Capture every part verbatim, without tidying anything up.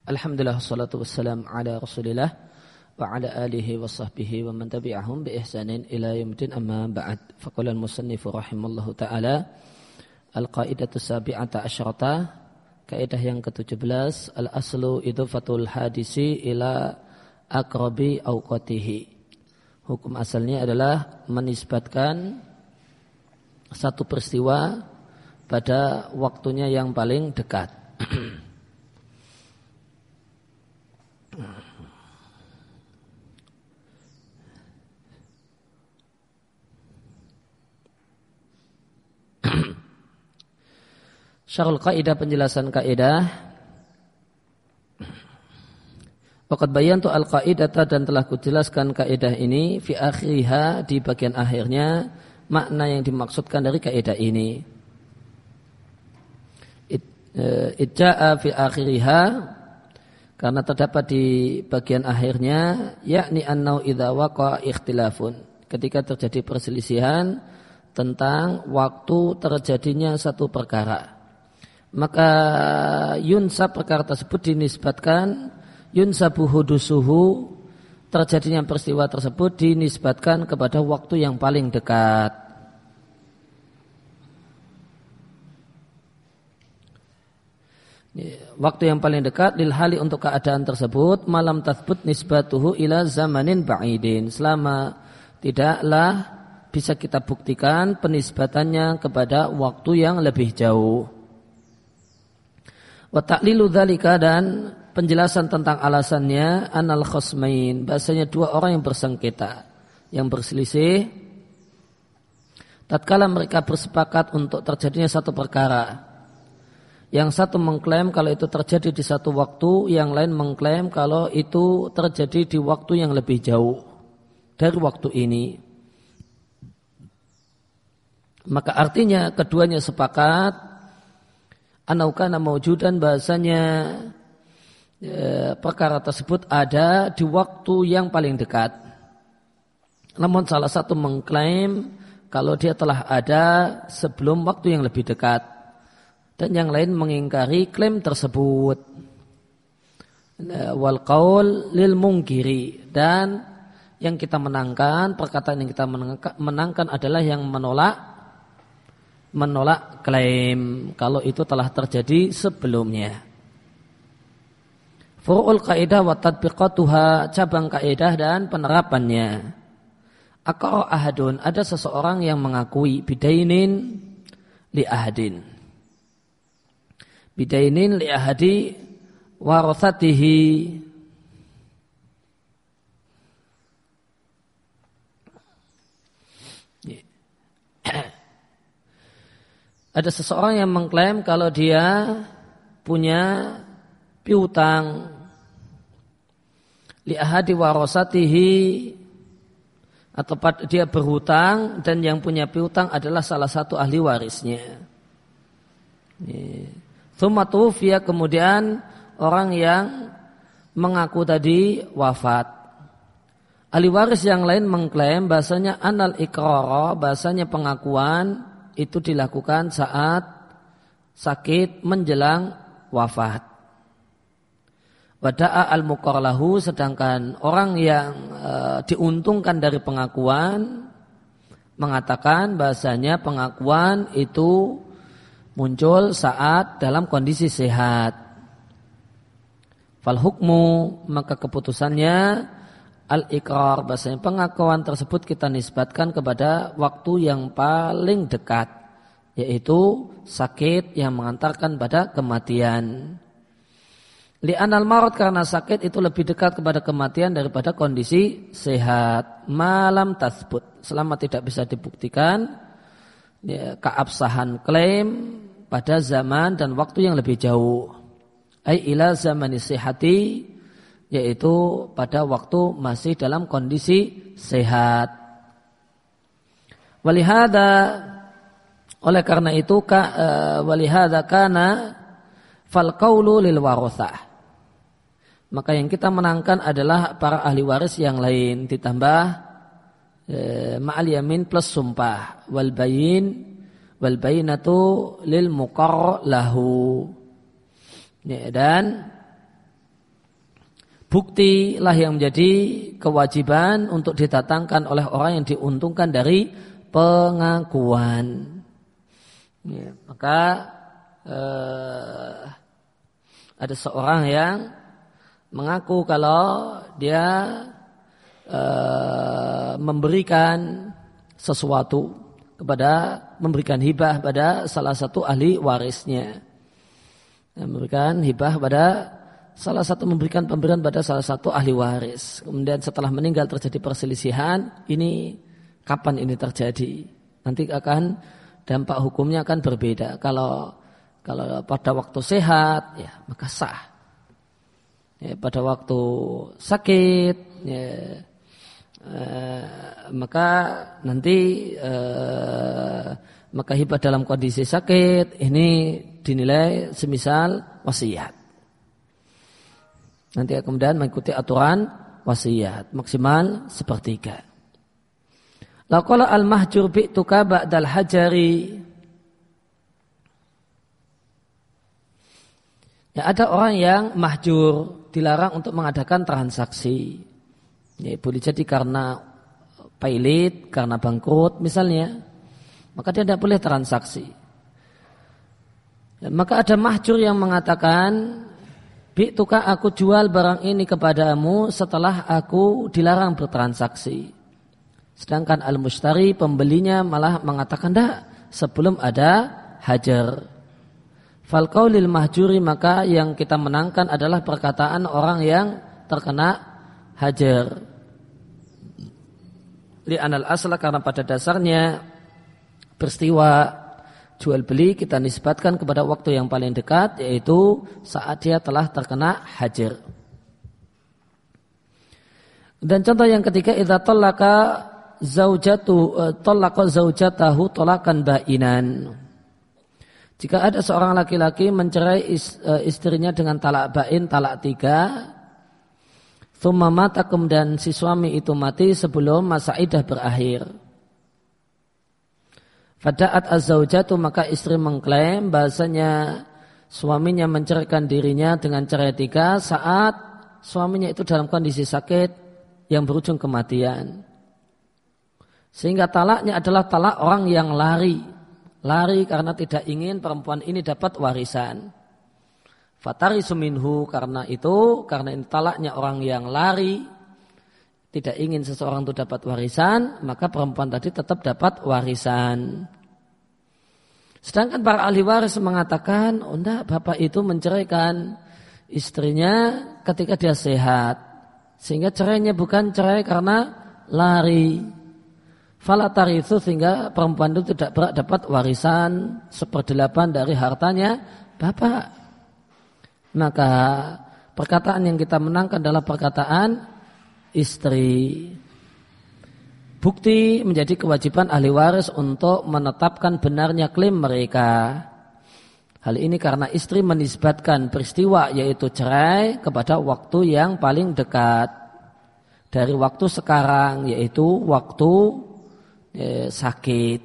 Alhamdulillah wassalatu wassalam ala Rasulillah wa ala alihi wa sahbihi wa man tabi'ahum bi ihsanin ila yaumil amma ba'd. Faqala al-musannif rahimallahu taala al-qaidatu sabi'ata asyrata, kaidah yang ketujuh belas, al-aslu idhafatul hadisi ila aqrabi awqatihi. Hukum asalnya adalah menisbatkan satu peristiwa pada waktunya yang paling dekat. Syarhul kaidah, penjelasan kaidah. Waqad bayantu al-qaidata, dan telah kujelaskan kaidah ini fi akhiriha, di bagian akhirnya, makna yang dimaksudkan dari kaidah ini. Idja'a fi akhiriha, karena terdapat di bagian akhirnya, yakni annau idza waqa'a ikhtilafun, ketika terjadi perselisihan tentang waktu terjadinya satu perkara, maka yunsab, perkara tersebut dinisbatkan, yunsabu hudusuhu, terjadinya peristiwa tersebut dinisbatkan kepada waktu yang paling dekat. Waktu yang paling dekat lil hali, untuk keadaan tersebut, malam tathbut nisbatuhu ila zamanin ba'idin, selama tidaklah bisa kita buktikan penisbatannya kepada waktu yang lebih jauh. Wa ta'lilu dzalika, dan penjelasan tentang alasannya, anal khosmain, bahasanya dua orang yang bersengketa, yang berselisih, tatkala mereka bersepakat untuk terjadinya satu perkara, yang satu mengklaim kalau itu terjadi di satu waktu, yang lain mengklaim kalau itu terjadi di waktu yang lebih jauh dari waktu ini, maka artinya keduanya sepakat anaukana maujudan, bahasanya e, perkara tersebut ada di waktu yang paling dekat. Namun salah satu mengklaim kalau dia telah ada sebelum waktu yang lebih dekat, dan yang lain mengingkari klaim tersebut. Wal qaul lil mungkiri, dan yang kita menangkan, perkataan yang kita menangkan adalah yang menolak menolak klaim kalau itu telah terjadi sebelumnya. Furu'ul kaidah wa tadbiqatuha, cabang kaidah dan penerapannya. Aqra ahadun, ada seseorang yang mengakui bidainin li ahadin. Bidainin li ahadi warathatihi, ada seseorang yang mengklaim kalau dia punya piutang li ahadi warasatihi, atau dia berhutang dan yang punya piutang adalah salah satu ahli warisnya. Tsumma tuwfiya, kemudian orang yang mengaku tadi wafat. Ahli waris yang lain mengklaim bahasanya anal iqrara, bahasanya pengakuan itu dilakukan saat sakit menjelang wafat. Wada'a al-muqarlahu, sedangkan orang yang e, diuntungkan dari pengakuan mengatakan bahasanya pengakuan itu muncul saat dalam kondisi sehat. Fal hukmu, maka keputusannya al-iqrar, bahasanya pengakuan tersebut kita nisbatkan kepada waktu yang paling dekat, yaitu sakit yang mengantarkan pada kematian. Li'anal marad, karena sakit itu lebih dekat kepada kematian daripada kondisi sehat. Malam tathbut, selama tidak bisa dibuktikan ya, keabsahan klaim pada zaman dan waktu yang lebih jauh. Ai ila zamani sihati, yaitu pada waktu masih dalam kondisi sehat. Walihada, oleh karena itu ka, uh, walihada kana fal qaulu lil warathah, maka yang kita menangkan adalah para ahli waris yang lain, ditambah uh, ma'al yamin plus sumpah, wal bayin wal bayinatu lil muqarr lahu. Ya, dan bukti lah yang menjadi kewajiban untuk didatangkan oleh orang yang diuntungkan dari pengakuan. Ya, maka eh, ada seorang yang mengaku kalau dia eh, memberikan sesuatu kepada memberikan hibah pada salah satu ahli warisnya, memberikan hibah pada salah satu memberikan pemberian pada salah satu ahli waris. Kemudian setelah meninggal terjadi perselisihan, ini kapan ini terjadi? Nanti akan dampak hukumnya akan berbeda. Kalau kalau pada waktu sehat, ya maka sah. Ya, pada waktu sakit, ya, eh, maka nanti eh, maka hibah dalam kondisi sakit ini dinilai semisal wasiat. Nanti kemudian mengikuti aturan wasiat maksimal sepertiga. Laqala al-mahjur bi'tuka ba'dal hajari. Ya, ada orang yang mahjur, dilarang untuk mengadakan transaksi. Ya, boleh jadi karena pailit, karena bangkrut misalnya, maka dia tidak boleh transaksi. Ya, maka ada mahjur yang mengatakan, bi'tuka aku jual barang ini kepadamu setelah aku dilarang bertransaksi. Sedangkan al-mushtari pembelinya malah mengatakan dah sebelum ada hajar. Fal qaulil mahjuri, maka yang kita menangkan adalah perkataan orang yang terkena hajar. Li anal asla, karena pada dasarnya peristiwa jual beli kita nisbatkan kepada waktu yang paling dekat, yaitu saat dia telah terkena hajar. Dan contoh yang ketiga, idza talaqa zaujatu talaqa zaujatahu talakan bainan. Jika ada seorang laki-laki mencerai istrinya dengan talak bain, talak tiga, tsumma mata, kemudian si suami itu mati sebelum masa iddah berakhir. Fada'at az-zaujatu, maka istri mengklaim bahasanya suaminya menceraikan dirinya dengan cerai tiga saat suaminya itu dalam kondisi sakit yang berujung kematian. Sehingga talaknya adalah talak orang yang lari. Lari karena tidak ingin perempuan ini dapat warisan. Fatarisu minhu, karena itu, karena ini talaknya orang yang lari, tidak ingin seseorang itu dapat warisan, maka perempuan tadi tetap dapat warisan. Sedangkan para ahli waris mengatakan, oh enggak, bapak itu menceraikan istrinya ketika dia sehat, sehingga cerainya bukan cerai karena lari. Fala tarithu, sehingga perempuan itu tidak berhak dapat warisan seperdelapan dari hartanya bapak. Maka perkataan yang kita menangkan adalah perkataan istri. Bukti menjadi kewajiban ahli waris untuk menetapkan benarnya klaim mereka. Hal ini karena istri menisbatkan peristiwa yaitu cerai kepada waktu yang paling dekat dari waktu sekarang, yaitu waktu eh, sakit.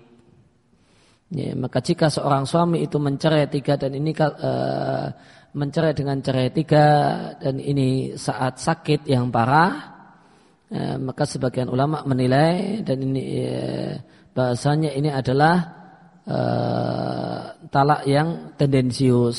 Ya, maka jika seorang suami itu mencerai tiga dan ini eh, mencerai dengan cerai tiga dan ini saat sakit yang parah, eh, maka sebagian ulama menilai dan ini eh, bahasanya ini adalah eh, talak yang tendensius,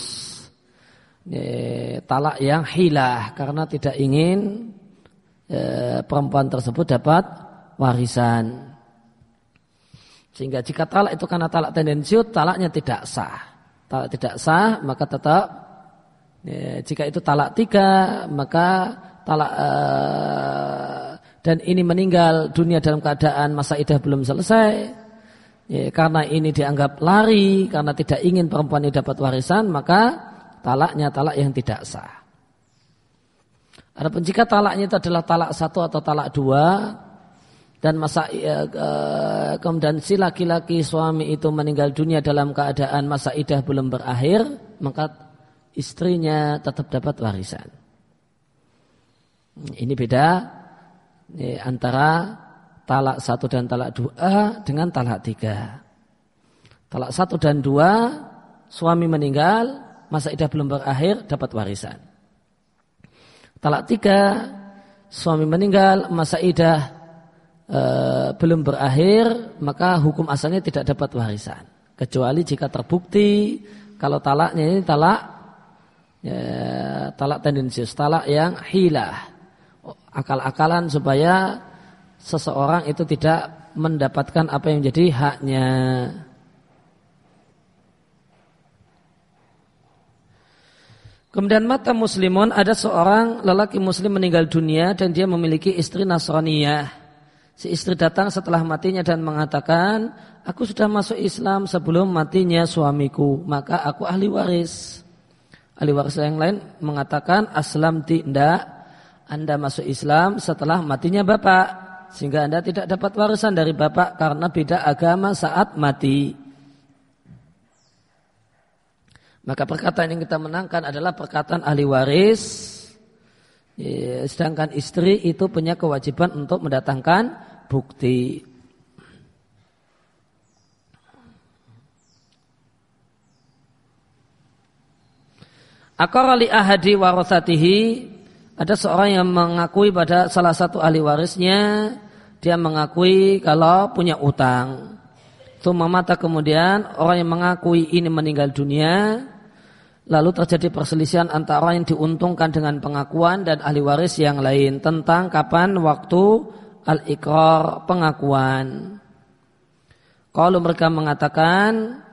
eh, talak yang hilah karena tidak ingin eh, perempuan tersebut dapat warisan. Sehingga jika talak itu karena talak tendensius, talaknya tidak sah. Talak tidak sah, maka tetap ya, jika itu talak tiga, maka talak uh, dan ini meninggal dunia dalam keadaan masa iddah belum selesai, ya, karena ini dianggap lari, karena tidak ingin perempuan ini dapat warisan, maka talaknya talak yang tidak sah. Adapun jika talaknya itu adalah talak satu atau talak dua, dan masa uh, kemudian si laki-laki suami itu meninggal dunia dalam keadaan masa iddah belum berakhir, maka istrinya tetap dapat warisan. Ini beda ya, antara talak satu dan talak dua dengan talak tiga. Talak satu dan dua, suami meninggal, masa iddah belum berakhir, dapat warisan. talak tiga, suami meninggal, masa idah e, belum berakhir, maka hukum asalnya tidak dapat warisan. Kecuali jika terbukti kalau talaknya ini talak ya, talak tendensius, talak yang hilah, akal-akalan supaya seseorang itu tidak mendapatkan apa yang menjadi haknya. Kemudian mata muslimun, ada seorang lelaki muslim meninggal dunia dan dia memiliki istri Nasraniyah. Si istri datang setelah matinya dan mengatakan, aku sudah masuk Islam sebelum matinya suamiku, maka aku ahli waris. Ahli waris yang lain mengatakan, aslam tidak, Anda masuk Islam setelah matinya bapak, sehingga Anda tidak dapat warisan dari bapak karena beda agama saat mati. Maka perkataan yang kita menangkan adalah perkataan ahli waris, ya, sedangkan istri itu punya kewajiban untuk mendatangkan bukti. Aqarra li ahadi warathatihi, ada seorang yang mengakui pada salah satu ahli warisnya, dia mengakui kalau punya utang. Tsumma mata, kemudian orang yang mengakui ini meninggal dunia, lalu terjadi perselisihan antara orang yang diuntungkan dengan pengakuan dan ahli waris yang lain tentang kapan waktu al-iqrar, pengakuan. Kalau mereka mengatakan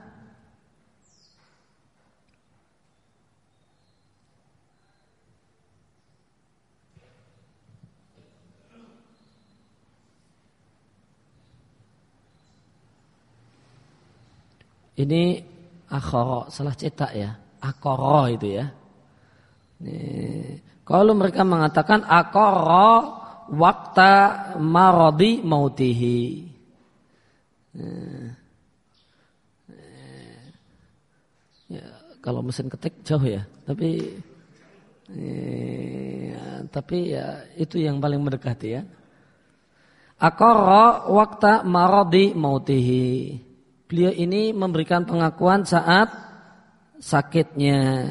ini akhara, salah cetak ya. Akoro itu ya. Nih, kalau mereka mengatakan akoro wakta maradi mautihi. Nih, ya, kalau mesin ketik jauh ya, tapi ya, tapi ya itu yang paling mendekati ya. Akoro wakta maradi mautihi. Beliau ini memberikan pengakuan saat sakitnya.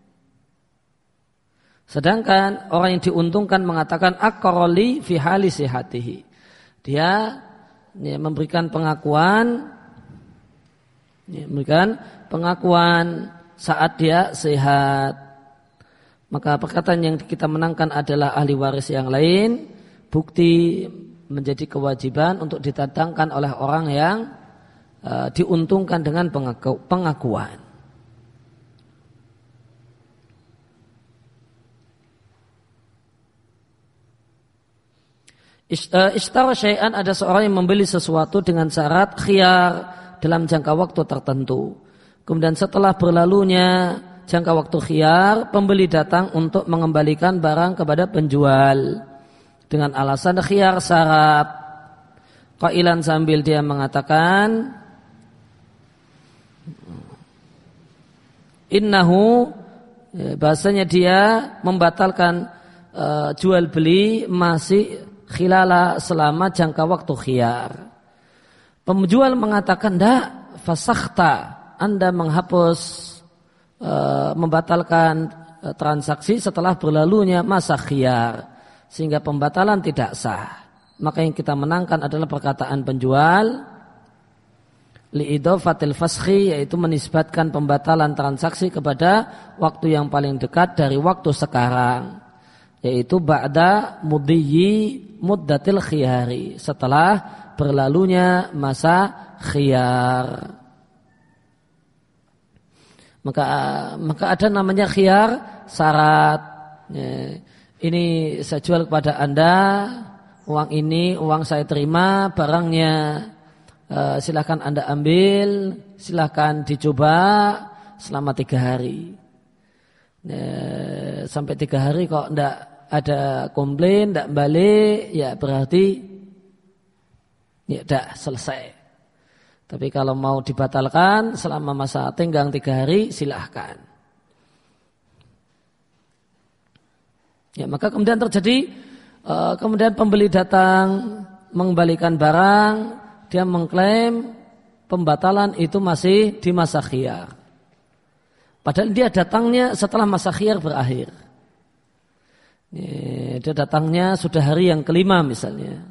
Sedangkan orang yang diuntungkan mengatakan aqaroli fi hali sihatihi. Dia ya, memberikan pengakuan ya, memberikan pengakuan saat dia sehat. Maka perkataan yang kita menangkan adalah ahli waris yang lain, bukti menjadi kewajiban untuk didatangkan oleh orang yang uh, diuntungkan dengan pengaku, pengakuan. Ishtara syai'an, ada seorang yang membeli sesuatu dengan syarat khiyar dalam jangka waktu tertentu. Kemudian setelah berlalunya jangka waktu khiyar, pembeli datang untuk mengembalikan barang kepada penjual dengan alasan khiyar syarat. Qailan, sambil dia mengatakan, innahu, bahasanya dia membatalkan uh, jual beli masih khilala, selama jangka waktu khiyar. Penjual mengatakan, "Dak, fasakhta, Anda menghapus e, membatalkan e, transaksi setelah berlalunya masa khiyar, sehingga pembatalan tidak sah." Maka yang kita menangkan adalah perkataan penjual li'idofatil faskhi, yaitu menisbatkan pembatalan transaksi kepada waktu yang paling dekat dari waktu sekarang, yaitu ba'da mudiyyi muddatil khiyari, setelah berlalunya masa khiyar. Maka maka ada namanya khiyar syarat. Ya, ini saya jual kepada Anda, uang ini uang saya terima, barangnya uh, silakan Anda ambil, silakan dicoba selama tiga hari. Ya, sampai tiga hari kok enggak ada komplain, tidak balik, ya berarti ya dah selesai. Tapi kalau mau dibatalkan selama masa tenggang tiga hari, silahkan. Ya, maka kemudian terjadi, uh, kemudian pembeli datang mengembalikan barang, dia mengklaim pembatalan itu masih di masa khiyar. Padahal dia datangnya setelah masa khiyar berakhir. Ya, dia datangnya sudah hari yang kelima misalnya.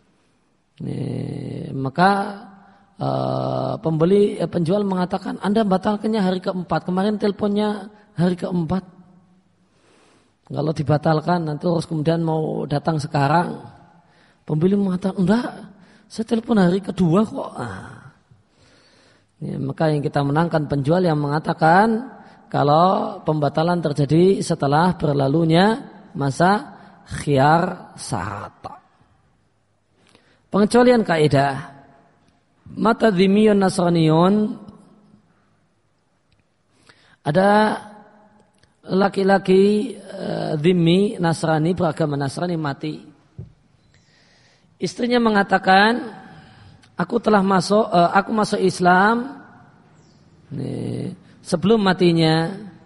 Ya, maka uh, pembeli eh, penjual mengatakan Anda batalkannya hari keempat. Kemarin teleponnya hari keempat. Kalau dibatalkan nanti terus kemudian mau datang sekarang. Pembeli mengatakan enggak, saya telepon hari kedua kok. Ah. Ya, maka yang kita menangkan penjual yang mengatakan kalau pembatalan terjadi setelah berlalunya masa khiyar syarat. Pengecualian kaidah mata dhimiyun nasraniyun, ada laki-laki uh, dhimmi Nasrani beragama Nasrani mati. Istrinya mengatakan, aku telah masuk, uh, aku masuk Islam nih, sebelum matinya.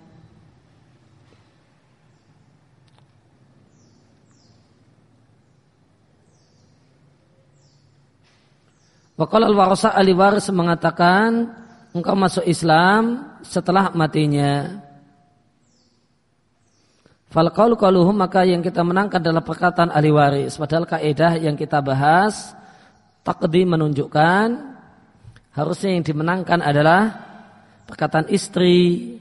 Waqala al-warasa ahli waris mengatakan, engkau masuk Islam setelah matinya. Fal qaulu qauluhum, maka yang kita menangkan adalah perkataan ahli waris. Padahal kaidah yang kita bahas taqdim menunjukkan harusnya yang dimenangkan adalah perkataan istri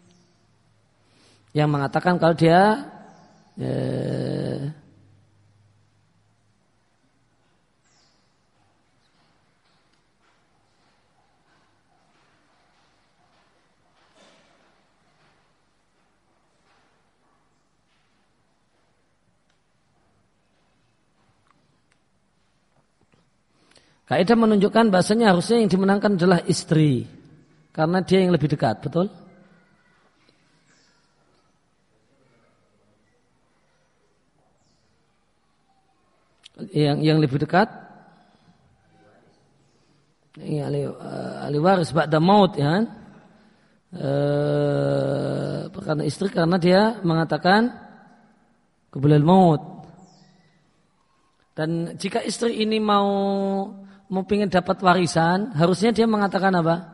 yang mengatakan kalau dia eh, kaidah menunjukkan bahasanya harusnya yang dimenangkan adalah istri karena dia yang lebih dekat, betul? Yang yang lebih dekat ini ahli, uh, ahli waris ba'da maut ya kan? Uh, perkara istri karena dia mengatakan qablal maut. Dan jika istri ini mau mau ingin dapat warisan, harusnya dia mengatakan apa?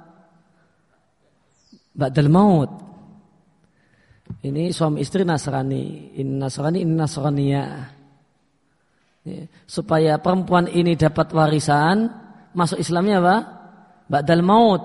Ba'dal maut. Ini suami istri Nasrani, ini Nasrani, ini Nasraniyah. Supaya perempuan ini dapat warisan, masuk Islamnya apa? Ba'dal maut.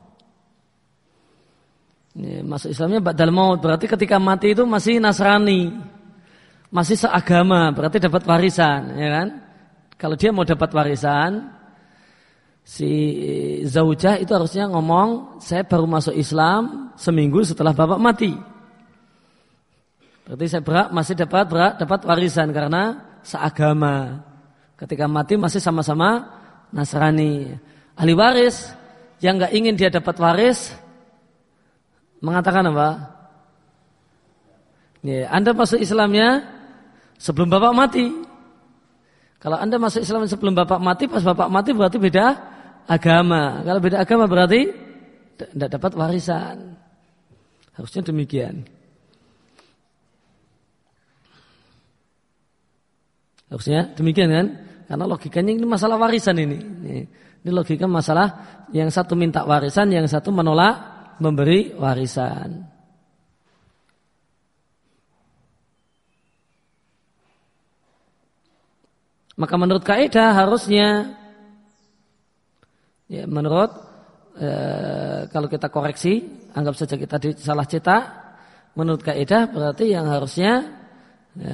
Masuk Islamnya ba'dal maut, berarti ketika mati itu masih Nasrani. Masih seagama, berarti dapat warisan, ya kan? Kalau dia mau dapat warisan, si zaujah itu harusnya ngomong, saya baru masuk Islam seminggu setelah bapak mati. Berarti saya berak masih dapat berak, dapat warisan karena seagama. Ketika mati masih sama-sama Nasrani. Ahli waris yang nggak ingin dia dapat waris mengatakan apa? Ya, Anda masuk Islamnya sebelum bapak mati. Kalau Anda masuk Islam sebelum bapak mati, pas bapak mati berarti beda agama. Kalau beda agama berarti tidak dapat warisan. Harusnya demikian. Harusnya demikian kan? Karena logikanya ini masalah warisan ini. Ini logika masalah yang satu minta warisan, yang satu menolak memberi warisan. Maka menurut kaidah harusnya, ya menurut e, kalau kita koreksi, anggap saja kita salah cetak, menurut kaidah berarti yang harusnya e,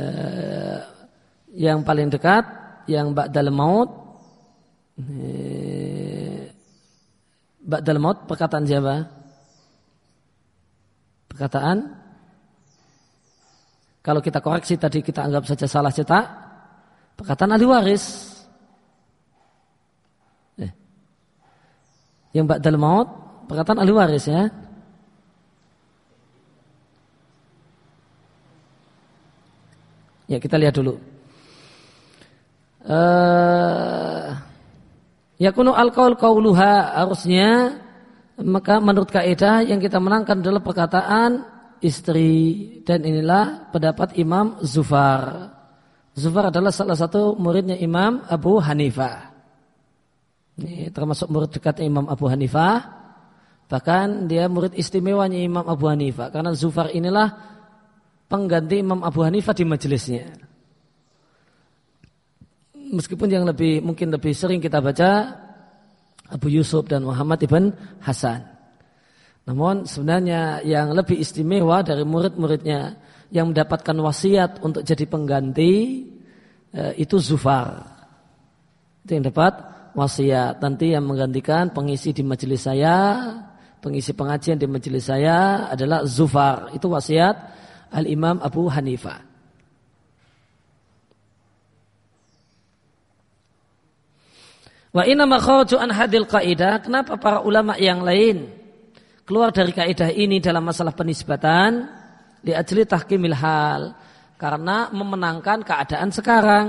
yang paling dekat, yang ba'dal maut, e, ba'dal maut perkataan siapa? Perkataan, kalau kita koreksi tadi kita anggap saja salah cetak, perkataan ahli waris. Eh. Yang ba'dal maut, perkataan ahli waris ya. Ya kita lihat dulu. Uh, yakunu al-qaul qauluha, harusnya maka menurut kaidah yang kita menangkan adalah perkataan istri, dan inilah pendapat Imam Zufar. Zufar adalah salah satu muridnya Imam Abu Hanifah. Ini termasuk murid dekatnya Imam Abu Hanifah. Bahkan dia murid istimewanya Imam Abu Hanifah. Karena Zufar inilah pengganti Imam Abu Hanifah di majelisnya. Meskipun yang lebih mungkin lebih sering kita baca Abu Yusuf dan Muhammad ibn Hasan. Namun sebenarnya yang lebih istimewa dari murid-muridnya yang mendapatkan wasiat untuk jadi pengganti itu Zufar. Itu yang dapat wasiat. Nanti yang menggantikan pengisi di majelis saya, pengisi pengajian di majelis saya adalah Zufar. Itu wasiat Al-Imam Abu Hanifah. Wa inna ma kharaju an hadil kaidah. Kenapa para ulama yang lain keluar dari kaidah ini dalam masalah penisbatan? Li ajli tahkimil hal, karena memenangkan keadaan sekarang.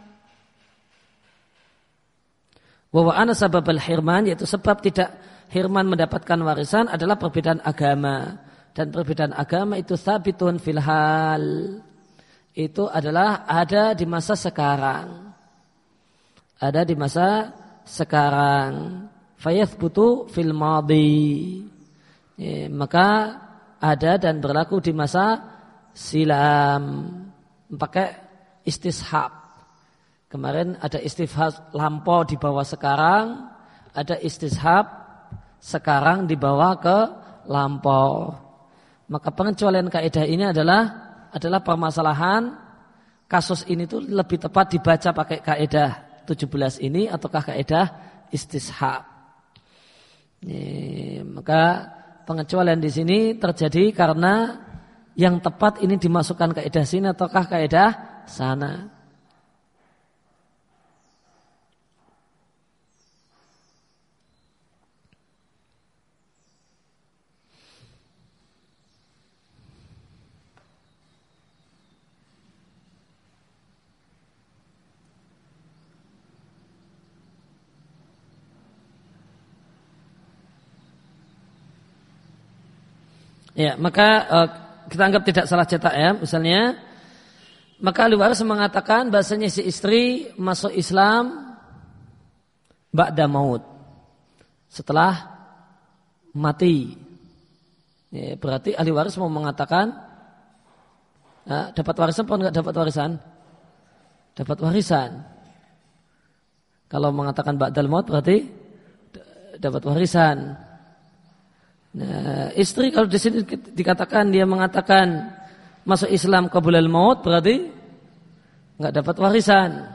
Wa wa ana sababal hirman, yaitu sebab tidak hirman mendapatkan warisan adalah perbedaan agama, dan perbedaan agama itu tsabitun fil hal. Itu adalah ada di masa sekarang. Ada di masa sekarang. Fayathbutu fil madhi. Ya, maka ada dan berlaku di masa silam. Pakai istishab. Kemarin ada istishab lampau di bawah sekarang, ada istishab sekarang dibawa ke lampau. Maka pengecualian kaidah ini adalah adalah permasalahan kasus ini tuh lebih tepat dibaca pakai kaidah tujuh belas ini ataukah kaidah istishab. Ini, maka pengecualian di sini terjadi karena yang tepat ini dimasukkan kaidah sini ataukah kaidah sana. Ya, maka uh, kita anggap tidak salah cetak ya. Misalnya, maka ahli waris mengatakan bahasanya si istri masuk Islam ba'da maut, setelah mati. Ya, berarti ahli waris mau mengatakan ya, dapat warisan atau enggak dapat warisan? Dapat warisan. Kalau mengatakan ba'dal maut berarti dapat warisan. Nah, istri kalau di sini dikatakan dia mengatakan masuk Islam qabulal maut berarti enggak dapat warisan.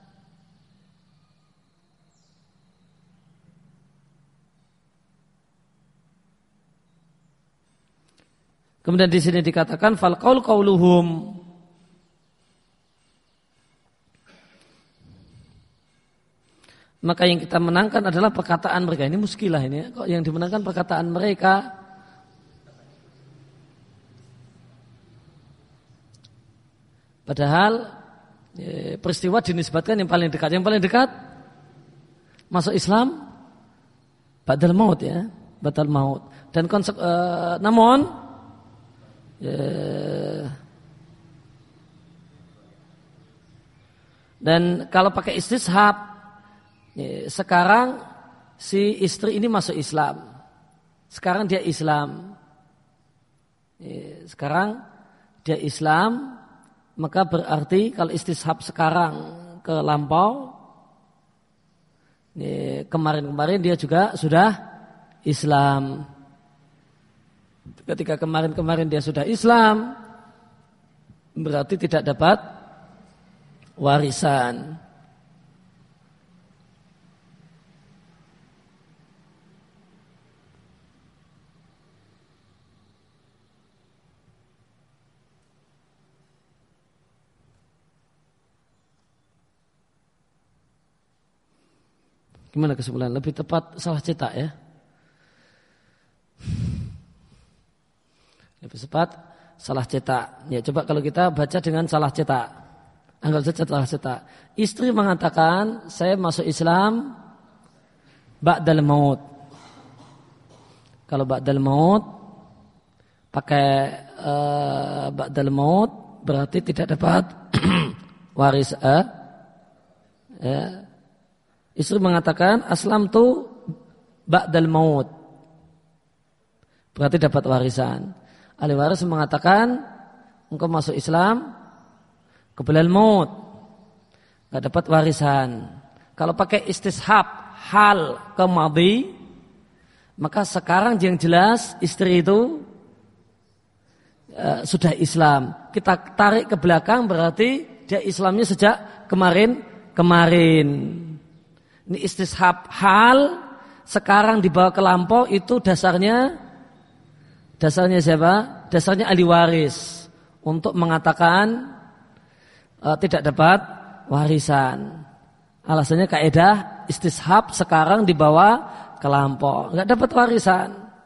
Kemudian di sini dikatakan fal qaul qauluhum. Maka yang kita menangkan adalah perkataan mereka. Ini muskilah ini. Kok yang dimenangkan perkataan mereka? Padahal ya, peristiwa dinisbatkan yang paling dekat. Yang paling dekat masuk Islam ba'dal maut ya, ba'dal maut. Dan konsep, uh, namun ya, dan kalau pakai istishab, sekarang si istri ini masuk Islam. Sekarang dia Islam. Sekarang dia Islam, maka berarti kalau istishab sekarang ke lampau, kemarin-kemarin dia juga sudah Islam. Ketika kemarin-kemarin dia sudah Islam, berarti tidak dapat warisan. Gimana kesimpulan? Lebih tepat salah cetak ya. Lebih tepat salah cetak. Ya coba kalau kita baca dengan salah cetak. Anggap saja salah cetak. Istri mengatakan saya masuk Islam ba'dal maut. Kalau ba'dal maut pakai uh, ba'dal maut berarti tidak dapat waris uh, ya. Istri mengatakan aslam tu ba'dal maut, berarti dapat warisan. Ahli waris mengatakan engkau masuk Islam, qabla al-maut, enggak dapat warisan. Kalau pakai istishab hal ke madhi, maka sekarang yang jelas istri itu uh, sudah Islam. Kita tarik ke belakang berarti dia Islamnya sejak kemarin-kemarin. Ini istishab hal, sekarang dibawa ke lampau, itu dasarnya dasarnya siapa? Dasarnya ahli waris untuk mengatakan uh, tidak dapat warisan. Alasannya kaidah istishab sekarang dibawa ke lampau, enggak dapat warisan.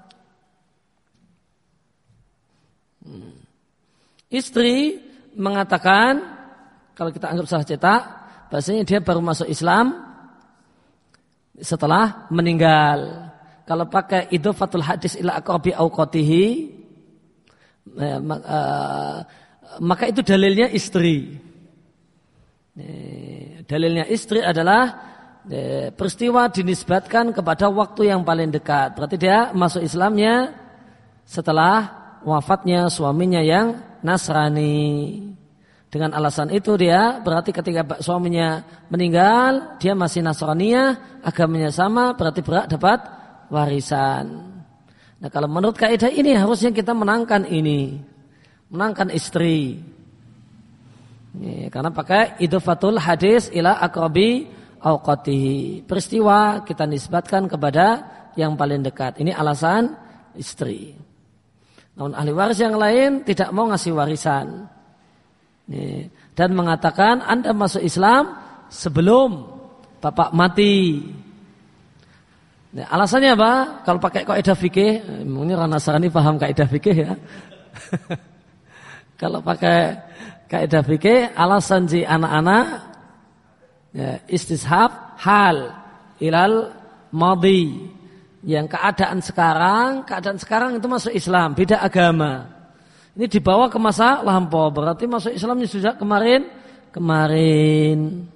Hmm. Istri mengatakan, kalau kita anggap salah cetak, bahasanya dia baru masuk Islam setelah meninggal. Kalau pakai idhofatul hadis ila aqrabi awqatihi, eh, eh, maka itu dalilnya istri. Eh, dalilnya istri adalah eh, peristiwa dinisbatkan kepada waktu yang paling dekat. Berarti dia masuk Islamnya setelah wafatnya suaminya yang Nasrani. Dengan alasan itu dia berarti ketika suaminya meninggal, dia masih Nasraniyah, agamanya sama, berarti berhak dapat warisan. Nah, kalau menurut kaidah ini harusnya kita menangkan ini, menangkan istri. Ini, karena pakai idhofatul hadis ila aqrabi awqatihi. Peristiwa kita nisbatkan kepada yang paling dekat. Ini alasan istri. Namun ahli waris yang lain tidak mau ngasih warisan. Ini, dan mengatakan Anda masuk Islam sebelum bapak mati. Nah, alasannya apa? Kalau pakai kaidah fikih, ini orang Nasrani paham kaidah fikih ya. Kalau pakai kaidah fikih, alasan si anak-anak ya, istishab hal ilal madhi, yang keadaan sekarang, keadaan sekarang itu masuk Islam, beda agama. Ini dibawa ke masa lampau, berarti masuk Islamnya sudah kemarin kemarin.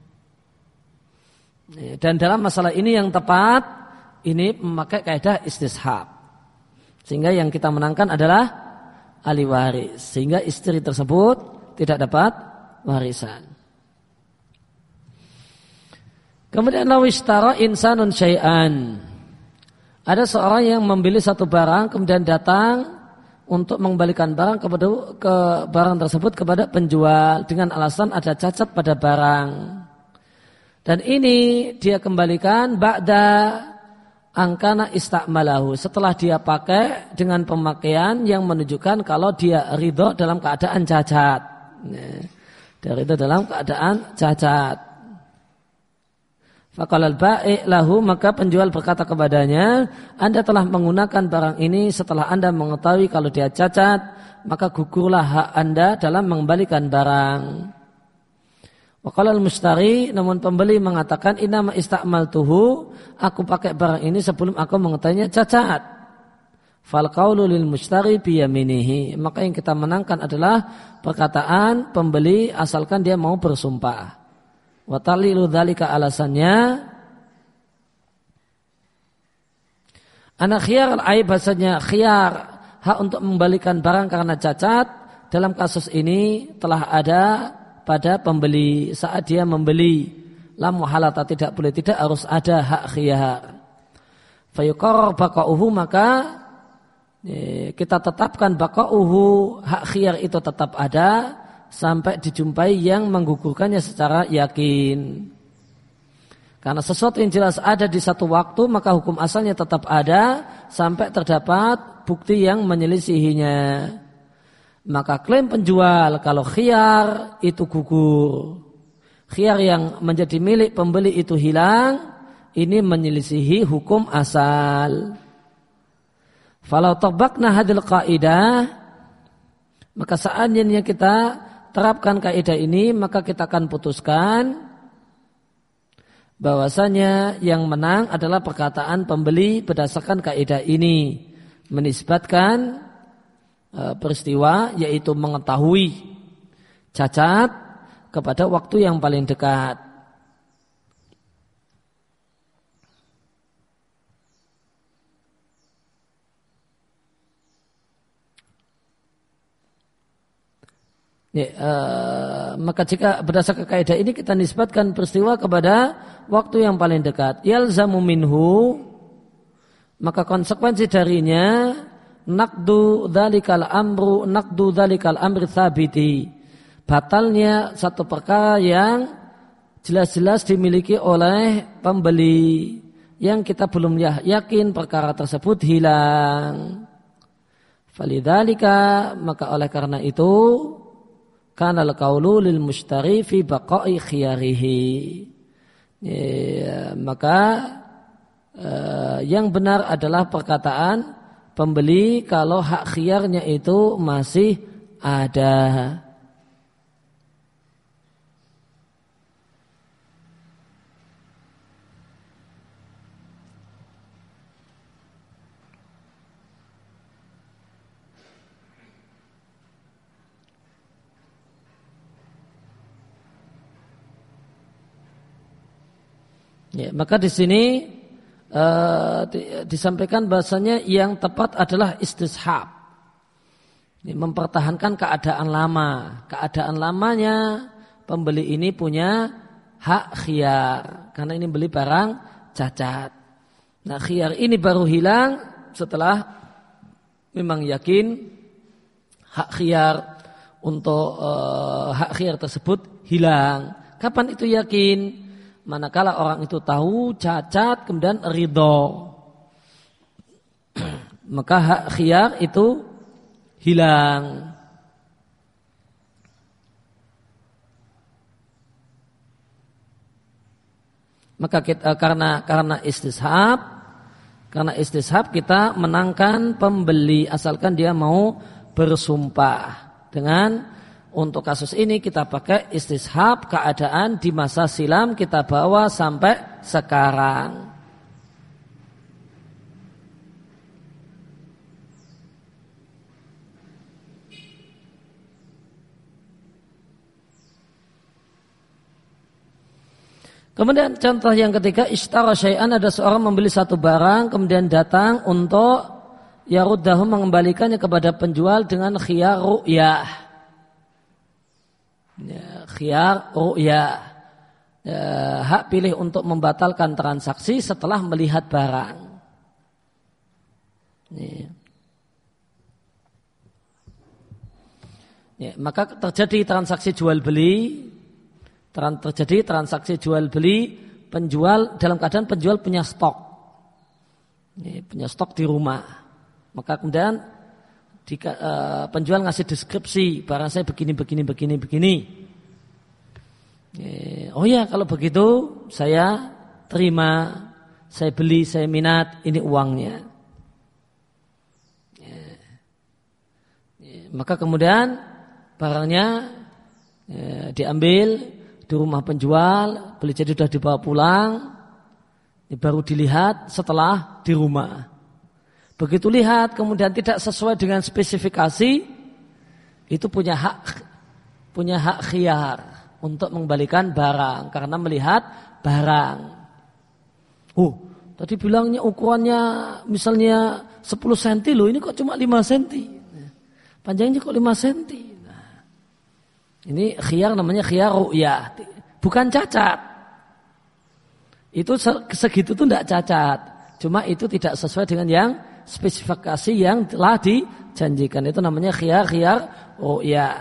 Dan dalam masalah ini yang tepat, ini memakai kaidah istishab. Sehingga yang kita menangkan adalah ahli waris. Sehingga istri tersebut tidak dapat warisan. Kemudian lawishtara insanun syai'an. Ada seorang yang membeli satu barang kemudian datang untuk mengembalikan barang kepada ke barang tersebut kepada penjual dengan alasan ada cacat pada barang. Dan ini dia kembalikan ba'da angkana istakmalahu, setelah dia pakai dengan pemakaian yang menunjukkan kalau dia ridho dalam keadaan cacat. Dia ridho dalam keadaan cacat. Faqalal ba'i' lahu, maka penjual berkata kepadanya, Anda telah menggunakan barang ini setelah Anda mengetahui kalau dia cacat, maka gugurlah hak Anda dalam mengembalikan barang. Waqalal mustari, namun pembeli mengatakan, Innama istakmaltuhu, aku pakai barang ini sebelum aku mengetahuinya cacat. Fal qawlu lil mustari biyaminihi, maka yang kita menangkan adalah perkataan pembeli asalkan dia mau bersumpah. Wa talilu dzalika, alasannya ana khiyar al-aib, bahasanya khiyar hak untuk mengembalikan barang karena cacat dalam kasus ini telah ada pada pembeli saat dia membeli. La muhalata, tidak boleh tidak harus ada hak khiyar. Fayuqarrar baqa'uhu, maka kita tetapkan baqa'uhu, hak khiyar itu tetap ada sampai dijumpai yang menggugurkannya secara yakin. Karena sesuatu yang jelas ada di satu waktu, maka hukum asalnya tetap ada sampai terdapat bukti yang menyelisihinya. Maka klaim penjual kalau khiyar itu gugur, khiyar yang menjadi milik pembeli itu hilang, ini menyelisihi hukum asal. Falau tabaqna hadil qaidah, maka seandainya kita terapkan kaidah ini, maka kita akan putuskan bahwasanya yang menang adalah perkataan pembeli berdasarkan kaidah ini, menisbatkan e, peristiwa yaitu mengetahui cacat kepada waktu yang paling dekat. Ya, uh, maka jika berdasarkan kaidah ini kita nisbatkan peristiwa kepada waktu yang paling dekat. Yalzamu minhu, maka konsekuensi darinya naqdu dzalikal amru naqdu dzalikal amri tsabiti. Batalnya satu perkara yang jelas-jelas dimiliki oleh pembeli yang kita belum yakin perkara tersebut hilang. Falidzalika, maka oleh karena itu kana al-qaulu lil mushtari fi baqa'i khiyarihi. Ya, maka eh, yang benar adalah perkataan pembeli kalau hak khiyarnya itu masih ada. Ya, maka di sini uh, di, disampaikan bahasanya yang tepat adalah istishab. Ini mempertahankan keadaan lama. Keadaan lamanya pembeli ini punya hak khiyar karena ini beli barang cacat. Nah, khiyar ini baru hilang setelah memang yakin hak khiyar untuk uh, hak khiyar tersebut hilang. Kapan itu yakin? Manakala orang itu tahu cacat kemudian ridho, maka hak khiyar itu hilang. Maka kita, karena karena istishab, karena istishab kita menangkan pembeli asalkan dia mau bersumpah. Dengan untuk kasus ini kita pakai istishab keadaan di masa silam kita bawa sampai sekarang. Kemudian contoh yang ketiga, ishtara syai'an, ada seorang membeli satu barang kemudian datang untuk yaruddahu mengembalikannya kepada penjual dengan khiyar ru'yah. Ya, khiyar ru'yah, ya, hak pilih untuk membatalkan transaksi setelah melihat barang. Ya. Ya, maka terjadi transaksi jual beli, terjadi transaksi jual beli, penjual dalam keadaan penjual punya stok, ya, punya stok di rumah, maka kemudian Jika, uh, penjual ngasih deskripsi barang saya begini begini begini begini. E, oh ya kalau begitu saya terima, saya beli, saya minat, ini uangnya. E, e, maka kemudian barangnya e, diambil di rumah penjual, beli jadi sudah dibawa pulang, e, baru dilihat setelah di rumah. Begitu lihat kemudian tidak sesuai dengan spesifikasi, itu punya hak punya hak khiyar untuk mengembalikan barang karena melihat barang. Oh, tadi bilangnya ukurannya misalnya sepuluh sentimeter loh, ini kok cuma lima sentimeter. Panjangnya kok lima sentimeter. Nah, ini khiyar namanya khiyar ru'yah, bukan cacat. Itu segitu tuh tidak cacat. Cuma itu tidak sesuai dengan yang spesifikasi yang telah dijanjikan. Itu namanya khiyar-khiyar ru'yah.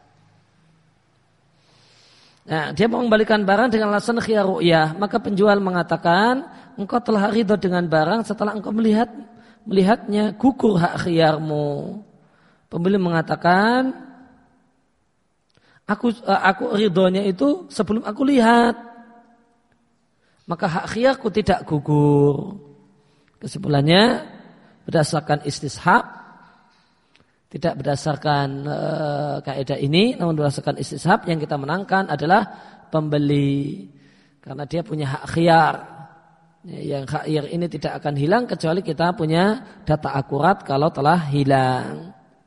Nah, dia mengembalikan barang dengan alasan khiyar ru'yah. Maka penjual mengatakan, engkau telah ridho dengan barang setelah engkau melihat melihatnya, gugur hak khiyarmu. Pembeli mengatakan, aku aku ridhonya itu sebelum aku lihat. Maka hak khiyarku tidak gugur. Kesimpulannya, berdasarkan istishab, tidak berdasarkan e, kaidah ini, namun berdasarkan istishab yang kita menangkan adalah pembeli, karena dia punya hak khiyar. Yang hak khiyar ini tidak akan hilang kecuali kita punya data akurat kalau telah hilang.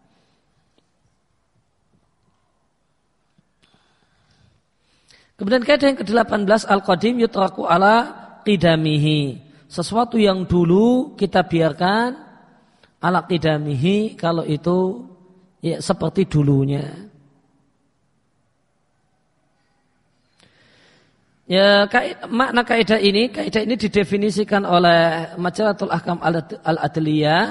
Kemudian kaidah yang kedelapan belas, al-qadim yutraku ala qidamihi. Sesuatu yang dulu kita biarkan ala qidamihi kalau itu ya seperti dulunya. Ya, kaidah, makna kaidah ini, kaidah ini didefinisikan oleh Majalatul Ahkam Al-Adliyah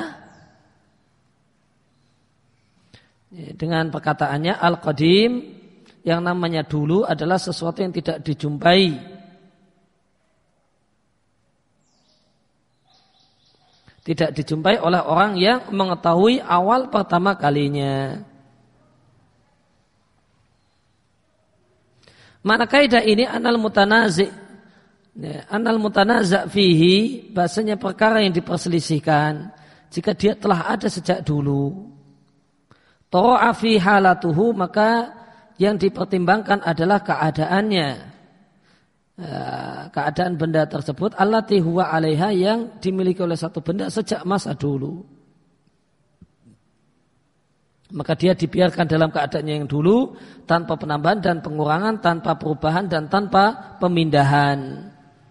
dengan perkataannya Al-Qadim, yang namanya dulu adalah sesuatu yang tidak dijumpai. Tidak dijumpai oleh orang yang mengetahui awal pertama kalinya. Makna kaidah ini anal mutanazi, ya, anal mutanaza fihi, bahasanya perkara yang diperselisihkan jika dia telah ada sejak dulu. Tara'a fi halatuhu, maka yang dipertimbangkan adalah keadaannya, keadaan benda tersebut, allati huwa 'alaiha, yang dimiliki oleh satu benda sejak masa dulu. Maka dia dibiarkan dalam keadaannya yang dulu, tanpa penambahan dan pengurangan, tanpa perubahan dan tanpa pemindahan.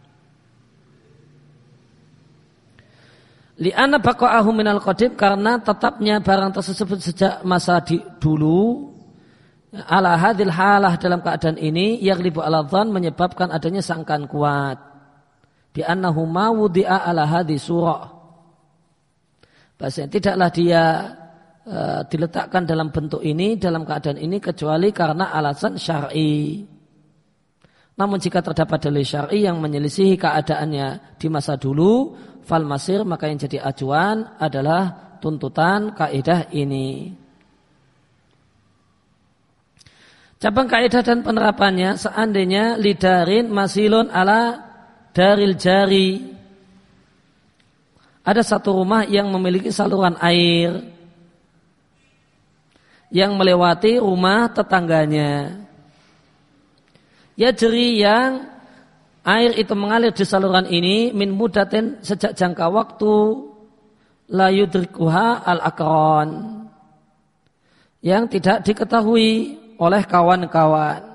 Li'anna baqa'ahu minal qadim, karena tetapnya barang tersebut sejak masa di, dulu, ala hadil halah, dalam keadaan ini, yaghlibu ala dhann, menyebabkan adanya sangkaan kuat, bi annahu ma wudi'a ala hadhi surah, bahasanya tidaklah dia Uh, diletakkan dalam bentuk ini, dalam keadaan ini, kecuali karena alasan syar'i. Namun jika terdapat dalil syar'i yang menyelisihi keadaannya di masa dulu, fal masir, maka yang jadi acuan adalah tuntutan kaidah ini. Cabang kaidah dan penerapannya, seandainya lidarin masilun ala daril jari, ada satu rumah yang memiliki saluran air yang melewati rumah tetangganya. Ya, jeri, yang air itu mengalir di saluran ini min mudatin, sejak jangka waktu, la yudrikuha al-akron, yang tidak diketahui oleh kawan-kawan.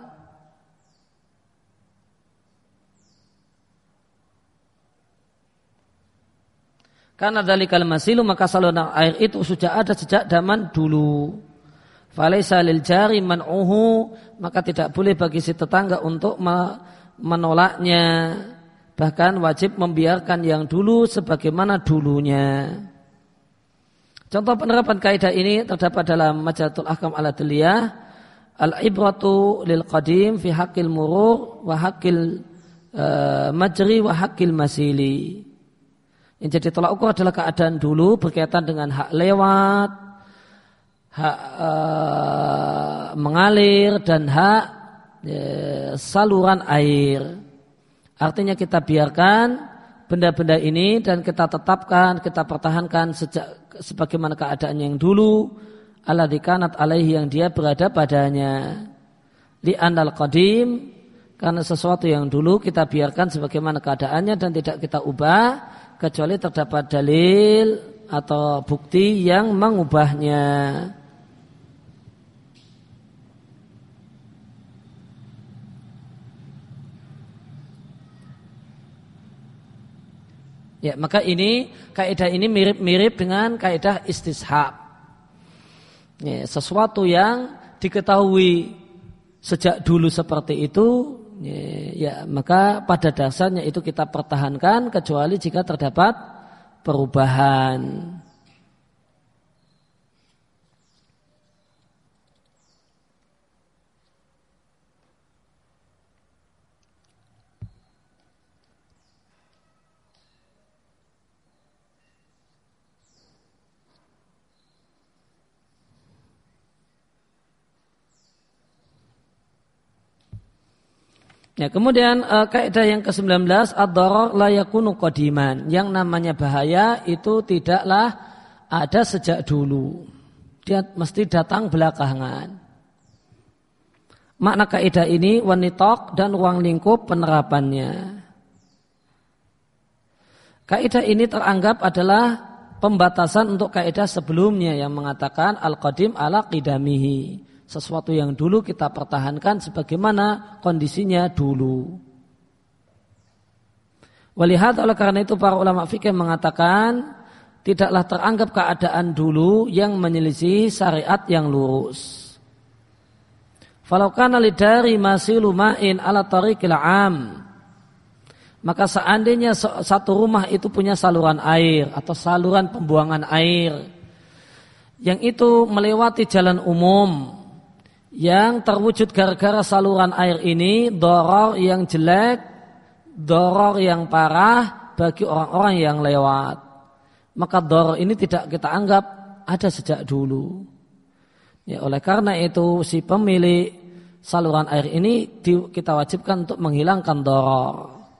Karena dalikal masilu, maka saluran air itu sudah ada sejak zaman dulu. Falaisa lil jari man'uhu, maka tidak boleh bagi si tetangga untuk menolaknya, bahkan wajib membiarkan yang dulu sebagaimana dulunya. Contoh penerapan kaidah ini terdapat dalam Majalatul Ahkam Al-Adliyah, al-ibratu lil qadim fi haqqil murur wa haqqil uh, majri wa haqqil masili. Yang jadi tolak ukur adalah keadaan dulu berkaitan dengan hak lewat, hak uh, mengalir, dan hak uh, saluran air. Artinya kita biarkan benda-benda ini dan kita tetapkan, kita pertahankan sejak sebagaimana keadaan yang dulu, alladzi kanat alaihi, yang dia berada padanya. Li anal qadim, karena sesuatu yang dulu kita biarkan sebagaimana keadaannya dan tidak kita ubah kecuali terdapat dalil atau bukti yang mengubahnya. Ya, maka ini kaidah ini mirip-mirip dengan kaidah istishab. Ya, sesuatu yang diketahui sejak dulu seperti itu, ya, ya maka pada dasarnya itu kita pertahankan kecuali jika terdapat perubahan. Ya, kemudian uh, kaidah yang ke sembilan belas, ad-darar la yakunu qadiman, yang namanya bahaya itu tidaklah ada sejak dulu, dia mesti datang belakangan. Makna kaidah ini wanitaq dan ruang lingkup penerapannya. Kaidah ini teranggap adalah pembatasan untuk kaidah sebelumnya yang mengatakan al-qadim ala qidamihi, sesuatu yang dulu kita pertahankan sebagaimana kondisinya dulu. Walihada, oleh karena itu para ulama fikih mengatakan tidaklah teranggap keadaan dulu yang menyelisih syariat yang lurus. Falau kana lidari masilu ma'in ala tariqil 'am, Maka seandainya satu rumah itu punya saluran air atau saluran pembuangan air yang itu melewati jalan umum yang terwujud gara-gara saluran air ini doror yang jelek, doror yang parah bagi orang-orang yang lewat, maka doror ini tidak kita anggap ada sejak dulu. Ya, oleh karena itu si pemilik saluran air ini kita wajibkan untuk menghilangkan doror.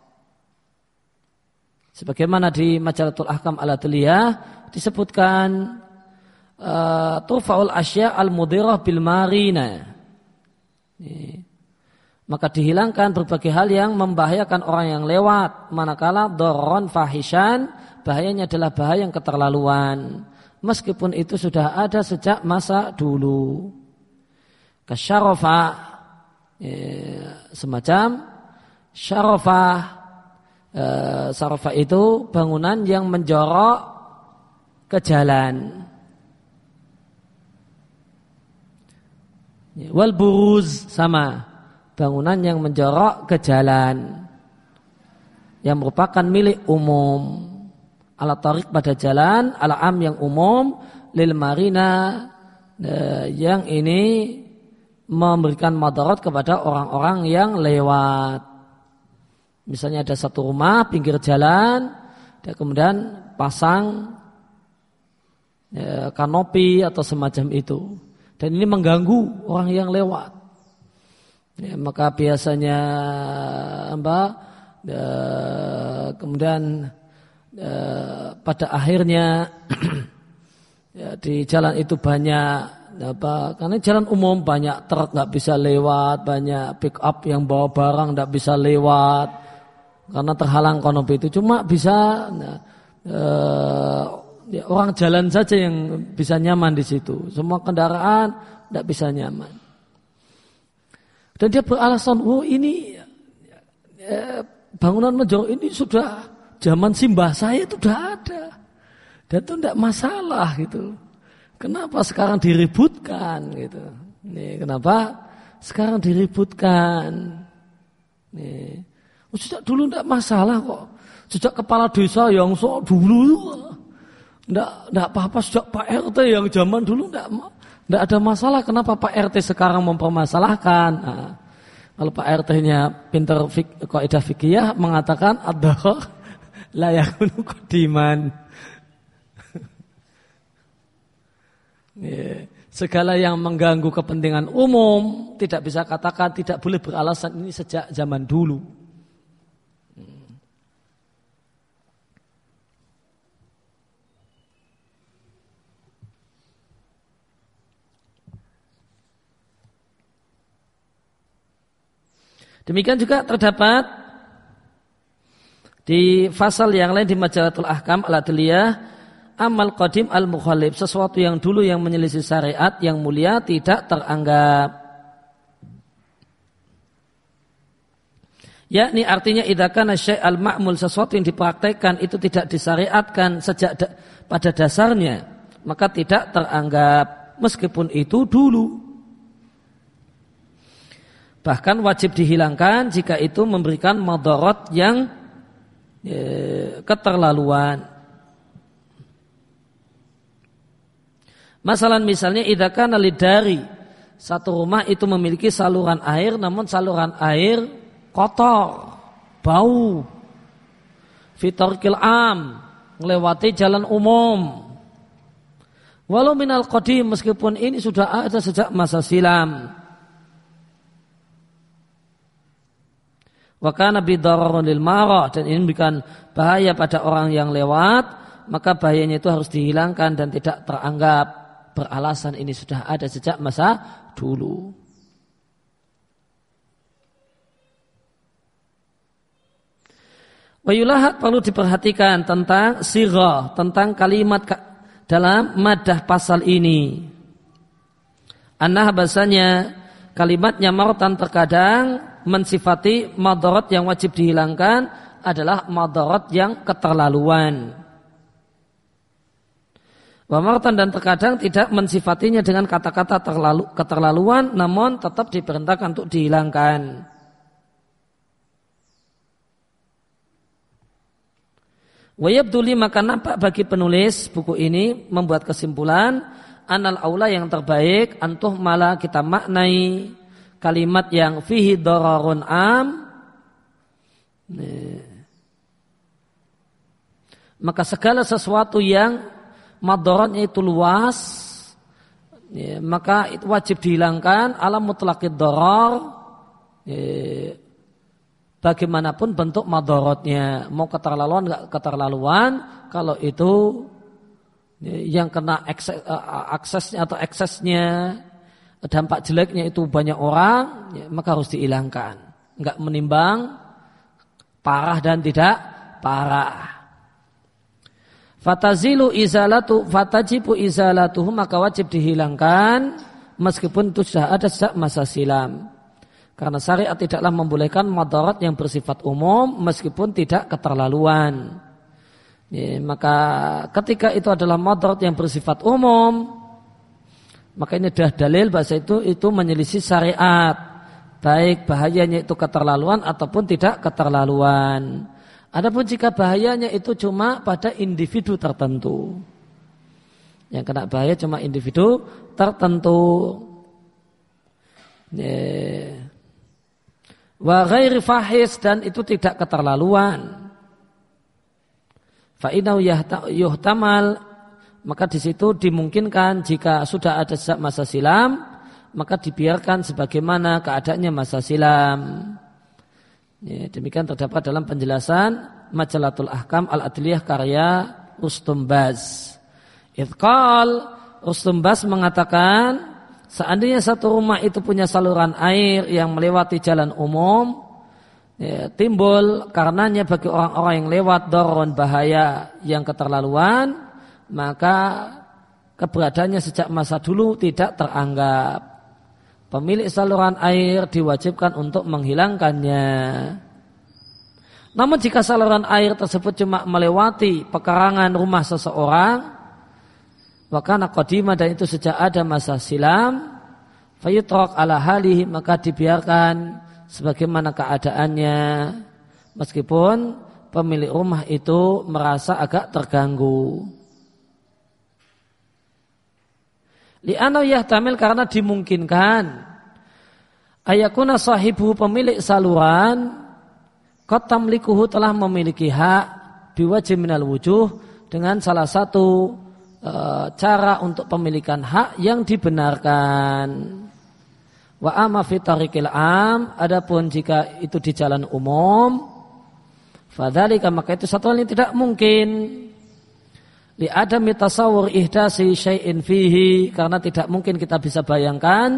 Sebagaimana di Majalatul Ahkam Al-Adliyah disebutkan uh, turfa'ul asya' al-mudirah bil marina. Ini. Maka dihilangkan berbagai hal yang membahayakan orang yang lewat, manakala dorron fahishan, bahayanya adalah bahaya yang keterlaluan, meskipun itu sudah ada sejak masa dulu. Kasyarafah, ya, semacam syarafah. E, syarafah itu bangunan yang menjorok ke jalan. Ya, wal buruz sama, bangunan yang menjorok ke jalan yang merupakan milik umum, ala tariq pada jalan, ala am yang umum, lil marina e, yang ini memberikan madarat kepada orang-orang yang lewat. Misalnya ada satu rumah pinggir jalan, dan kemudian pasang ya, kanopi atau semacam itu, dan ini mengganggu orang yang lewat. Ya, maka biasanya mbak, ya, kemudian ya, pada akhirnya ya, di jalan itu banyak apa? Karena jalan umum banyak truk nggak bisa lewat, banyak pick up yang bawa barang nggak bisa lewat. Karena terhalang kanopi itu cuma bisa nah, eh, ya, orang jalan saja yang bisa nyaman di situ. Semua kendaraan tidak bisa nyaman. Dan dia beralasan, oh ini eh, bangunan menjorok ini sudah zaman simbah saya itu sudah ada, dan itu tidak masalah gitu. Kenapa sekarang diributkan gitu? Nih, kenapa sekarang diributkan? Nih. Sejak dulu tidak masalah kok. Sejak kepala desa yang so dulu tidak tidak apa-apa. Sejak Pak R T yang zaman dulu tidak tidak ada masalah. Kenapa Pak R T sekarang mempermasalahkan? Nah, kalau Pak R T-nya pintar fik, kaidah fikih mengatakan ad-darar la yakunu qadiman. Yeah. Segala yang mengganggu kepentingan umum tidak bisa katakan, tidak boleh beralasan ini sejak zaman dulu. Demikian juga terdapat di fasal yang lain di Majalatul Ahkam Al-Adliyah, amal qadim al-mukhalif, sesuatu yang dulu yang menyelisih syariat yang mulia tidak teranggap. Yakni artinya idza kana syai' al-ma'mul, sesuatu yang dipraktekkan itu tidak disyariatkan sejak da- pada dasarnya, maka tidak teranggap meskipun itu dulu. Bahkan wajib dihilangkan jika itu memberikan madarat yang e, keterlaluan. Masalah misalnya idza kana lidari, satu rumah itu memiliki saluran air namun saluran air kotor, bau, fitarkil am, melewati jalan umum. Walau minal qadim, meskipun ini sudah ada sejak masa silam. Wa kana bidararun lil marah, dan ini memberikan bahaya pada orang yang lewat, maka bahayanya itu harus dihilangkan dan tidak teranggap beralasan ini sudah ada sejak masa dulu. Wayulahat, perlu diperhatikan tentang sirah, tentang kalimat dalam madah pasal ini. Anah bahasanya kalimatnya martan terkadang mensifati madarat yang wajib dihilangkan adalah madarat yang keterlaluan. Wa martan, dan terkadang tidak mensifatinya dengan kata-kata terlalu, keterlaluan, namun tetap diperintahkan untuk dihilangkan. Wa yabduli maka nampak bagi penulis buku ini membuat kesimpulan anal aula yang terbaik antuh malah kita maknai kalimat yang fihi dararun am. Maka segala sesuatu yang madaratnya itu luas, ya, maka itu wajib dihilangkan alam mutlaqid darar, ya, bagaimanapun bentuk madaratnya, mau keterlaluan enggak keterlaluan, kalau itu ya, yang kena akses, aksesnya atau eksesnya, dampak jeleknya itu banyak orang, ya, maka harus dihilangkan, enggak menimbang parah dan tidak parah. Fatazilu izalatu fatajibu izalatuhu maka wajib dihilangkan meskipun itu sudah ada sejak masa silam. Karena syariat tidaklah membolehkan madarat yang bersifat umum meskipun tidak keterlaluan. Ya, maka ketika itu adalah madarat yang bersifat umum, maka ini adalah dalil bahasa itu itu menyelisih syariat, baik bahayanya itu keterlaluan ataupun tidak keterlaluan. Adapun jika bahayanya itu cuma pada individu tertentu, yang kena bahaya cuma individu tertentu, wa ghairi fahis dan itu tidak keterlaluan, fa innahu yuhtamal maka di situ dimungkinkan jika sudah ada sejak masa silam maka dibiarkan sebagaimana keadaannya masa silam. Ya, demikian terdapat dalam penjelasan Majalatul Ahkam Al-Adliyah karya Rustum Baz. Idqal Rustum Baz mengatakan seandainya satu rumah itu punya saluran air yang melewati jalan umum, ya, timbul karenanya bagi orang-orang yang lewat darun bahaya yang keterlaluan, maka keberadaannya sejak masa dulu tidak teranggap. Pemilik saluran air diwajibkan untuk menghilangkannya. Namun jika saluran air tersebut cuma melewati pekarangan rumah seseorang, wakana qadimah dan itu sejak ada masa silam, fayutraq ala halihi maka dibiarkan sebagaimana keadaannya, meskipun pemilik rumah itu merasa agak terganggu. Li'anau yahtamil karena dimungkinkan ayakuna sahibu pemilik saluran qad tamlikuhu telah memiliki hak biwajhi minal wujuh dengan salah satu e, cara untuk pemilikan hak yang dibenarkan. Wa amma fi tariqil am adapun jika itu di jalan umum fadzalika maka itu satu hal yang tidak mungkin. Li adami tasawwur ihdasi syai'in fihi karena tidak mungkin kita bisa bayangkan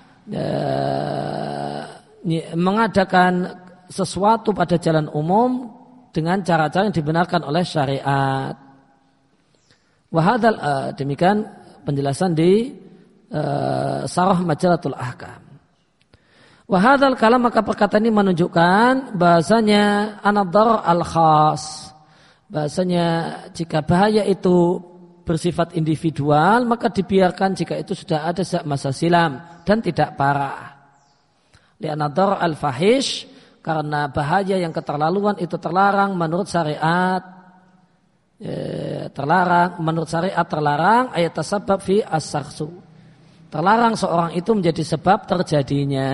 eh, mengadakan sesuatu pada jalan umum dengan cara-cara yang dibenarkan oleh syariat. Wa hadzal eh, demikian penjelasan di eh, Sarah Majalatul Ahkam. Wa hadzal kalam maka perkataan ini menunjukkan bahasanya anadhar al-khas. Bahasanya jika bahaya itu bersifat individual maka dibiarkan jika itu sudah ada sejak masa silam dan tidak parah. Li'anna dar al-fahish karena bahaya yang keterlaluan itu terlarang menurut syariat, eh, terlarang menurut syariat terlarang ayat tasabab fi as-sakhsu. Terlarang seorang itu menjadi sebab terjadinya.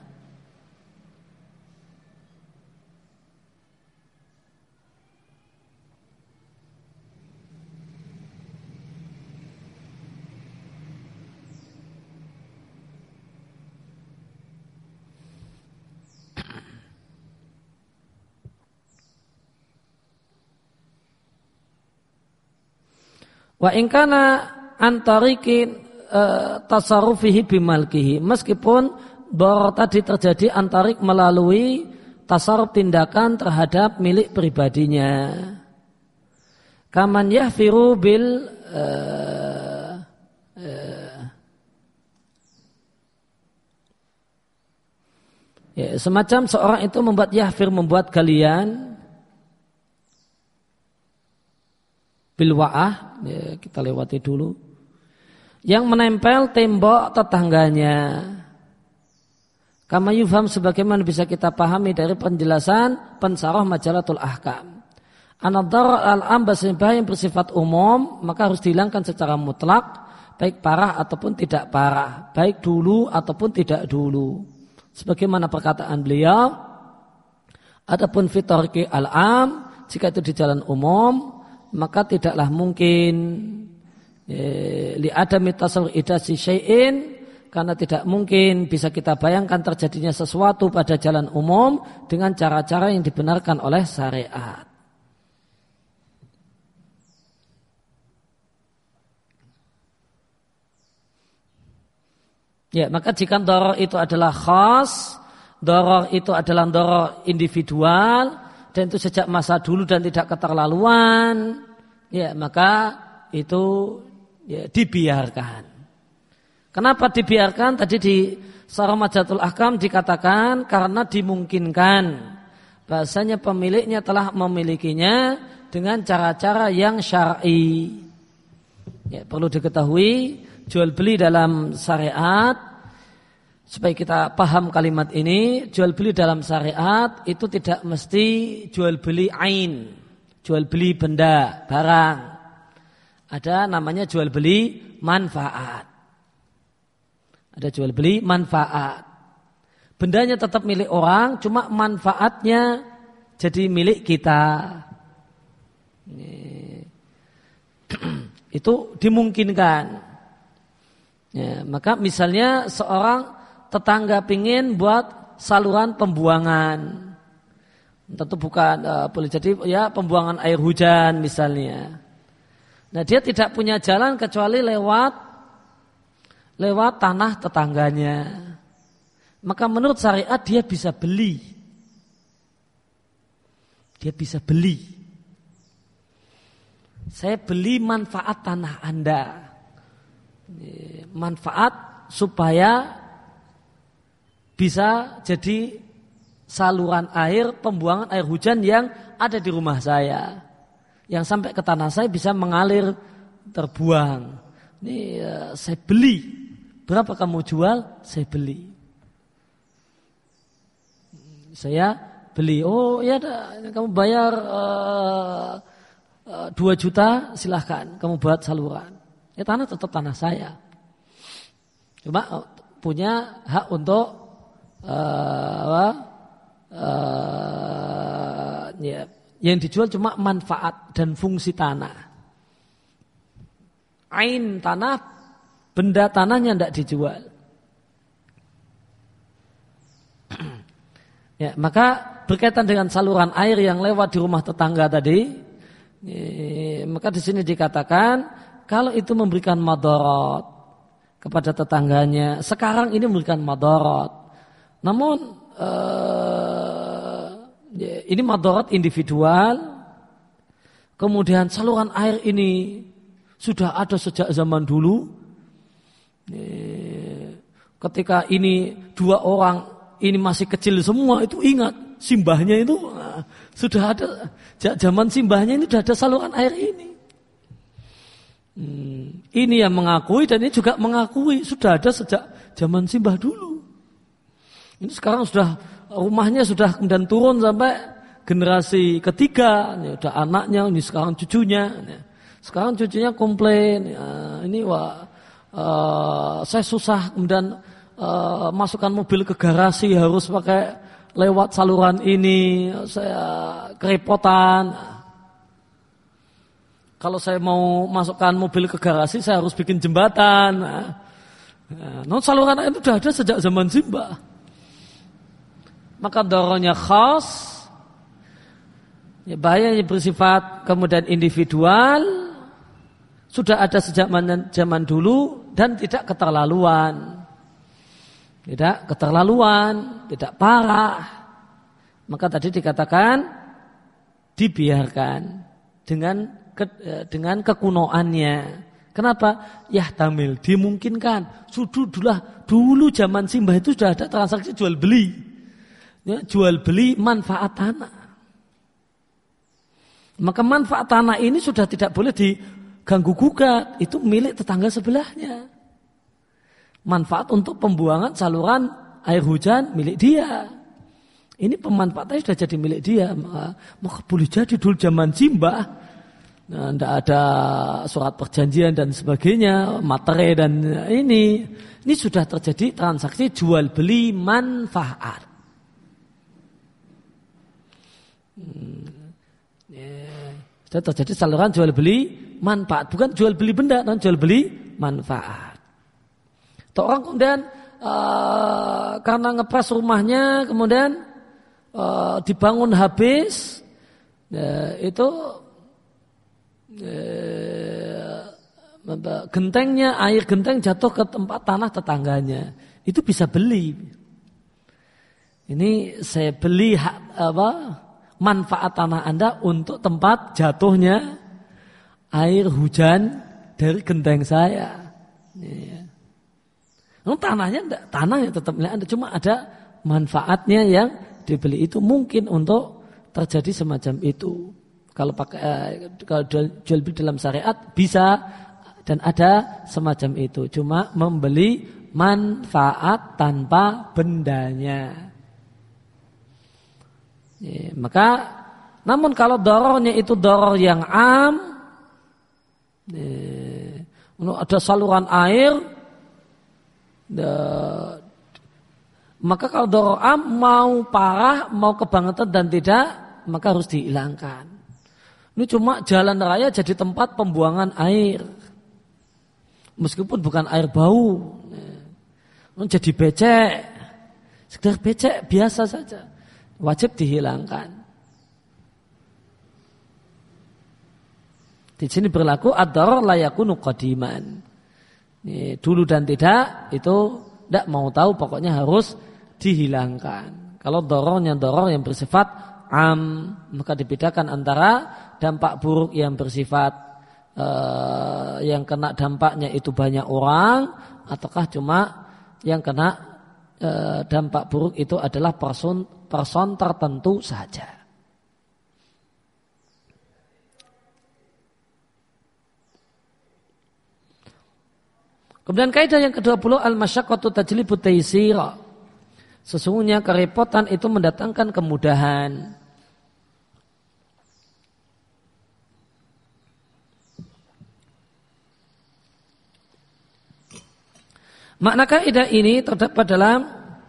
Wa in kana antarikin e, tasarrufihi bimalkihi meskipun dharar tadi terjadi antarik melalui tasarruf tindakan terhadap milik pribadinya. Kaman yahfiru bil e, e, ya, semacam seorang itu membuat yahfir membuat galian bilwa'ah, ya, kita lewati dulu, yang menempel tembok tetangganya. Kama yufham sebagaimana bisa kita pahami dari penjelasan pensarah Majalatul Ahkam. An-darar al-am bahaya yang bersifat umum maka harus dihilangkan secara mutlak, baik parah ataupun tidak parah, baik dulu ataupun tidak dulu. Sebagaimana perkataan beliau, adapun fitarqi al-am, jika itu di jalan umum, maka tidaklah mungkin eh, li adami tasawwur idasi syai'in, karena tidak mungkin bisa kita bayangkan terjadinya sesuatu pada jalan umum dengan cara-cara yang dibenarkan oleh syariat. Ya, maka jika doror itu adalah khas, doror itu adalah doror individual, dan itu sejak masa dulu dan tidak keterlaluan, ya maka itu ya, dibiarkan. Kenapa dibiarkan? Tadi di Syarah Majmu'ul Ahkam dikatakan karena dimungkinkan bahasanya pemiliknya telah memilikinya dengan cara-cara yang syar'i. Ya, perlu diketahui jual beli dalam syariat, supaya kita paham kalimat ini, jual beli dalam syariat itu tidak mesti jual beli ain, jual beli benda, barang. Ada namanya jual beli manfaat. Ada jual beli manfaat. Bendanya tetap milik orang, cuma manfaatnya jadi milik kita. Itu dimungkinkan. Ya, maka misalnya seorang tetangga pingin buat saluran pembuangan, tentu bukan uh, boleh jadi ya pembuangan air hujan misalnya. Nah dia tidak punya jalan kecuali lewat lewat tanah tetangganya. Maka menurut syariat dia bisa beli, dia bisa beli. Saya beli manfaat tanah Anda, manfaat supaya bisa jadi saluran air, pembuangan air hujan yang ada di rumah saya, yang sampai ke tanah saya bisa mengalir terbuang. Ini uh, saya beli. Berapa kamu jual? Saya beli. Saya beli. Oh ya, kamu bayar uh, uh, dua juta, silahkan kamu buat saluran. Ya tanah tetap tanah saya. Cuma uh, punya hak untuk Uh, uh, ya, yang dijual cuma manfaat dan fungsi tanah. Ain tanah, benda tanahnya tidak dijual. Ya, maka berkaitan dengan saluran air yang lewat di rumah tetangga tadi, ya, maka di sini dikatakan kalau itu memberikan madarat kepada tetangganya, sekarang ini memberikan madarat. Namun uh, ya, ini madarat individual. Kemudian saluran air ini sudah ada sejak zaman dulu. Ya, ketika ini dua orang ini masih kecil semua, itu ingat simbahnya itu uh, sudah ada zaman simbahnya ini sudah ada saluran air ini. Hmm, ini yang mengakui dan ini juga mengakui sudah ada sejak zaman simbah dulu. Ini sekarang sudah rumahnya sudah kemudian turun sampai generasi ketiga, ya, udah anaknya, ini sekarang cucunya. Ya. Sekarang cucunya komplain, ya, ini wah uh, saya susah kemudian uh, masukkan mobil ke garasi harus pakai lewat saluran ini, saya kerepotan. Kalau saya mau masukkan mobil ke garasi saya harus bikin jembatan. Nah, non saluran itu sudah ada sejak zaman simbah. Maka darahnya khas, ya, bahaya yang bersifat kemudian individual, sudah ada sejak zaman dulu dan tidak keterlaluan, tidak keterlaluan, tidak parah. Maka tadi dikatakan dibiarkan dengan ke, dengan kekunoannya. Kenapa? Yahtamil, dimungkinkan. Sudah dulu zaman simbah itu sudah ada transaksi jual beli. Ya, jual beli manfaat tanah. Maka manfaat tanah ini sudah tidak boleh diganggu gugat, itu milik tetangga sebelahnya. Manfaat untuk pembuangan saluran air hujan milik dia. Ini pemanfaatannya sudah jadi milik dia, maka, maka boleh jadi dulu zaman Simbah, nah, tidak ada surat perjanjian dan sebagainya, materai dan ini, ini sudah terjadi transaksi jual beli manfaat. Hmm, ya, sudah terjadi saluran jual beli manfaat, bukan jual beli benda, non jual beli manfaat. Atau orang kemudian uh, karena ngepres rumahnya, kemudian uh, dibangun habis, ya, itu uh, gentengnya, air genteng jatuh ke tempat tanah tetangganya, itu bisa beli. Ini saya beli hak, apa, manfaat tanah Anda untuk tempat jatuhnya air hujan dari genteng saya. Ya. Nah, tanahnya enggak, tanahnya tetap milik Anda, cuma ada manfaatnya yang dibeli, itu mungkin untuk terjadi semacam itu. Kalau pakai kalau jual beli dalam syariat bisa dan ada semacam itu, cuma membeli manfaat tanpa bendanya. Ya, maka namun kalau dorornya itu doror yang am, ya, ada saluran air, ya, maka kalau doror am mau parah, mau kebangetan dan tidak, maka harus dihilangkan. Ini cuma jalan raya jadi tempat pembuangan air, meskipun bukan air bau, ya, jadi becek, sekedar becek biasa saja, wajib dihilangkan. Di sini berlaku ad-darar la yakunu qadiman. Dulu dan tidak itu tidak mau tahu, pokoknya harus dihilangkan. Kalau dorornya doror yang bersifat am, maka dibedakan antara dampak buruk yang bersifat uh, yang kena dampaknya itu banyak orang, ataukah cuma yang kena uh, dampak buruk itu adalah person person tertentu saja. Kemudian kaidah yang kedua puluh, al-masyaqqatu tajlibu taysira. Sesungguhnya kerepotan itu mendatangkan kemudahan. Makna kaidah ini terdapat dalam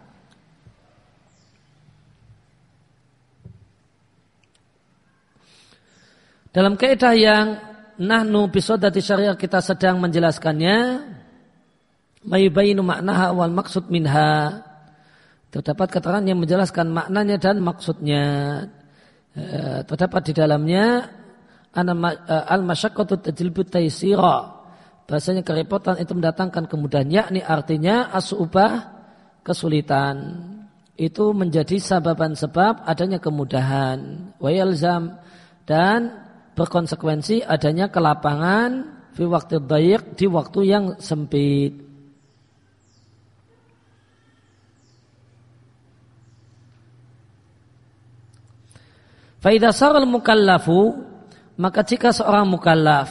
dalam kaidah yang nahnu bisodati syariah kita sedang menjelaskannya. Mayubayinu maknaha wal maksud minha. Terdapat keterangan yang menjelaskan maknanya dan maksudnya. E, terdapat di dalamnya al-masyaqqatu tajlibu taysira. Bahasanya kerepotan itu mendatangkan kemudahan, yakni artinya as-ubah, kesulitan. Itu menjadi sababan sebab adanya kemudahan. Wa yalzam, dan berkonsekuensi adanya kelapangan fi waqti dhayiq, di waktu yang sempit. Fa idza saral mukallafu, maka jika seorang mukallaf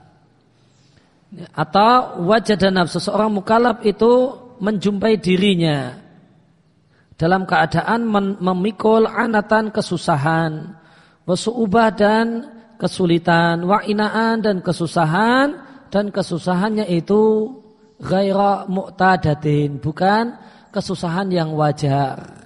atau wajada nafsu, seorang mukallaf itu menjumpai dirinya dalam keadaan memikul anatan, kesusahan, wasu'ubah dan kesulitan, wa'inaan dan kesusahan, dan kesusahannya itu ghaira mu'tadatin, bukan kesusahan yang wajar.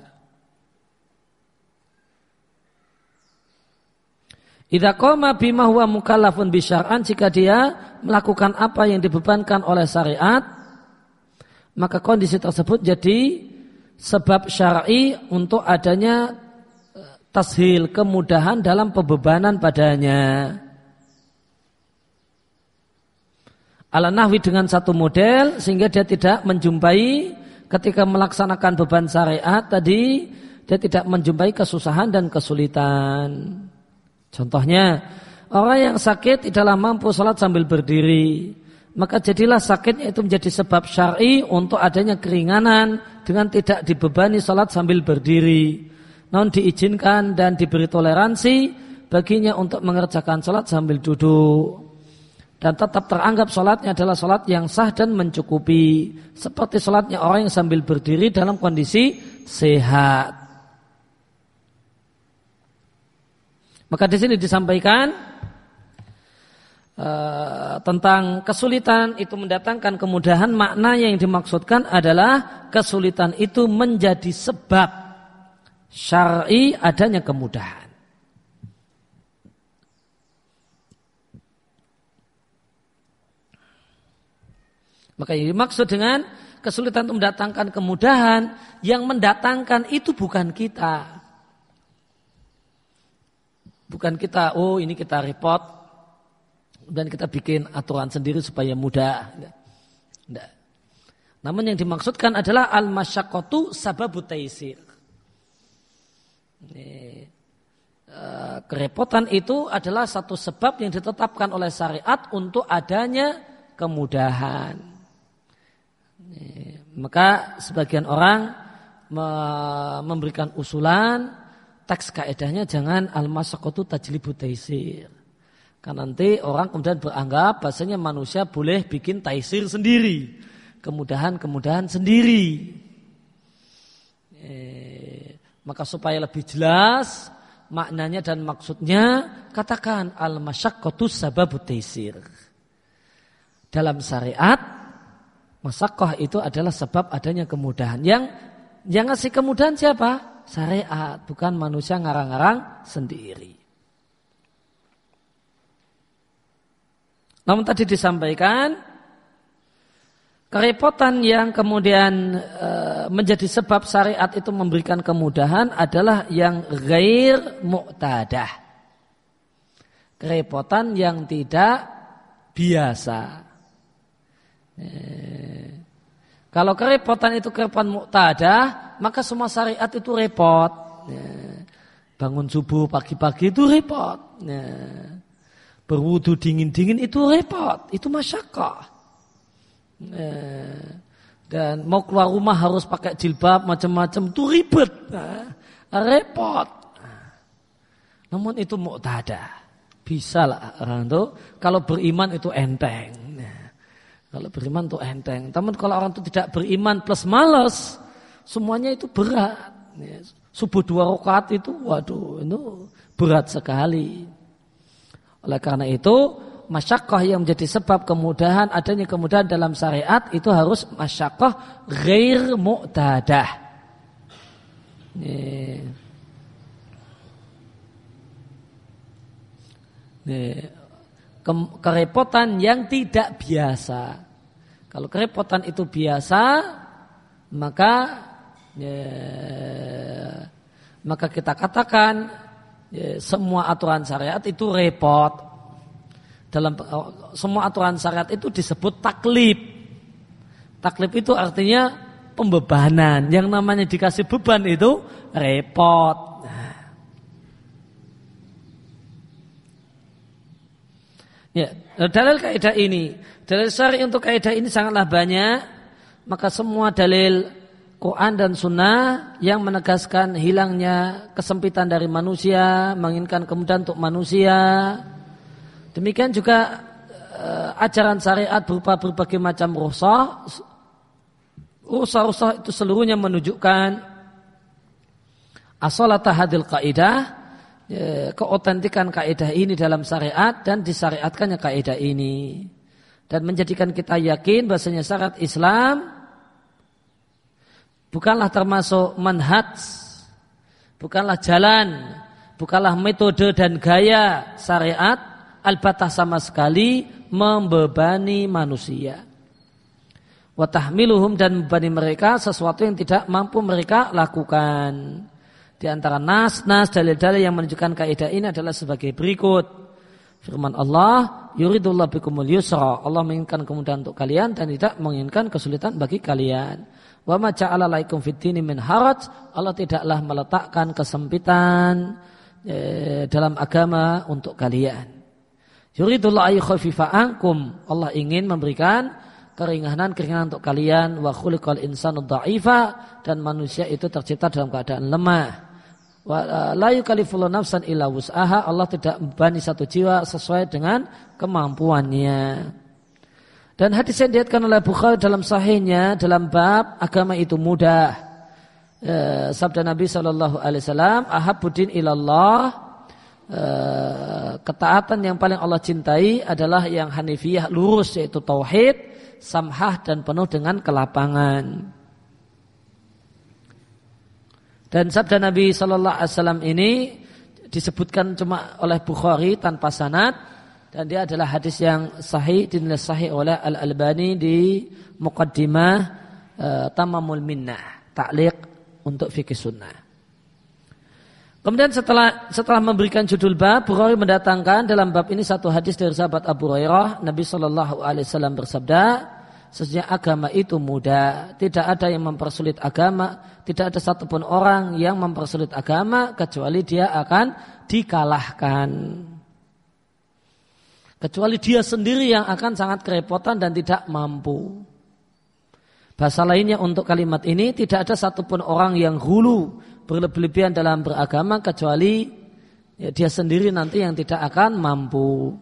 Idza qama bima huwa mukallafun bi syar'an, jika dia melakukan apa yang dibebankan oleh syariat, maka kondisi tersebut jadi sebab syar'i untuk adanya tashil, kemudahan dalam pembebanan padanya. Ala nahwi, dengan satu model, sehingga dia tidak menjumpai ketika melaksanakan beban syariat tadi, dia tidak menjumpai kesusahan dan kesulitan. Contohnya, orang yang sakit tidaklah mampu sholat sambil berdiri, maka jadilah sakitnya itu menjadi sebab syar'i untuk adanya keringanan dengan tidak dibebani sholat sambil berdiri. Namun diizinkan dan diberi toleransi baginya untuk mengerjakan sholat sambil duduk. Dan tetap teranggap sholatnya adalah sholat yang sah dan mencukupi, seperti sholatnya orang yang sambil berdiri dalam kondisi sehat. Maka di sini disampaikan uh, tentang kesulitan itu mendatangkan kemudahan. Makna yang dimaksudkan adalah kesulitan itu menjadi sebab syar'i adanya kemudahan. Maka yang dimaksud dengan kesulitan untuk mendatangkan kemudahan, yang mendatangkan itu bukan kita. Bukan kita, oh ini kita repot, dan kita bikin aturan sendiri supaya mudah. Tidak. Namun yang dimaksudkan adalah al-masyaqqatu sababut taisir. Kerepotan itu adalah satu sebab yang ditetapkan oleh syariat untuk adanya kemudahan. Maka sebagian orang memberikan usulan teks kaedahnya jangan al-masyaqqatu tajlibu taisir. Karena nanti orang kemudian beranggap bahasanya manusia boleh bikin taisir sendiri, kemudahan-kemudahan sendiri. Eh, maka supaya lebih jelas maknanya dan maksudnya, katakan al-masyaqqatu sababut taisir. Dalam syariat masyaqqah itu adalah sebab adanya kemudahan. Yang yang ngasih kemudahan siapa? Syariat, bukan manusia ngarang-ngarang sendiri. Namun tadi disampaikan kerepotan yang kemudian e, menjadi sebab syariat itu memberikan kemudahan adalah yang ghair mu'tadah. Kerepotan yang tidak biasa. Eh, kalau kerepotan itu kerepotan muqtadah, maka semua syariat itu repot. Eh, bangun subuh pagi-pagi itu repot. Eh, berwudu dingin-dingin itu repot, itu masyaqqah. Eh, dan mau keluar rumah harus pakai jilbab macam-macam itu ribet, eh, repot. Namun itu muqtadah. Bisa lah orang itu kalau beriman itu enteng. Kalau beriman itu enteng. Namun kalau orang itu tidak beriman plus malas, semuanya itu berat. Subuh dua rakaat itu, waduh, itu berat sekali. Oleh karena itu, masyaqqah yang menjadi sebab kemudahan, adanya kemudahan dalam syariat itu harus masyaqqah ghair mu'tadah. Nih. Nih. Kerepotan yang tidak biasa. Kalau kerepotan itu biasa, maka ya, maka kita katakan ya, semua aturan syariat itu repot. Dalam semua aturan syariat itu disebut taklif. Taklif itu artinya pembebanan. Yang namanya dikasih beban itu repot. Ya, dalil kaidah ini, dalil syar'i untuk kaidah ini sangatlah banyak. Maka semua dalil Quran dan Sunnah yang menegaskan hilangnya kesempitan dari manusia, menginginkan kemudahan untuk manusia. Demikian juga uh, ajaran syariat berupa berbagai macam rukhsah. Rukhsah-rukhsah itu seluruhnya menunjukkan asalata hadil kaidah, keotentikan kaidah ini dalam syariat dan disyariatkannya kaidah ini, dan menjadikan kita yakin bahasanya syariat Islam bukanlah termasuk manhaj, bukanlah jalan, bukanlah metode dan gaya syariat, albatah sama sekali membebani manusia. Wa tahmiluhum, dan membebani mereka sesuatu yang tidak mampu mereka lakukan. Di antara nas-nas dalil-dalil yang menunjukkan kaidah ini adalah sebagai berikut. Firman Allah, yuridullahu bikumul yusra. Allah menginginkan kemudahan untuk kalian dan tidak menginginkan kesulitan bagi kalian. Wa ma ja'ala laikum fid dini min haraj. Allah tidaklah meletakkan kesempitan eh, dalam agama untuk kalian. Yuridullahu ay khafifa ankum. Allah ingin memberikan keringanan-keringanan untuk kalian. Wa khuliqal insanu dha'ifa, dan manusia itu tercipta dalam keadaan lemah. Wa la yukallifullahu nafsan illa wus'aha. Allah tidak membebani satu jiwa sesuai dengan kemampuannya. Dan hadis yang diriwayatkan oleh Bukhari dalam sahihnya dalam bab agama itu mudah. E, sabda Nabi sallallahu alaihi wasallam, ahabbudin ilallah uh, ketaatan yang paling Allah cintai adalah yang hanifiyah lurus, yaitu tauhid, samhah dan penuh dengan kelapangan. Dan sabda Nabi Sallallahu Alaihi Wasallam ini disebutkan cuma oleh Bukhari tanpa sanad, dan dia adalah hadis yang sahih, dinilai sahih oleh Al-Albani di Muqaddimah uh, Tamamul Minnah, ta'liq untuk fikih sunnah. Kemudian setelah setelah memberikan judul bab, Bukhari mendatangkan dalam bab ini satu hadis dari sahabat Abu Hurairah. Nabi Shallallahu Alaihi Wasallam bersabda, sesungguhnya agama itu mudah, tidak ada yang mempersulit agama, tidak ada satupun orang yang mempersulit agama kecuali dia akan dikalahkan, kecuali dia sendiri yang akan sangat kerepotan dan tidak mampu. Bahasa lainnya untuk kalimat ini, tidak ada satupun orang yang hulu berlebihan dalam beragama kecuali ya, dia sendiri nanti yang tidak akan mampu.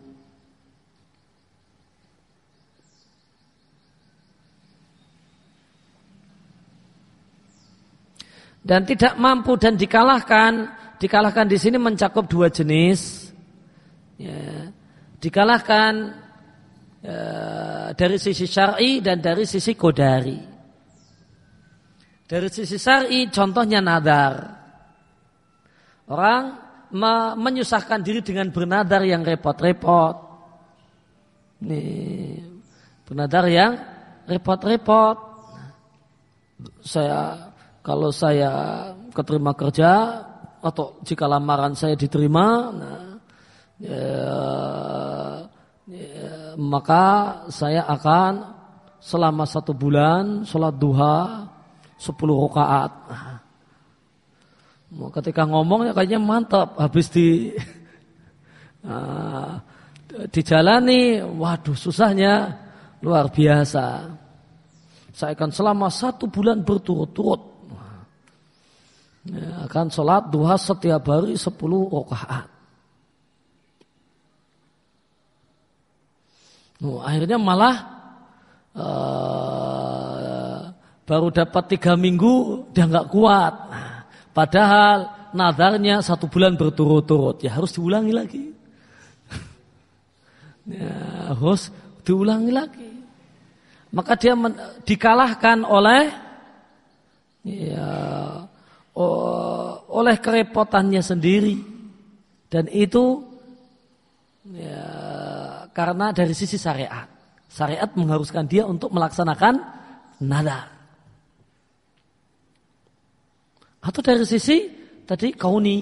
Dan tidak mampu dan dikalahkan, dikalahkan di sini mencakup dua jenis. Ya, dikalahkan ya, dari sisi syar'i dan dari sisi qadari. Dari sisi syar'i contohnya nadar. Orang me- menyusahkan diri dengan bernadar yang repot-repot. Nih, bernadar yang repot-repot. Saya kalau saya keterima kerja atau jika lamaran saya diterima, nah, ya, ya, maka saya akan selama satu bulan sholat duha sepuluh rakaat. Ketika ngomongnya kayaknya mantap, habis di uh, dijalani, waduh susahnya luar biasa. Saya akan selama satu bulan berturut-turut ya, akan sholat duha setiap hari sepuluh rakaat. Nah, akhirnya malah uh, baru dapat tiga minggu dia nggak kuat. Nah, padahal nadarnya satu bulan berturut-turut, ya harus diulangi lagi. Ya, harus diulangi lagi. Maka dia men, dikalahkan oleh ya, oleh kerepotannya sendiri, dan itu ya, karena dari sisi syariat, syariat mengharuskan dia untuk melaksanakan nadar. Atau dari sisi tadi kauni,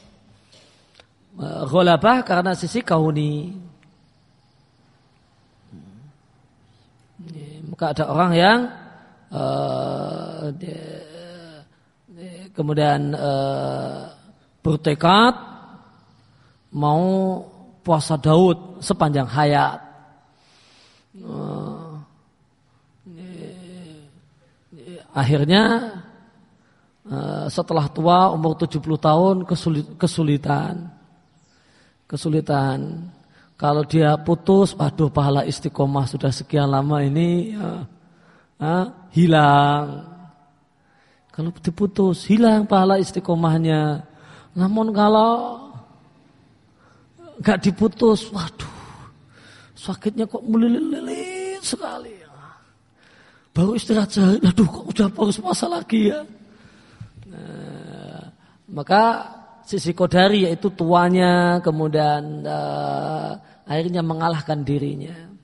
ghalabah karena sisi kauni. Maka ada orang yang uh, dia, kemudian uh, bertekad mau puasa Daud sepanjang hayat. Uh, akhirnya Uh, setelah tua umur tujuh puluh tahun kesulit, kesulitan kesulitan kalau dia putus, aduh pahala istiqomah sudah sekian lama ini uh, uh, hilang. Kalau diputus hilang pahala istiqomahnya. Namun kalau gak diputus, waduh sakitnya kok melilit-lilit sekali. Baru istirahat sehari, aduh kok udah harus puasa lagi ya. Nah, maka sisi qadari yaitu tuanya kemudian uh, akhirnya mengalahkan dirinya.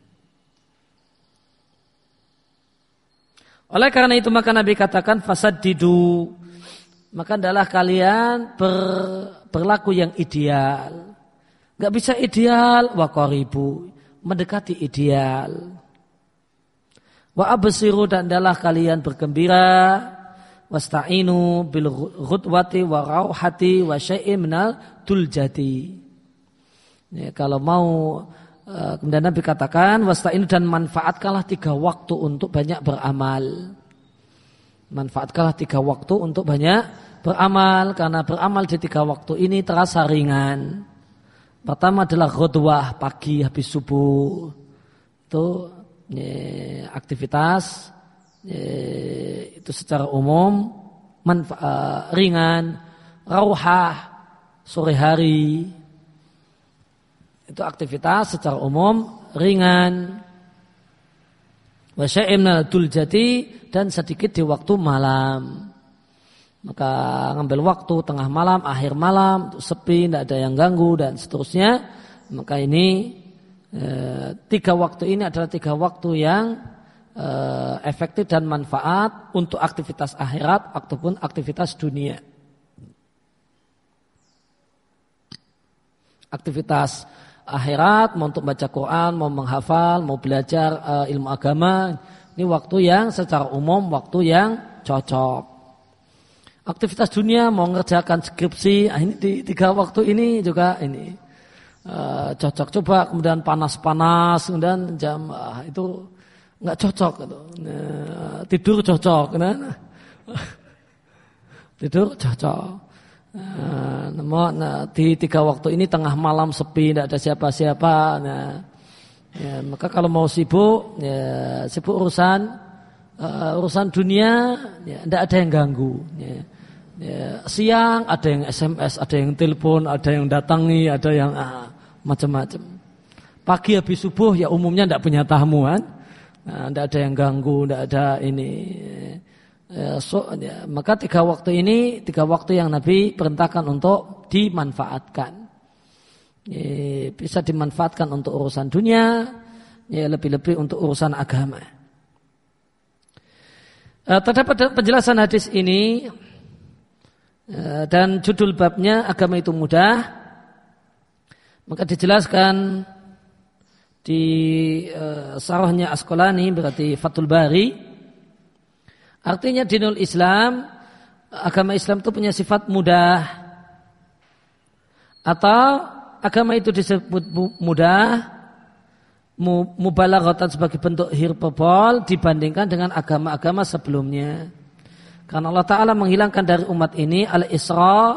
Oleh karena itu maka Nabi katakan fasaddidu, maka adalah kalian ber, berlaku yang ideal. Gak bisa ideal wa qaribu, mendekati ideal. Wa absiru, dan adalah kalian bergembira. Wasta'inu bil ghudwati wa rauhati wa syai'in minal tuljati. Ya, kalau mau uh, kemudian Nabi katakan wasta'inu, dan manfaatkanlah tiga waktu untuk banyak beramal. Manfaatkanlah tiga waktu untuk banyak beramal, karena beramal di tiga waktu ini terasa ringan. Pertama adalah ghudwah, pagi habis subuh. Itu ya, aktivitas itu secara umum manfaat ringan. Rauhah, sore hari, Itu aktivitas secara umum ringan. Wa syai'in minal duljati, dan sedikit di waktu malam. Maka ngambil waktu tengah malam, akhir malam, sepi, tidak ada yang ganggu dan seterusnya. Maka ini e, tiga waktu ini adalah tiga waktu yang e, efektif dan manfaat untuk aktivitas akhirat ataupun aktivitas dunia. Aktivitas akhirat, mau untuk baca Quran, mau menghafal, mau belajar e, ilmu agama, ini waktu yang secara umum waktu yang cocok. Aktivitas dunia, mau ngerjakan skripsi, ini di tiga waktu ini juga ini uh, cocok. Coba kemudian panas-panas, kemudian jam uh, itu nggak cocok. Gitu. Nah, tidur cocok, kan? Tidur cocok. Nah, nah, di tiga waktu ini tengah malam sepi, tidak ada siapa-siapa. Nah, ya, maka kalau mau sibuk, ya, sibuk urusan uh, urusan dunia, ya, tidak ada yang ganggu. Ya. Ya, siang ada yang S M S, ada yang telepon, ada yang datangi, ada yang ah, macam-macam. Pagi habis subuh ya umumnya tidak punya tamu kan, nah, tidak ada yang ganggu, tidak ada ini. Ya, so, ya, maka tiga waktu ini tiga waktu yang Nabi perintahkan untuk dimanfaatkan. Ya, bisa dimanfaatkan untuk urusan dunia, ya, lebih-lebih untuk urusan agama. Eh, terdapat penjelasan hadis ini. Dan judul babnya agama itu mudah, maka dijelaskan di uh, sarahnya Asqalani, berarti Fathul Bari, artinya dinul Islam, agama Islam itu punya sifat mudah, atau agama itu disebut mudah mubalaghatan sebagai bentuk hiperbol dibandingkan dengan agama-agama sebelumnya. Karena Allah Ta'ala menghilangkan dari umat ini al-isra,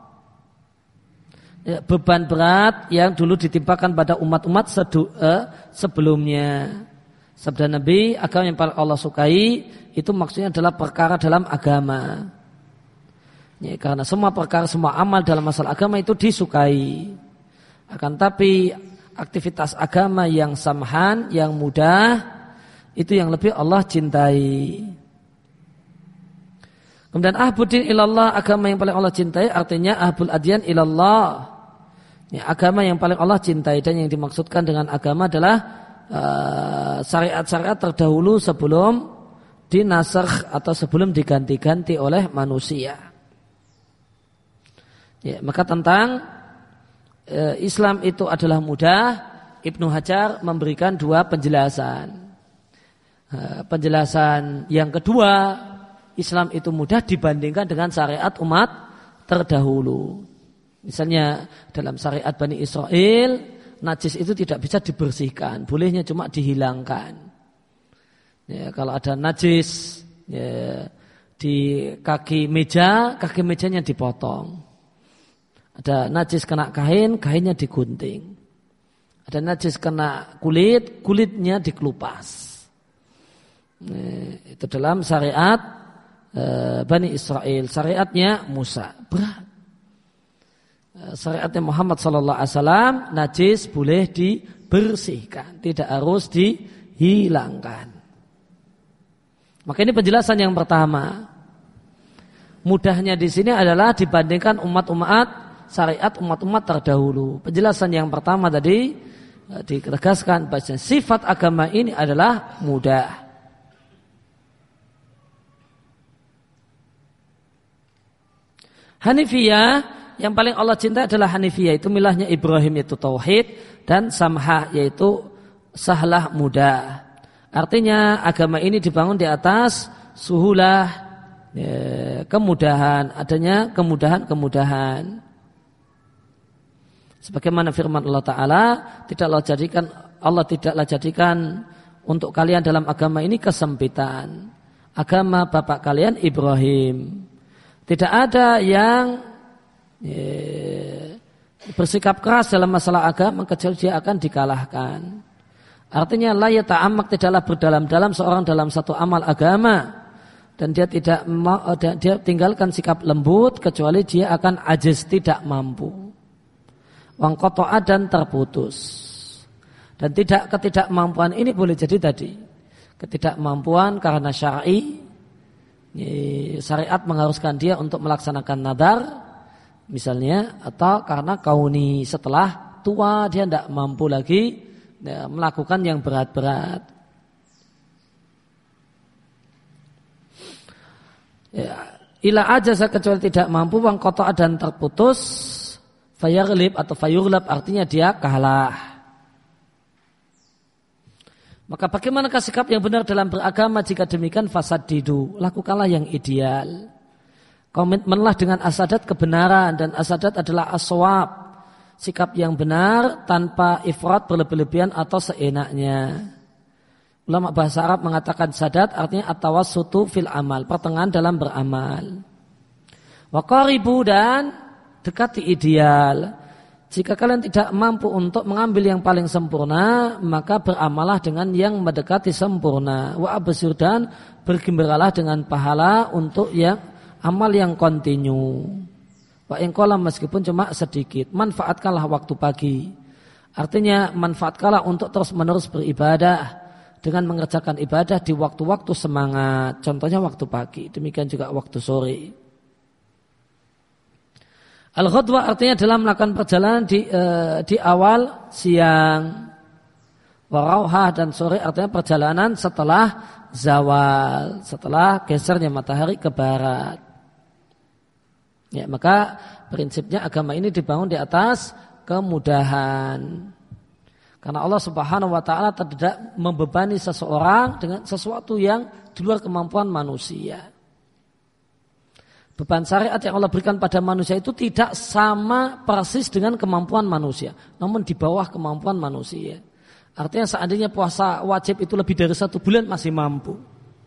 ya, beban berat yang dulu ditimpakan pada umat-umat sedu, eh, sebelumnya. Sabda Nabi, agama yang paling Allah sukai itu maksudnya adalah perkara dalam agama. Ya, karena semua perkara, semua amal dalam masalah agama itu disukai. Akan tapi aktivitas agama yang samhan, yang mudah, itu yang lebih Allah cintai. Kemudian ahbudin ilallah, agama yang paling Allah cintai, artinya ahbul adyan ilallah, ya, agama yang paling Allah cintai. Dan yang dimaksudkan dengan agama adalah uh, syariat-syariat terdahulu sebelum dinasakh atau sebelum diganti-ganti oleh manusia. Ya, maka tentang uh, Islam itu adalah mudah, Ibnu Hajar memberikan dua penjelasan. Uh, penjelasan yang kedua, Islam itu mudah dibandingkan dengan syariat umat terdahulu. Misalnya dalam syariat Bani Israel, najis itu tidak bisa dibersihkan, bolehnya cuma dihilangkan. Ya, kalau ada najis ya, di kaki meja, kaki mejanya dipotong. Ada najis kena kain, kainnya digunting. Ada najis kena kulit, kulitnya dikelupas. Ya, itu dalam syariat Bani Israel, syariatnya Musa berat. Syariatnya Muhammad sallallahu alaihi wasallam, najis boleh dibersihkan, tidak harus dihilangkan. Maka ini penjelasan yang pertama. Mudahnya di sini adalah dibandingkan umat-umat, syariat umat-umat terdahulu. Penjelasan yang pertama tadi ditegaskan bahwa sifat agama ini adalah mudah. Hanifiyah, yang paling Allah cinta adalah Hanifiyah, itu milahnya Ibrahim, yaitu tauhid, dan samhah, yaitu sahlah, mudah. Artinya agama ini dibangun di atas suhulah, ya, kemudahan, adanya kemudahan-kemudahan. Sebagaimana firman Allah Ta'ala, tidaklah jadikan Allah tidaklah jadikan untuk kalian dalam agama ini kesempitan. Agama bapak kalian Ibrahim. Tidak ada yang ya, bersikap keras dalam masalah agama kecuali dia akan dikalahkan. Artinya la yata'ammak, tidaklah berdalam-dalam seorang dalam satu amal agama dan dia tidak dia tinggalkan sikap lembut kecuali dia akan ajiz, tidak mampu. wangqata'a dan terputus. Dan tidak ketidakmampuan ini boleh jadi tadi ketidakmampuan karena syar'i, syariat mengharuskan dia untuk melaksanakan nadar misalnya, atau karena kauni setelah tua dia tidak mampu lagi ya, melakukan yang berat-berat. Ya, ila ajaza kecuali tidak mampu wangqata'a dan terputus, fayaghlib atau fayughlab artinya dia kalah. Maka bagaimanakah sikap yang benar dalam beragama? Jika demikian fasaddidu, lakukanlah yang ideal. Komitmenlah dengan asadat kebenaran, dan asadat adalah as-shawab, sikap yang benar tanpa ifrat berlebih-lebihan atau seenaknya. Ulama bahasa Arab mengatakan sadat artinya at-tawassutu fil amal, pertengahan dalam beramal. Wa qaribu dan dekati ideal. Jika kalian tidak mampu untuk mengambil yang paling sempurna, maka beramalah dengan yang mendekati sempurna. Wa absir dan bergembiralah dengan pahala untuk yang amal yang kontinu. Wa in qala meskipun cuma sedikit, manfaatkanlah waktu pagi. Artinya manfaatkanlah untuk terus-menerus beribadah dengan mengerjakan ibadah di waktu-waktu semangat. Contohnya waktu pagi, demikian juga waktu sore. Al-ghadwa artinya dalam melakukan perjalanan di, uh, di awal siang. Warauhah dan sore artinya perjalanan setelah zawal, setelah gesernya matahari ke barat. Ya, maka prinsipnya agama ini dibangun di atas kemudahan. Karena Allah Subhanahu wa taala tidak membebani seseorang dengan sesuatu yang di luar kemampuan manusia. Beban syariat yang Allah berikan pada manusia itu tidak sama persis dengan kemampuan manusia, namun di bawah kemampuan manusia. Artinya seandainya puasa wajib itu lebih dari satu bulan masih mampu.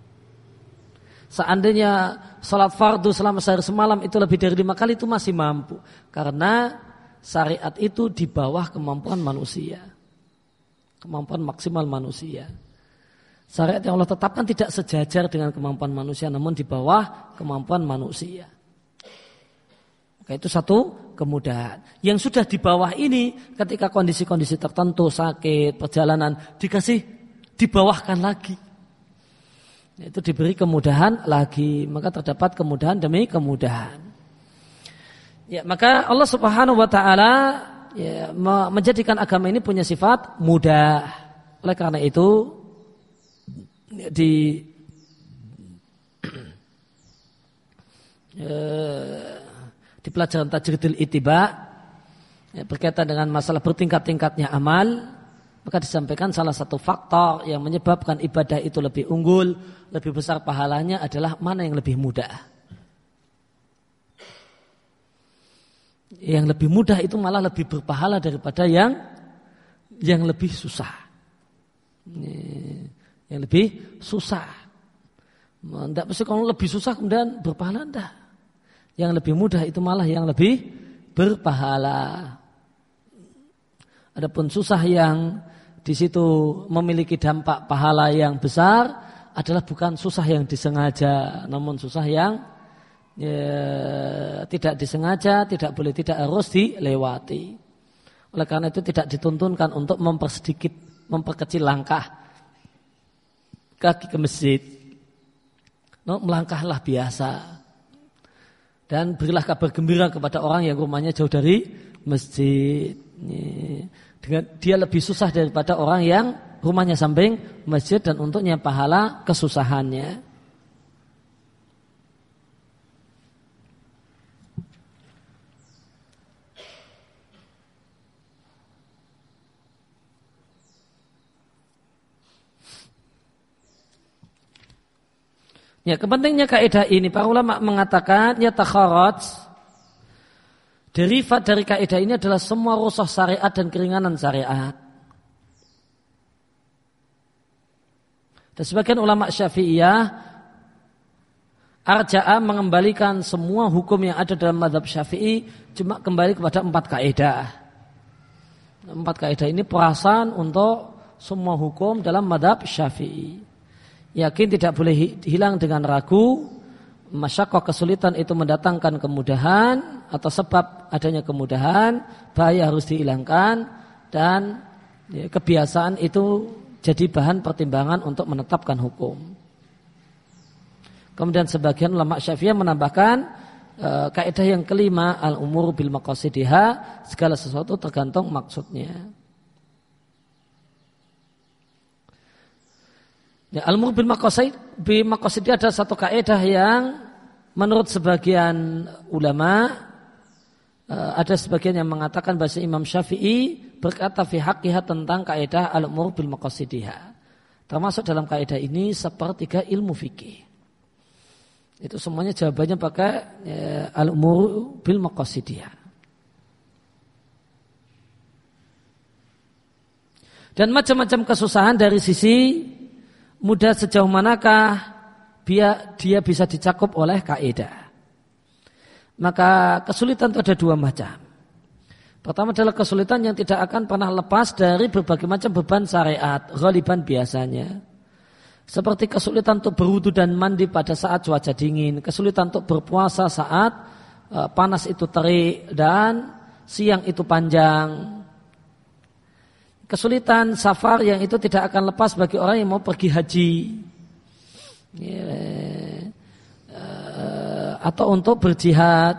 Seandainya salat fardu selama sehari semalam itu lebih dari lima kali itu masih mampu. Karena syariat itu di bawah kemampuan manusia, kemampuan maksimal manusia. Syariat yang Allah tetapkan tidak sejajar dengan kemampuan manusia, namun di bawah kemampuan manusia. Maka itu satu kemudahan. Yang sudah di bawah ini, ketika kondisi-kondisi tertentu, sakit, perjalanan, dikasih dibawahkan lagi. Itu diberi kemudahan lagi. Maka terdapat kemudahan demi kemudahan. Ya, maka Allah Subhanahu wa taala ya, menjadikan agama ini punya sifat mudah. Oleh karena itu di eh, di pelajaran Tajridul Ittiba ya, berkaitan dengan masalah bertingkat-tingkatnya amal, maka disampaikan salah satu faktor yang menyebabkan ibadah itu lebih unggul, lebih besar pahalanya adalah mana yang lebih mudah. Yang lebih mudah itu malah lebih berpahala daripada yang yang lebih susah. Ini, yang lebih susah. Tidak mesti kalau lebih susah kemudian berpahala, tidak. Yang lebih mudah itu malah yang lebih berpahala. Adapun susah yang di situ memiliki dampak pahala yang besar adalah bukan susah yang disengaja, namun susah yang ya, tidak disengaja, tidak boleh, tidak harus dilewati. Oleh karena itu tidak dituntunkan untuk mempersedikit, memperkecil langkah kaki ke masjid. No, melangkahlah biasa. Dan berilah kabar gembira kepada orang yang rumahnya jauh dari masjid. Dengan dia lebih susah daripada orang yang rumahnya samping masjid dan untuknya pahala kesusahannya. Ya, kepentingnya kaidah ini para ulama mengatakan ya takharaj, derivat dari kaidah ini adalah semua rukhsah syariat dan keringanan syariat. Dan sebagian ulama Syafi'iyah arja'a mengembalikan semua hukum yang ada dalam mazhab Syafi'i cuma kembali kepada empat kaidah. Empat kaidah ini perasan untuk semua hukum dalam mazhab Syafi'i. Yakin tidak boleh hilang dengan ragu, masyaqqah kesulitan itu mendatangkan kemudahan atau sebab adanya kemudahan, bahaya harus dihilangkan dan ya, kebiasaan itu jadi bahan pertimbangan untuk menetapkan hukum. Kemudian sebagian ulama Syafi'iyah menambahkan e, kaidah yang kelima, al-umuru bil maqasidiha, segala sesuatu tergantung maksudnya. Ya, al-umuru bil maqasid bil maqasidiha adalah satu kaidah yang menurut sebagian ulama, e, ada sebagian yang mengatakan bahasa Imam Syafi'i berkata fi haqqiha tentang kaidah al-umuru bil maqasidiha. Termasuk dalam kaidah ini sepertiga ilmu fikih. Itu semuanya jawabannya pakai ya, al-umuru bil maqasidiyah. Dan macam-macam kesusahan dari sisi mudah sejauh manakah dia, dia bisa dicakup oleh kaidah. Maka kesulitan itu ada dua macam. Pertama adalah kesulitan yang tidak akan pernah lepas dari berbagai macam beban syariat, ghaliban biasanya. Seperti kesulitan untuk berwudu dan mandi pada saat cuaca dingin, kesulitan untuk berpuasa saat e, panas itu terik dan siang itu panjang. Kesulitan safar yang itu tidak akan lepas bagi orang yang mau pergi haji. Ya, e, atau untuk berjihad.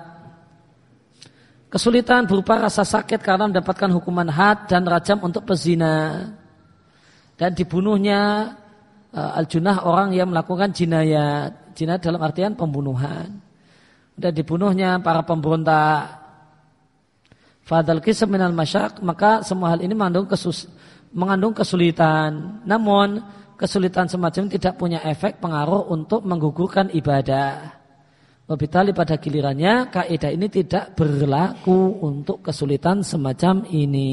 Kesulitan berupa rasa sakit karena mendapatkan hukuman had dan rajam untuk pezina. Dan dibunuhnya al-junah orang yang melakukan jinayat. Jinayat dalam artian pembunuhan. Dan dibunuhnya para pemberontak. Fadal kisah minal masyak, maka semua hal ini mengandung, kesus, mengandung kesulitan. Namun kesulitan semacam ini tidak punya efek pengaruh untuk menggugurkan ibadah. Wabitali pada gilirannya kaidah ini tidak berlaku untuk kesulitan semacam ini.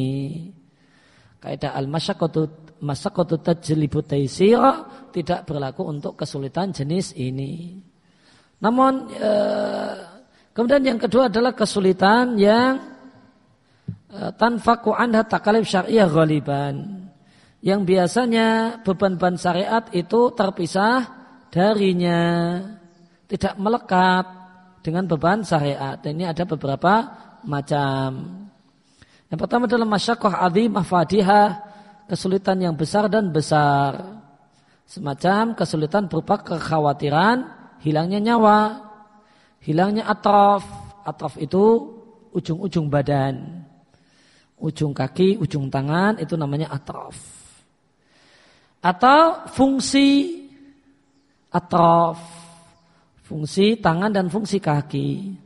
Kaidah al-masyaqqatu masyaqqatu tajlibu taysira tidak berlaku untuk kesulitan jenis ini. Namun e, kemudian yang kedua adalah kesulitan yang e, tanfaku anha takalif syariah ghaliban, yang biasanya beban-beban syariat itu terpisah darinya, tidak melekat dengan beban syariat. Dan ini ada beberapa macam. Yang pertama adalah masyaqqah azimah fadihah, kesulitan yang besar dan besar. Semacam kesulitan berupa kekhawatiran hilangnya nyawa, hilangnya atraf. Atraf itu ujung-ujung badan, ujung kaki, ujung tangan, itu namanya atraf. Atau fungsi atraf, fungsi tangan dan fungsi kaki.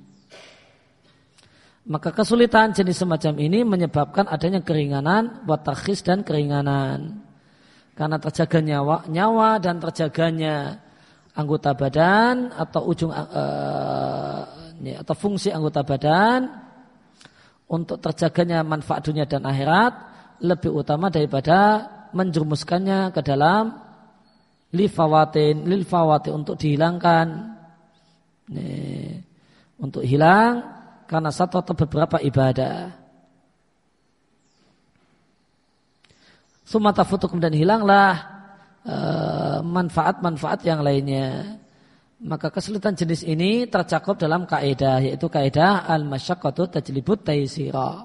Maka kesulitan jenis semacam ini menyebabkan adanya keringanan, watakhis dan keringanan. Karena terjaga nyawa, nyawa dan terjaganya anggota badan atau ujung uh, atau fungsi anggota badan untuk terjaganya manfaat dunia dan akhirat lebih utama daripada menjerumuskannya ke dalam lifawatin, lilfawati untuk dihilangkan, nih, untuk hilang karena satu atau beberapa ibadah. Summa tafutu, kemudian hilanglah e, manfaat-manfaat yang lainnya. Maka kesulitan jenis ini tercakup dalam kaidah, yaitu kaidah al-masyaqqatu tajlibut taysira.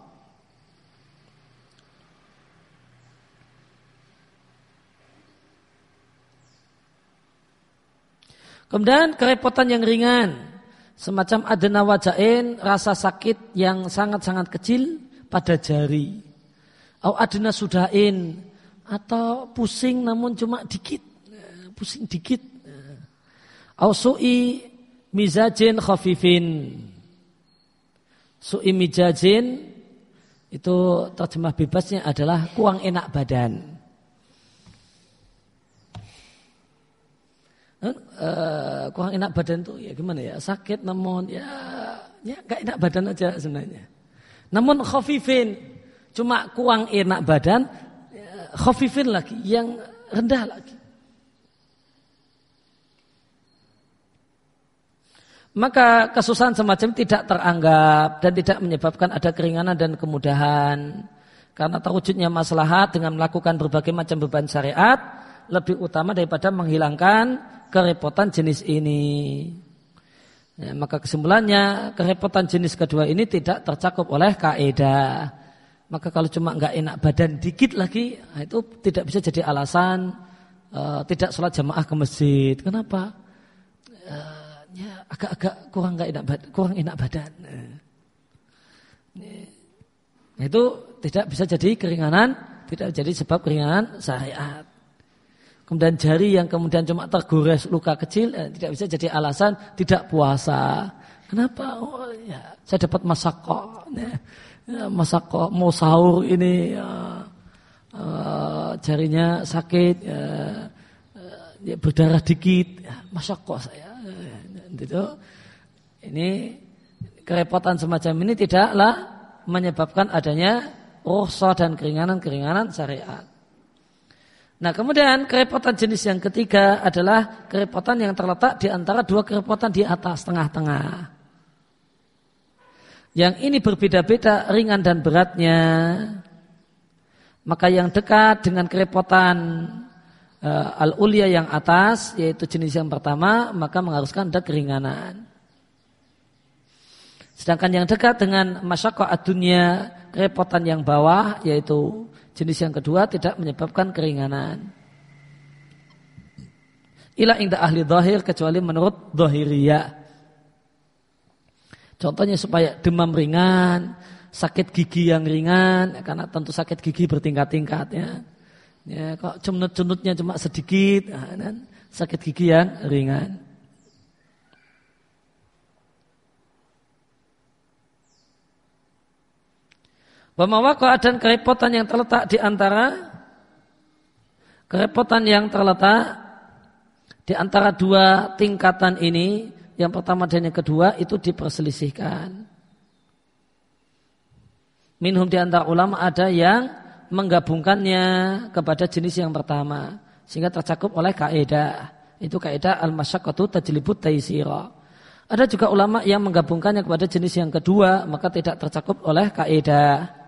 Kemudian kerepotan yang ringan, semacam adna wajain, rasa sakit yang sangat-sangat kecil pada jari. Au adna sudain, atau pusing namun cuma dikit, pusing dikit. Au su'i mizajin khafifin. Su'i mizajin itu terjemah bebasnya adalah kurang enak badan. Uh, kurang enak badan tuh ya gimana ya, sakit namun ya ya gak enak badan aja sebenarnya. Namun khafifin, cuma kurang enak badan, ya, khafifin lagi yang rendah lagi. Maka kesusahan semacam tidak teranggap dan tidak menyebabkan ada keringanan dan kemudahan, karena terwujudnya maslahat dengan melakukan berbagai macam beban syariat lebih utama daripada menghilangkan kerepotan jenis ini. Ya, maka kesimpulannya kerepotan jenis kedua ini tidak tercakup oleh kaidah. Maka kalau cuma nggak enak badan dikit lagi, nah itu tidak bisa jadi alasan uh, tidak sholat jamaah ke masjid. Kenapa? Uh, ya agak-agak kurang nggak enak badan, kurang enak badan. Nah, itu tidak bisa jadi keringanan, tidak jadi sebab keringanan syariat. Kemudian jari yang kemudian cuma tergores luka kecil eh, tidak bisa jadi alasan tidak puasa. Kenapa? Oh, ya, saya dapat masako, ya, ya, masako mau sahur ini ya, uh, jarinya sakit, ya, uh, ya, berdarah dikit, ya, masako saya. Ya, itu ini kerepotan semacam ini tidaklah menyebabkan adanya rukhsah dan keringanan-keringanan syariat. Nah, kemudian kerepotan jenis yang ketiga adalah kerepotan yang terletak di antara dua kerepotan di atas tengah-tengah. Yang ini berbeda-beda ringan dan beratnya. Maka yang dekat dengan kerepotan uh, al-ulya yang atas, yaitu jenis yang pertama, maka mengharuskan ada keringanan. Sedangkan yang dekat dengan masyaqqah ad-dunya, kerepotan yang bawah, yaitu jenis yang kedua tidak menyebabkan keringanan. Ila inda ahli dhahir, kecuali menurut dhahiriyah. Contohnya supaya demam ringan, sakit gigi yang ringan, karena tentu sakit gigi bertingkat-tingkat ya. Ya, kok cunut-cunutnya cuma sedikit, dan sakit gigi yang ringan. Wamawaqah dan kerepotan yang terletak di antara kerepotan yang terletak di antara dua tingkatan ini, yang pertama dan yang kedua itu diperselisihkan. Minhum di antara ulama ada yang menggabungkannya kepada jenis yang pertama sehingga tercakup oleh kaidah. Itu kaidah al-masyaqqatu tajlibut taysira. Ada juga ulama yang menggabungkannya kepada jenis yang kedua, maka tidak tercakup oleh kaidah.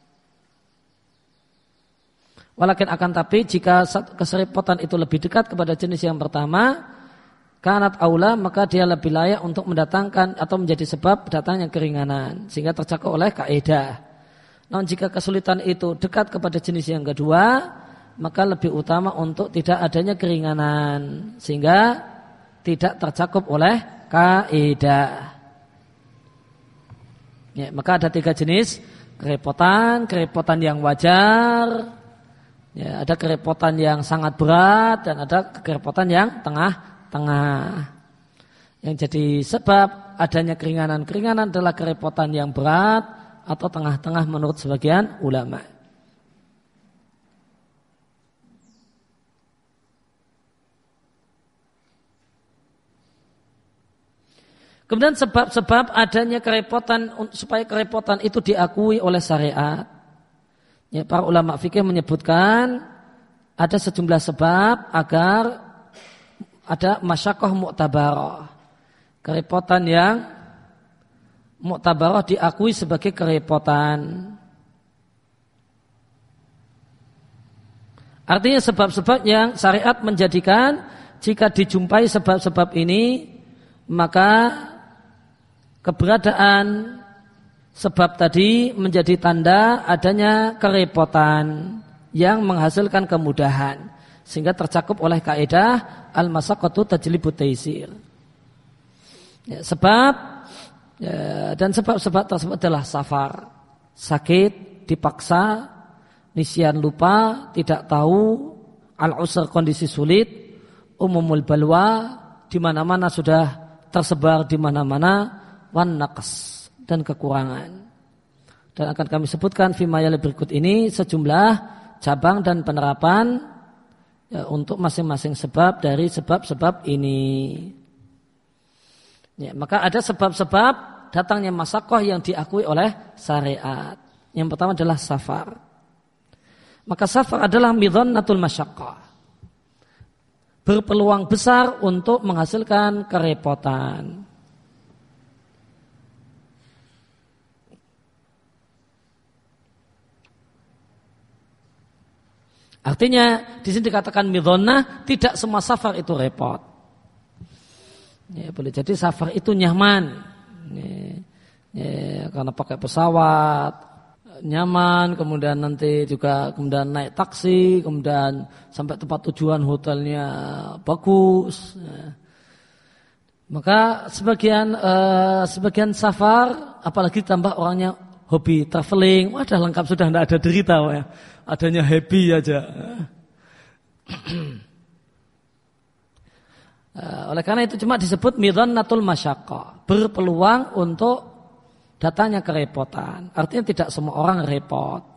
Walakin akan tapi jika keserepotan itu lebih dekat kepada jenis yang pertama, kanat aula, maka dia lebih layak untuk mendatangkan atau menjadi sebab datangnya keringanan sehingga tercakup oleh kaidah. Namun jika kesulitan itu dekat kepada jenis yang kedua, maka lebih utama untuk tidak adanya keringanan sehingga tidak tercakup oleh kaidah. Ya, maka ada tiga jenis kerepotan, kerepotan yang wajar. Ya, ada kerepotan yang sangat berat dan ada kerepotan yang tengah-tengah. Yang jadi sebab adanya keringanan-keringanan adalah kerepotan yang berat atau tengah-tengah menurut sebagian ulama. Kemudian sebab-sebab adanya kerepotan supaya kerepotan itu diakui oleh syariat. Ya, para ulama fikih menyebutkan ada sejumlah sebab agar ada masyaqqah mu'tabarah. Kerepotan yang mu'tabarah diakui sebagai kerepotan. Artinya sebab-sebab yang syariat menjadikan jika dijumpai sebab-sebab ini maka keberadaan sebab tadi menjadi tanda adanya kerepotan yang menghasilkan kemudahan sehingga tercakup oleh kaidah al-masyaqqatu tajlibut taysir. Ya, sebab ya, dan sebab-sebab tersebut adalah safar, sakit, dipaksa, nisyan lupa, tidak tahu, al-usr kondisi sulit, umumul balwa di mana-mana sudah tersebar di mana-mana, wan naqs dan kekurangan. Dan akan kami sebutkan fimayal berikut ini sejumlah cabang dan penerapan ya, untuk masing-masing sebab dari sebab-sebab ini. Ya, maka ada sebab-sebab datangnya masyaqqah yang diakui oleh syariat. Yang pertama adalah safar. Maka safar adalah midhannatul masyaqqah. Berpeluang besar untuk menghasilkan kerepotan. Artinya di sini dikatakan midhannah, tidak semua safar itu repot. Ya, boleh jadi safar itu nyaman. Ya, ya, karena pakai pesawat nyaman, kemudian nanti juga kemudian naik taksi, kemudian sampai tempat tujuan hotelnya bagus. Ya. Maka sebagian eh, sebagian safar, apalagi tambah orangnya hobi traveling, wah dah lengkap sudah, tidak ada derita, ya. Adanya happy aja. eh, oleh karena itu cuma disebut midhannatul masyaqah, berpeluang untuk datangnya kerepotan. Artinya tidak semua orang repot.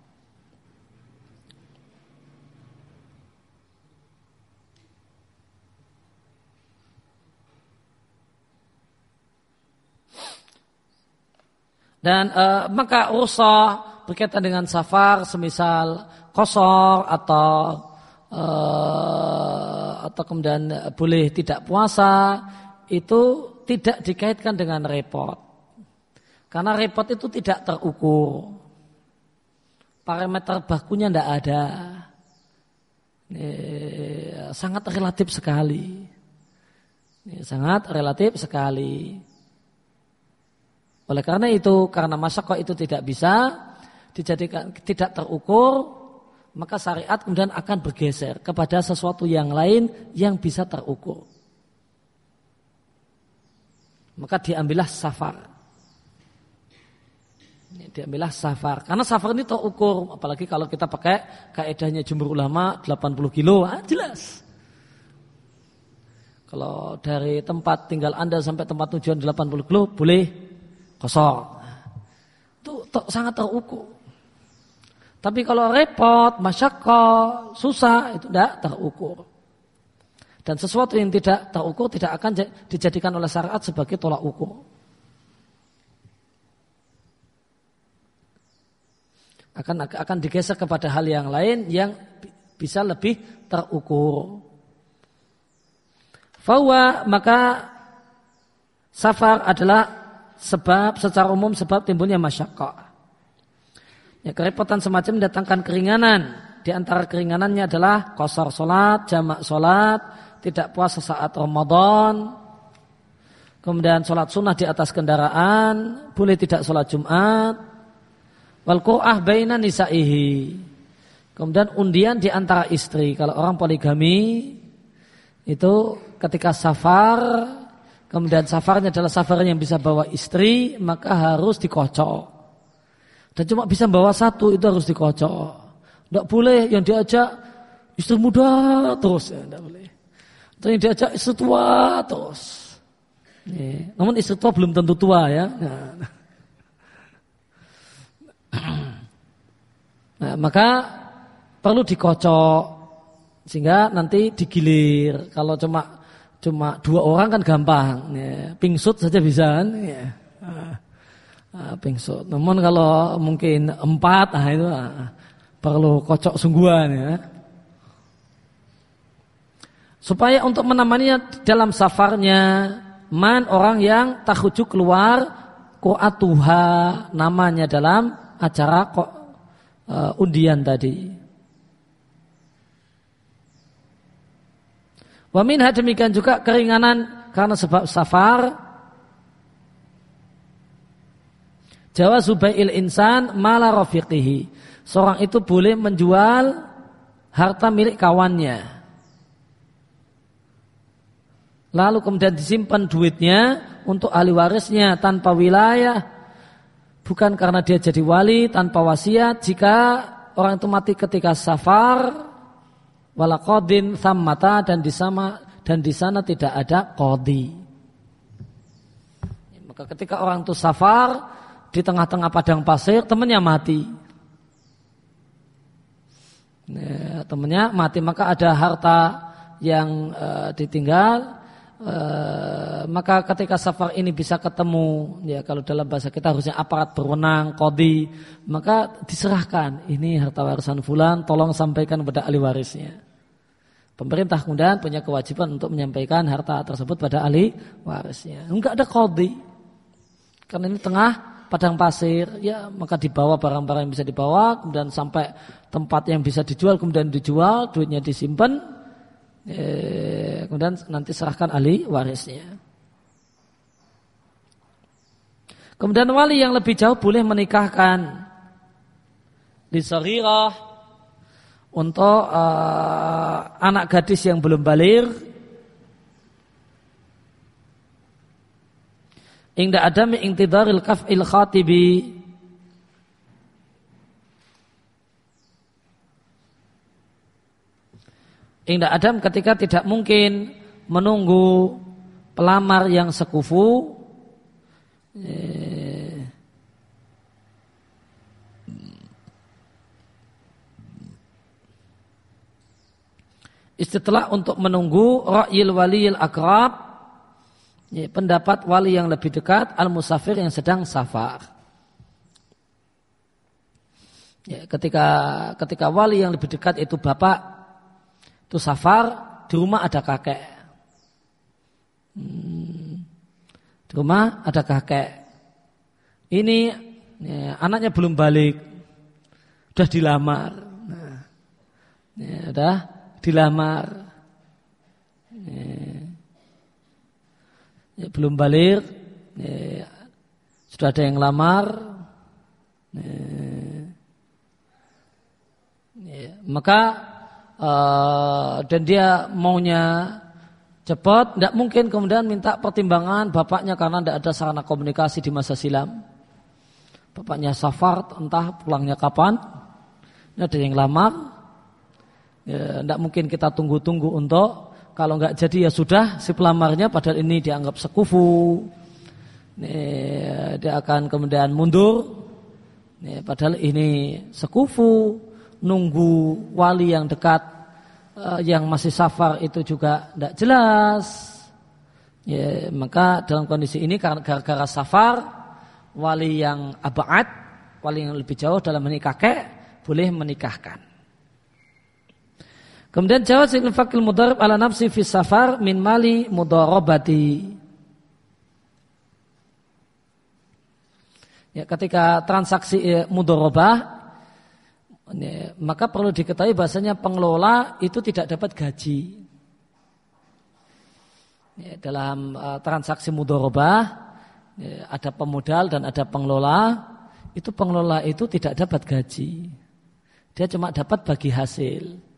Dan e, maka rukhsah berkaitan dengan safar, semisal qashar atau e, atau kemudian boleh tidak puasa, itu tidak dikaitkan dengan repot. Karena repot itu tidak terukur. Parameter bakunya tidak ada. E, sangat relatif sekali. E, sangat relatif sekali. Oleh karena itu, karena masyaqqah itu tidak bisa dijadikan, tidak terukur, maka syariat kemudian akan bergeser kepada sesuatu yang lain yang bisa terukur. Maka diambillah safar. Diambillah safar. Karena safar ini terukur, apalagi kalau kita pakai kaedahnya jumhur ulama delapan puluh kilo, ah, jelas. Kalau dari tempat tinggal Anda sampai tempat tujuan delapan puluh kilo, boleh kosong. Itu to, sangat terukur. Tapi kalau repot, masyaqqah, susah, itu tidak terukur. Dan sesuatu yang tidak terukur tidak akan dijadikan oleh syariat sebagai tolak ukur. Akan akan digeser kepada hal yang lain yang bisa lebih terukur. Fawa, maka safar adalah sebab secara umum sebab timbulnya masyaqqah. Ya, kerepotan semacam mendatangkan keringanan. Di antara keringanannya adalah qashar salat, jamak salat, tidak puasa saat Ramadan, kemudian salat sunnah di atas kendaraan, boleh tidak salat Jumat, wal qur'ah baina nisaihi. Kemudian undian di antara istri. Kalau orang poligami itu ketika safar, kemudian safarnya adalah safar yang bisa bawa istri, maka harus dikocok. Dan cuma bisa bawa satu, itu harus dikocok. Tidak boleh yang diajak istri muda terus, ya, tidak boleh. Atau yang diajak istri tua terus. Ya. Namun istri tua belum tentu tua, ya. Nah, nah maka perlu dikocok sehingga nanti digilir. Kalau cuma Cuma dua orang kan gampang, ya. Pingsut saja bisa kan, ya. Ah, pingsut. Namun kalau mungkin empat, ah itu ah, perlu kocok sungguhan, ya. Supaya untuk menemaninya dalam safarnya, man orang yang takhuju keluar qur'atuha, namanya dalam acara kok uh, undian tadi. Wa minha, demikian juga keringanan karena sebab safar. Jawazu bai'il insan mala rafiqihi. Seorang itu boleh menjual harta milik kawannya. Lalu kemudian disimpan duitnya untuk ahli warisnya tanpa wilayah. Bukan karena dia jadi wali, tanpa wasiat. Jika orang itu mati ketika safar, wala qadin thammata, dan di sana dan di sana tidak ada qadhi. Maka ketika orang itu safar di tengah-tengah padang pasir, temannya mati. Ya, temannya mati, maka ada harta yang uh, ditinggal. Uh, maka ketika safar ini bisa ketemu, ya kalau dalam bahasa kita harusnya aparat berwenang, qadhi, maka diserahkan, ini harta warisan fulan, tolong sampaikan kepada ahli warisnya. Pemerintah kemudian punya kewajiban untuk menyampaikan harta tersebut pada ahli warisnya. Enggak ada qadhi. Karena ini tengah padang pasir, ya maka dibawa barang-barang yang bisa dibawa, kemudian sampai tempat yang bisa dijual, kemudian dijual, duitnya disimpan, eh, kemudian nanti serahkan ahli warisnya. Kemudian wali yang lebih jauh boleh menikahkan lisaghirah untuk uh, anak gadis yang belum baligh inda adami intidaril kaf'il khatibi, inda adam ketika tidak mungkin menunggu pelamar yang sekufu eh, istilah untuk menunggu ra'yil waliyil akrab, ya, pendapat wali yang lebih dekat al-musafir yang sedang safar. Ya, ketika ketika wali yang lebih dekat itu bapak itu safar, di rumah ada kakek. Hmm, di rumah ada kakek. Ini ya, anaknya belum balik, sudah dilamar. Nah, ya, udah dilamar, ya, ya, belum balik, ya, sudah ada yang lamar, ya, ya, maka uh, dan dia maunya cepat, tidak mungkin kemudian minta pertimbangan bapaknya karena tidak ada sarana komunikasi di masa silam. Bapaknya safar, entah pulangnya kapan, ini ada yang lamar. Ya, tidak mungkin kita tunggu-tunggu untuk, kalau nggak jadi ya sudah si pelamarnya, padahal ini dianggap sekufu, ini, dia akan kemudian mundur, ini, padahal ini sekufu, nunggu wali yang dekat uh, yang masih safar itu juga tidak jelas. Ya, maka dalam kondisi ini karena gara-gara safar, wali yang abad, wali yang lebih jauh dalam ini kakek boleh menikahkan. Kemudian jawaz infaqil mudharib ala nafsi fi safar min mali mudharabati. Ya, ketika transaksi eh, mudharabah, ya, maka perlu diketahui bahasanya pengelola itu tidak dapat gaji. Ya, dalam uh, transaksi mudharabah, ya, ada pemodal dan ada pengelola. Itu pengelola itu tidak dapat gaji. Dia cuma dapat bagi hasil.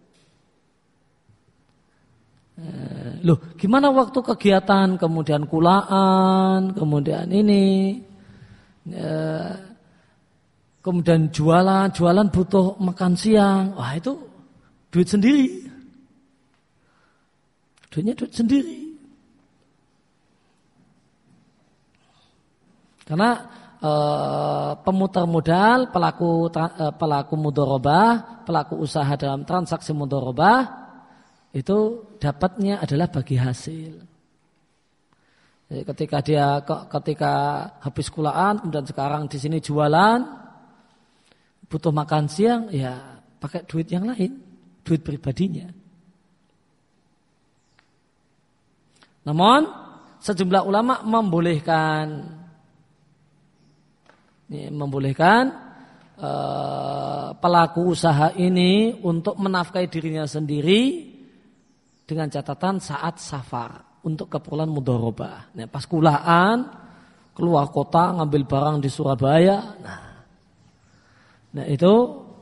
Loh, gimana waktu kegiatan, kemudian kulaan, kemudian ini, ya, kemudian jualan, jualan butuh makan siang, wah itu duit sendiri, duitnya duit sendiri, karena eh, pemutar modal, pelaku eh, pelaku mudharabah, pelaku usaha dalam transaksi mudharabah itu dapatnya adalah bagi hasil. Jadi ketika dia ketika habis kulaan kemudian sekarang di sini jualan, butuh makan siang, ya pakai duit yang lain, duit pribadinya. Namun sejumlah ulama membolehkan, ya, membolehkan uh, pelaku usaha ini untuk menafkahi dirinya sendiri dengan catatan saat safar untuk keperluan mudharabah. Nah, pas kulaan keluar kota ngambil barang di Surabaya, nah, nah itu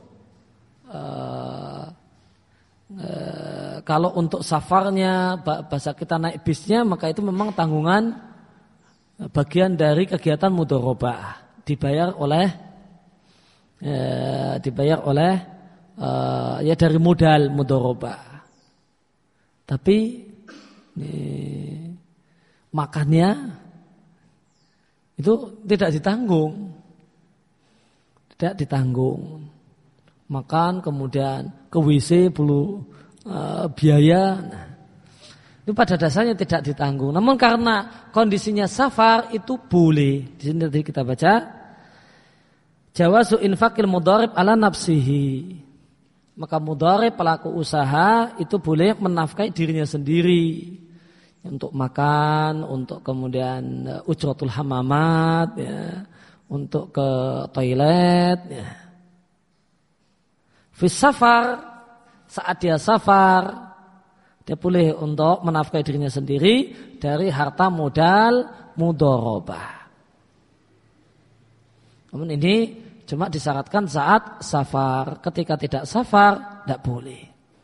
uh, uh, kalau untuk safarnya bahasa kita naik bisnya, maka itu memang tanggungan bagian dari kegiatan mudharabah, dibayar oleh uh, dibayar oleh uh, ya dari modal mudharabah. Tapi ini, makannya itu tidak ditanggung, tidak ditanggung. Makan kemudian ke W C perlu uh, biaya, nah, itu pada dasarnya tidak ditanggung. Namun karena kondisinya safar itu boleh. Di sini tadi kita baca jawazu infaqil mudharib ala nafsihi. Maka mudharib pelaku usaha itu boleh menafkahi dirinya sendiri untuk makan, untuk kemudian ujratul hamamat, ya, untuk ke toilet. Ya. Fis safar, saat dia safar, dia boleh untuk menafkahi dirinya sendiri dari harta modal mudharabah. Namun ini cuma disyaratkan saat safar. Ketika tidak safar, tidak boleh.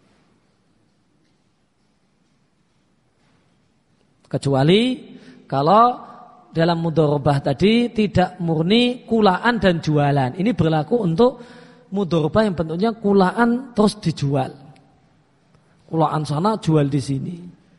Kecuali kalau dalam mudharabah tadi tidak murni kulaan dan jualan. Ini berlaku untuk mudharabah yang bentuknya kulaan terus dijual. Kulaan sana jual di sini.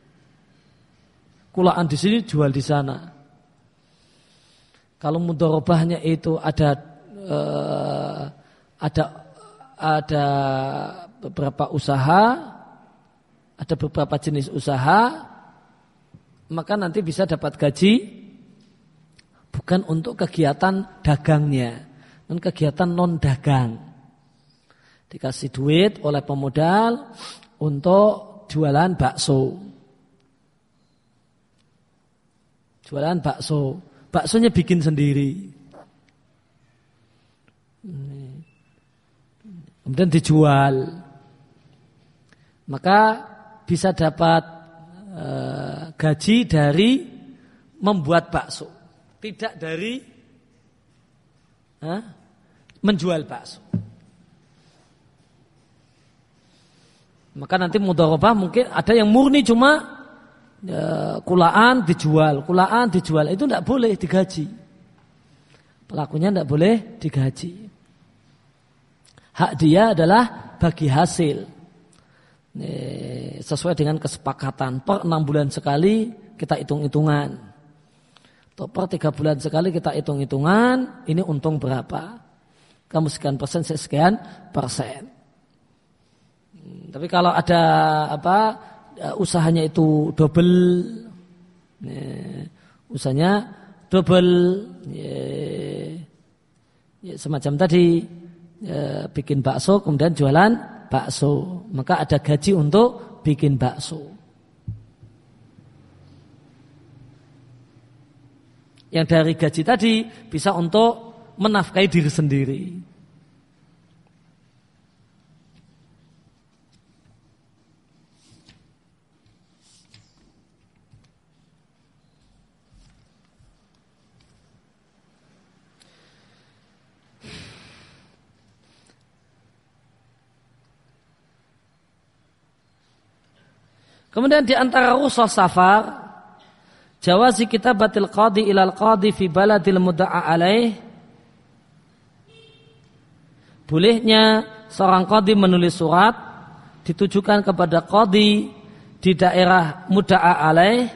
Kulaan di sini jual di sana. Kalau mudharabahnya itu ada eh, ada ada beberapa usaha, ada beberapa jenis usaha, maka nanti bisa dapat gaji bukan untuk kegiatan dagangnya, dan kegiatan non dagang. Dikasih duit oleh pemodal untuk jualan bakso. Jualan bakso. Baksonya bikin sendiri. Kemudian dijual. Maka bisa dapat e, gaji dari membuat bakso. Tidak dari ha, menjual bakso. Maka nanti mudharabah mungkin ada yang murni cuma ya, kulaan dijual, kulaan dijual, itu tidak boleh digaji. Pelakunya tidak boleh digaji. Hak dia adalah bagi hasil. Nih, sesuai dengan kesepakatan per enam bulan sekali kita hitung-hitungan. Atau per tiga bulan sekali kita hitung-hitungan, ini untung berapa. Kamu sekian persen, saya sekian persen. Tapi kalau ada apa usahanya itu double, ya, usahanya double, ya, ya, semacam tadi ya, bikin bakso kemudian jualan bakso, maka ada gaji untuk bikin bakso. Yang dari gaji tadi bisa untuk menafkahi diri sendiri. Kemudian di antara rukhsah safar, jawazi kitabatil qadi ilal qadi fi baladil mudda'a alaih. Bolehnya seorang qadi menulis surat ditujukan kepada qadi di daerah mudda'a alaih,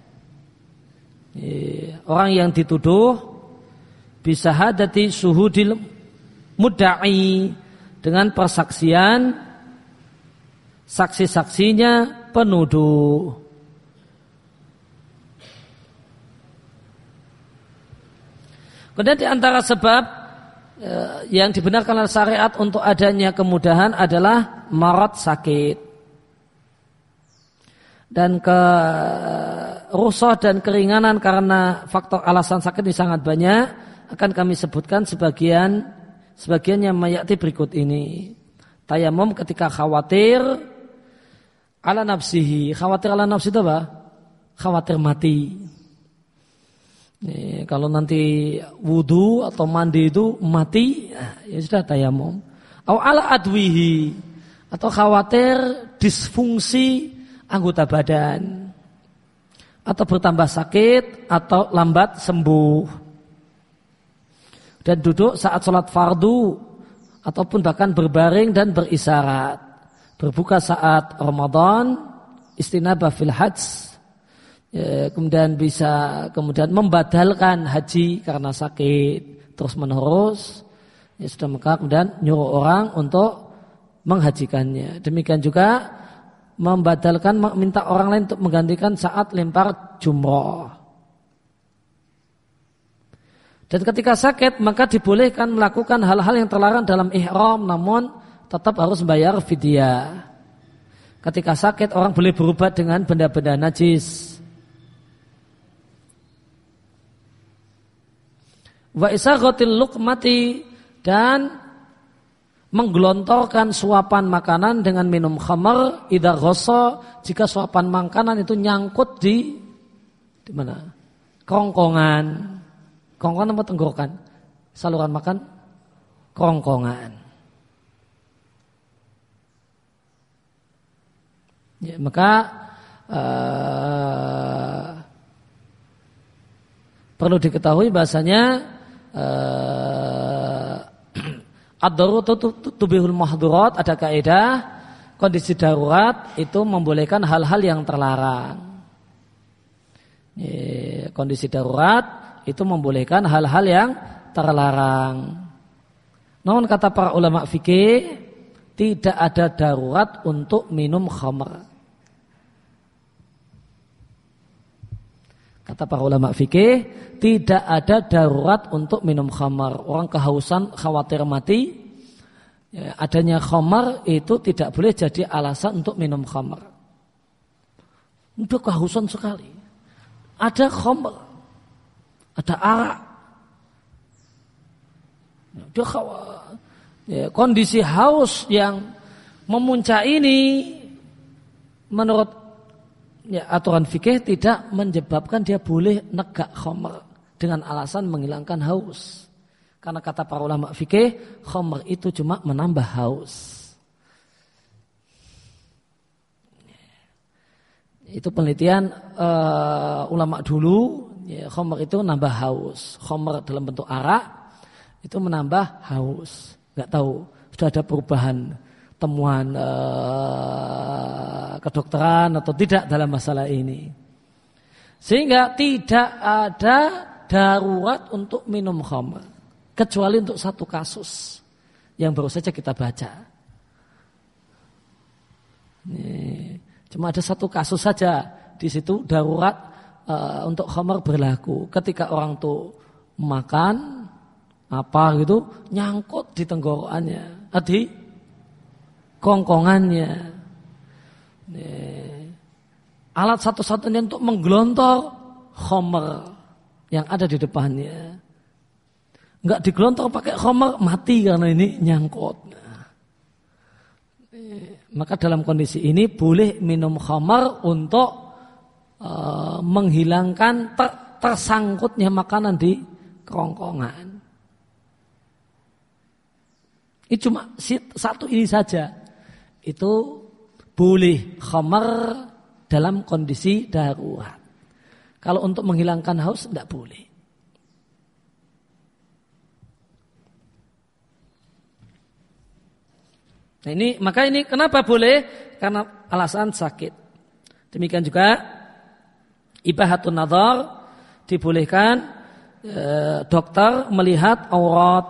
orang yang dituduh, bisa hadati syuhudil mudda'i, dengan persaksian saksi-saksinya penuduh. Kemudian di antara sebab eh, yang dibenarkan oleh syariat untuk adanya kemudahan adalah marad, sakit. Dan ke rukhsah dan keringanan karena faktor alasan sakit ini sangat banyak, akan kami sebutkan sebagian sebagian yang mayati berikut ini. Tayamum ketika khawatir ala nafsihi, khawatir ala nafsi itu apa? Khawatir mati. Nih, kalau nanti wudu atau mandi itu mati, ya sudah tayamum. Au ala adwihi, atau khawatir disfungsi anggota badan, atau bertambah sakit atau lambat sembuh. Dan duduk saat sholat fardu, ataupun bahkan berbaring dan berisyarat. Berbuka saat Ramadan, istinabah fil hajj, ya, kemudian bisa kemudian membadalkan haji karena sakit terus menerus, ya sudah, maka kemudian nyuruh orang untuk menghajikannya. Demikian juga membadalkan, minta orang lain untuk menggantikan saat lempar jumroh. Dan ketika sakit maka dibolehkan melakukan hal-hal yang terlarang dalam ihram, namun tetap harus membayar fidyah. Ketika sakit orang boleh berobat dengan benda-benda najis. Wa isaghatil luqmati, dan menggelontorkan suapan makanan dengan minum khamar idza ghassa, jika suapan makanan itu nyangkut di di mana? Kerongkongan. Kerongkongan apa tenggorokan? saluran makan kerongkongan. Ya, maka uh, perlu diketahui bahasanya uh, ad-daruratu tubihul mahdhurat, ada kaidah kondisi darurat itu membolehkan hal-hal yang terlarang. Ya, kondisi darurat itu membolehkan hal-hal yang terlarang. Namun kata para ulama fikih, tidak ada darurat untuk minum khamr. Kata para ulama fikih, tidak ada darurat untuk minum khamr. Orang kehausan khawatir mati, ya, adanya khamr itu tidak boleh jadi alasan untuk minum khamr. Udah kehausan sekali. Ada khamr, ada arak. Dia khawatir. Ya, kondisi haus yang memuncak ini menurut ya, aturan fikih tidak menyebabkan dia boleh negak khamr dengan alasan menghilangkan haus. Karena kata para ulama fikih, khamr itu cuma menambah haus. Itu penelitian uh, ulama dulu, ya, khamr itu menambah haus. Khamr dalam bentuk arak itu menambah haus. Nggak tahu sudah ada perubahan temuan uh, kedokteran atau tidak dalam masalah ini. Sehingga tidak ada darurat untuk minum khamr kecuali untuk satu kasus yang baru saja kita baca. Ini, cuma ada satu kasus saja di situ darurat uh, untuk khamr berlaku. Ketika orang tuh makan apa gitu nyangkut di tenggorokannya, di kongkongannya. Nih, alat satu-satunya untuk menggelontor khamr yang ada di depannya. Enggak digelontor pakai khamr, mati karena ini nyangkut. Nah, maka dalam kondisi ini boleh minum khamr untuk uh, menghilangkan ter- tersangkutnya makanan di kerongkongan. Itu cuma satu ini saja. Itu boleh khamr dalam kondisi darurat. Kalau untuk menghilangkan haus tidak boleh. Nah ini maka ini kenapa boleh? Karena alasan sakit. Demikian juga ibahatun nadhar, dibolehkan eh, dokter melihat aurat,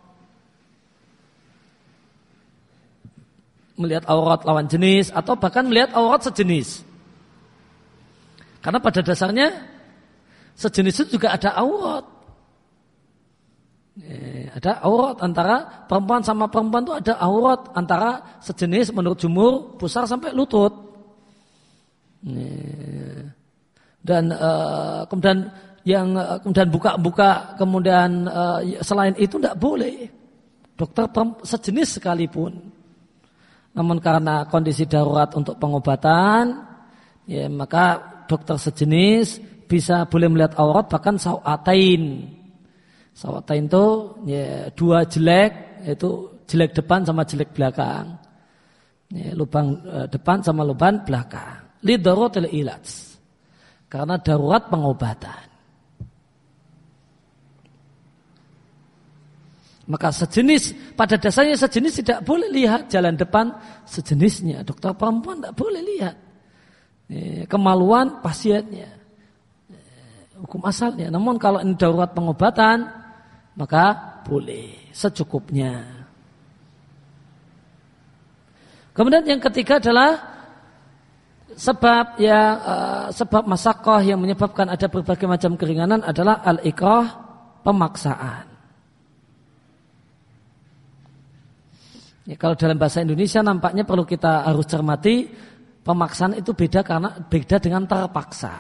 melihat aurat lawan jenis atau bahkan melihat aurat sejenis. Karena pada dasarnya sejenis itu juga ada aurat. Eh, ada aurat antara perempuan sama perempuan itu ada aurat antara sejenis menurut jumhur pusar sampai lutut. Eh, dan eh, kemudian yang kemudian buka-buka kemudian eh, selain itu tidak boleh. Dokter sejenis sekalipun. Namun karena kondisi darurat untuk pengobatan, ya maka dokter sejenis bisa boleh melihat aurat bahkan sawatain. Sawatain itu ya, dua jelek, yaitu jelek depan sama jelek belakang. Ya, lubang e, depan sama lubang belakang. Li daruratil ilaj. Karena darurat pengobatan. Maka sejenis, pada dasarnya sejenis tidak boleh lihat jalan depan sejenisnya. Dokter perempuan tidak boleh lihat kemaluan pasiennya. Hukum asalnya. Namun kalau ini darurat pengobatan, maka boleh secukupnya. Kemudian yang ketiga adalah sebab ya uh, sebab masakoh yang menyebabkan ada berbagai macam keringanan adalah al-ikrah, pemaksaan. Ya, kalau dalam bahasa Indonesia nampaknya perlu kita harus cermati pemaksaan itu beda karena beda dengan terpaksa.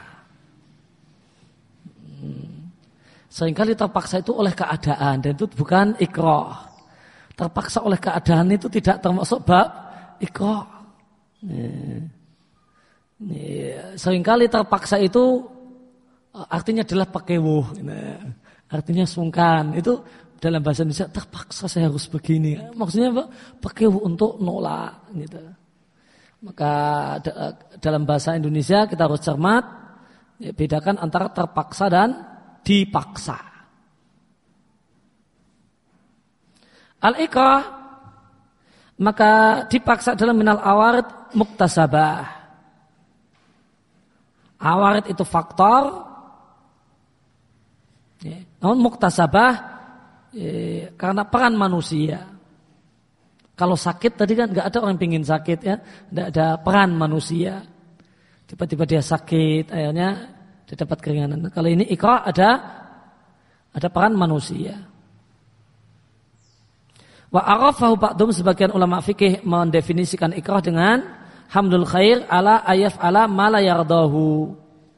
Hmm. Seringkali terpaksa itu oleh keadaan dan itu bukan ikrah. Terpaksa oleh keadaan itu tidak termasuk bab ikrah. Ya. Ya. Seringkali terpaksa itu artinya adalah pakewuh, nah, artinya sungkan. Itu dalam bahasa Indonesia terpaksa saya harus begini. Maksudnya apa? Pakai untuk nolak gitu. Maka dalam bahasa Indonesia kita harus cermat, ya, bedakan antara terpaksa dan dipaksa. Al-ikrah, maka dipaksa dalam minal awarid muktasabah. Awarid itu faktor, ya, namun muktasabah ya, karena peran manusia. Kalau sakit tadi kan nggak ada orang pingin sakit ya, nggak ada peran manusia. Tiba-tiba dia sakit, akhirnya dia dapat keringanan. Kalau ini ikrah ada ada peran manusia. Wa arafahu ba'dhum, sebagian ulama fikih mendefinisikan ikrah dengan hamdul khair ala ayaf ala ma la yardahu.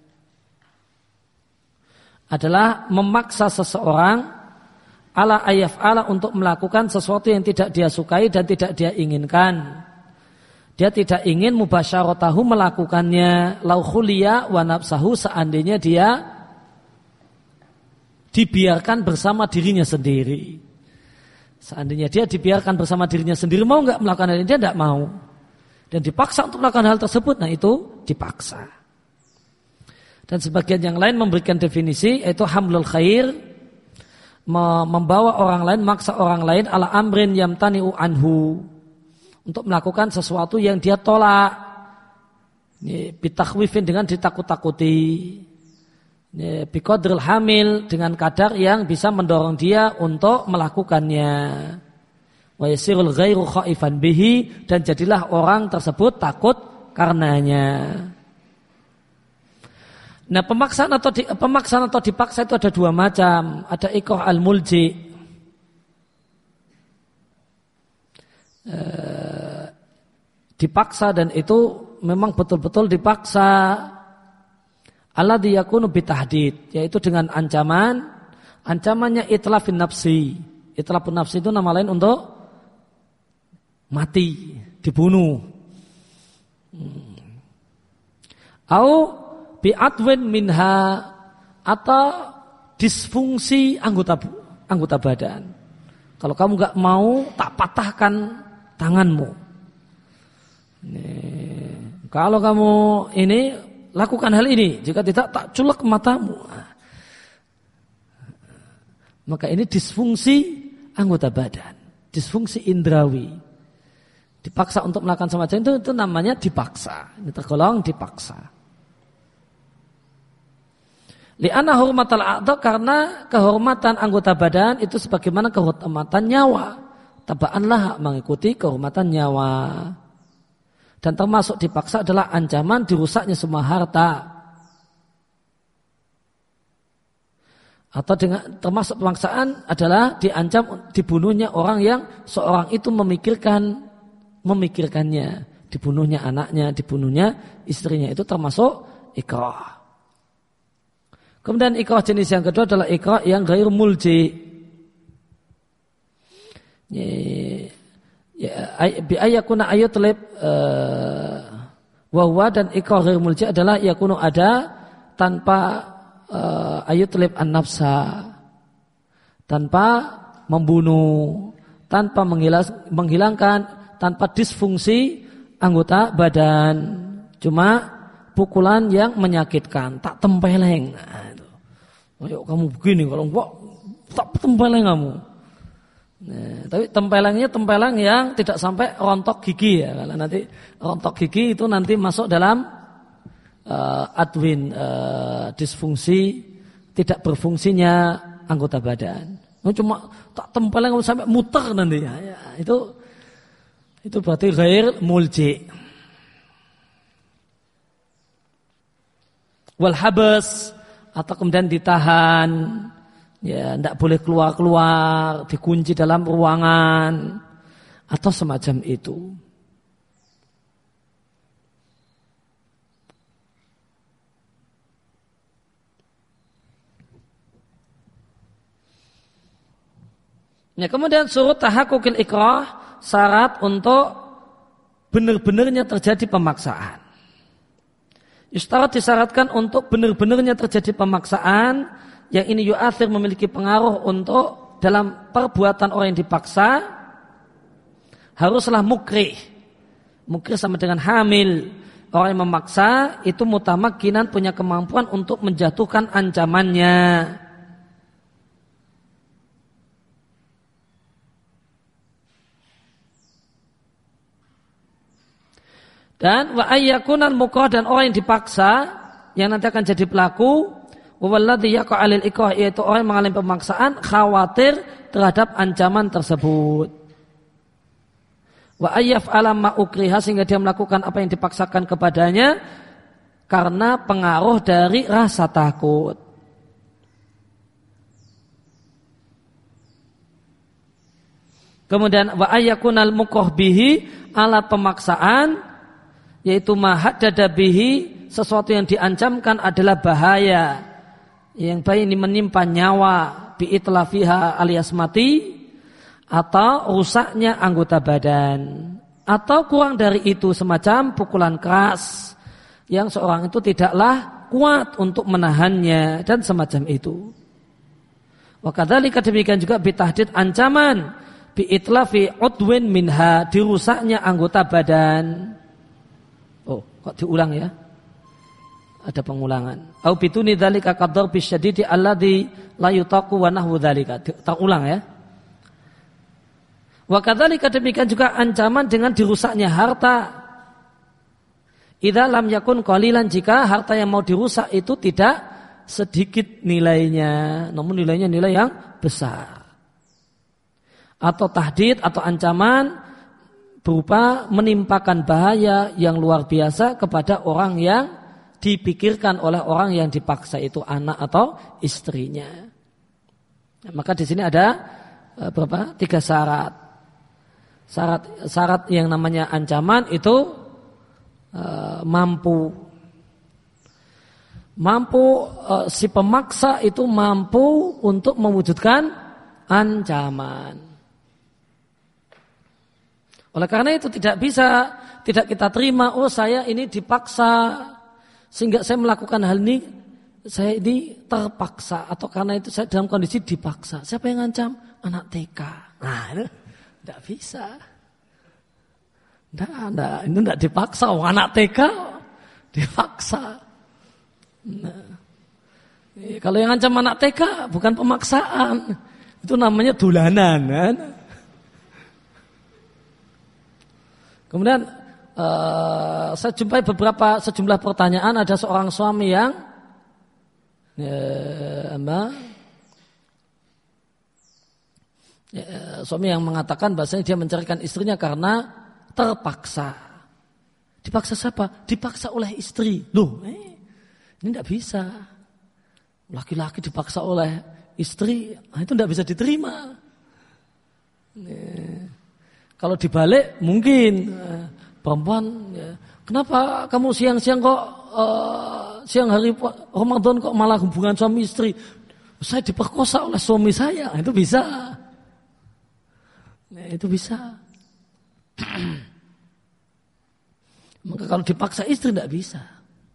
Adalah memaksa seseorang ala ayaf ala untuk melakukan sesuatu yang tidak dia sukai dan tidak dia inginkan. Dia tidak ingin mubasyaratahu melakukannya, lau khuliya wa nafsahu, seandainya dia dibiarkan bersama dirinya sendiri. Seandainya dia dibiarkan bersama dirinya sendiri, mau nggak melakukan hal ini? Dia tidak mau. Dan dipaksa untuk melakukan hal tersebut, nah itu dipaksa. Dan sebagian yang lain memberikan definisi, yaitu hamlul khair, membawa orang lain, maksa orang lain ala amrin yamtani'u anhu, untuk melakukan sesuatu yang dia tolak. Bitakhwifin, dengan ditakut-takuti. Biqadril hamil, dengan kadar yang bisa mendorong dia untuk melakukannya. Wa yasirul ghairu khaifan bihi, dan jadilah orang tersebut takut karenanya. Nah, pemaksaan atau di, pemaksaan atau dipaksa itu ada dua macam. Ada ikrah al-mulji, e, dipaksa dan itu memang betul-betul dipaksa. Alladzi yakunu bitahdid, yaitu dengan ancaman, ancamannya itlafin nafsi. Itlafun nafsi itu nama lain untuk mati, dibunuh. Hmm. Au bi'adwin minha, atau disfungsi anggota anggota badan. Kalau kamu enggak mau, tak patahkan tanganmu. Nih, kalau kamu ini lakukan hal ini, jika tidak tak culak matamu. Maka ini disfungsi anggota badan, disfungsi indrawi. Dipaksa untuk melakukan semacam itu, itu namanya dipaksa. Ini tergolong dipaksa. Li'anna hurmatal a'dha, karena kehormatan anggota badan itu sebagaimana kehormatan nyawa. Taba'anlah, mengikuti kehormatan nyawa. Dan termasuk dipaksa adalah ancaman dirusaknya semua harta. Atau dengan termasuk pemaksaan adalah diancam dibunuhnya orang yang seorang itu memikirkan memikirkannya, dibunuhnya anaknya, dibunuhnya istrinya, itu termasuk ikrah. Kemudian ikrah jenis yang kedua adalah ikrah yang ghair mulji. Ya, bi ayakuna ayutlib uh, wahwa, dan ikrah ghair mulji adalah yakunu ada tanpa uh, ayutlib an-nafsa, tanpa membunuh, tanpa menghilang, menghilangkan, tanpa disfungsi anggota badan, cuma pukulan yang menyakitkan, tak tempeleng. Nah, itu. Ayo kamu begini, kalau enggak tak tempeleng kamu. Nah, tapi tempelengnya tempeleng yang tidak sampai rontok gigi ya. Kalau nanti rontok gigi itu nanti masuk dalam uh, adwin, uh, disfungsi, tidak berfungsinya anggota badan. Nah, cuma tak tempeleng sampai muter nanti ya. Ya, itu itu berarti ghair mulji. Wal habas, atau kemudian ditahan. Ya, tidak boleh keluar-keluar, dikunci dalam ruangan, atau semacam itu. Ya, kemudian surut tahakkukil ikrah, syarat untuk benar-benarnya terjadi pemaksaan. Yustarat, disyaratkan untuk benar-benarnya terjadi pemaksaan, yang ini yu'athir, memiliki pengaruh untuk dalam perbuatan orang yang dipaksa haruslah mukrih. Mukrih sama dengan hamil. Orang yang memaksa itu mutamakinan, punya kemampuan untuk menjatuhkan ancamannya. Dan wa ayyakunal mukrah, dan orang yang dipaksa yang nanti akan jadi pelaku, walladzi yaqa 'alal ikrah, yaitu orang yang mengalami pemaksaan khawatir terhadap ancaman tersebut. Wa ayyaf alam ma ukriha, sehingga dia melakukan apa yang dipaksakan kepadanya karena pengaruh dari rasa takut. Kemudian wa ayyakunal mukrah bihi, alat pemaksaan yaitu mahaddada bihi, sesuatu yang diancamkan adalah bahaya yang baik ini menimpa nyawa, biitlafiha alias mati, atau rusaknya anggota badan, atau kurang dari itu semacam pukulan keras yang seorang itu tidaklah kuat untuk menahannya dan semacam itu. Wa kadzalika, demikian juga bitahdid, ancaman, biitlafi udwin minha, dirusaknya anggota badan. Oh, kok diulang ya? Ada pengulangan. Au bituni dzalika qadar bisyadidi alladzi la yutaqu wa nahwu dzalika. Terulang ya. Wa kadzalika, demikian juga ancaman dengan dirusaknya harta. Idza lam yakun qalilan, jika harta yang mau dirusak itu tidak sedikit nilainya, namun nilainya nilai yang besar. Atau tahdid atau ancaman berupa menimpakan bahaya yang luar biasa kepada orang yang dipikirkan oleh orang yang dipaksa, itu anak atau istrinya. Nah, maka di sini ada e, berapa? Tiga syarat. Syarat syarat yang namanya ancaman itu e, mampu, mampu e, si pemaksa itu mampu untuk mewujudkan ancaman. Oleh karena itu tidak bisa, tidak kita terima, oh saya ini dipaksa sehingga saya melakukan hal ini, saya ini terpaksa, atau karena itu saya dalam kondisi dipaksa. Siapa yang ngancam? Anak T K. Nah, itu tidak bisa. Tidak, tidak, itu tidak dipaksa. Oh, anak T K dipaksa. Nah, kalau yang ngancam anak T K bukan pemaksaan, itu namanya dolanan, kan? Kemudian uh, saya jumpai beberapa sejumlah pertanyaan. Ada seorang suami yang ya, apa, ya, suami yang mengatakan bahasanya dia menceraikan istrinya karena terpaksa. Dipaksa siapa? Dipaksa oleh istri. Loh, eh, ini tidak bisa. Laki-laki dipaksa oleh istri, nah itu tidak bisa diterima. Ya. Kalau dibalik mungkin eh, perempuan, ya, kenapa kamu siang-siang kok uh, siang hari Ramadan kok malah hubungan suami istri? Saya diperkosa oleh suami saya, itu bisa, ya, itu bisa. Maka kalau dipaksa istri tidak bisa.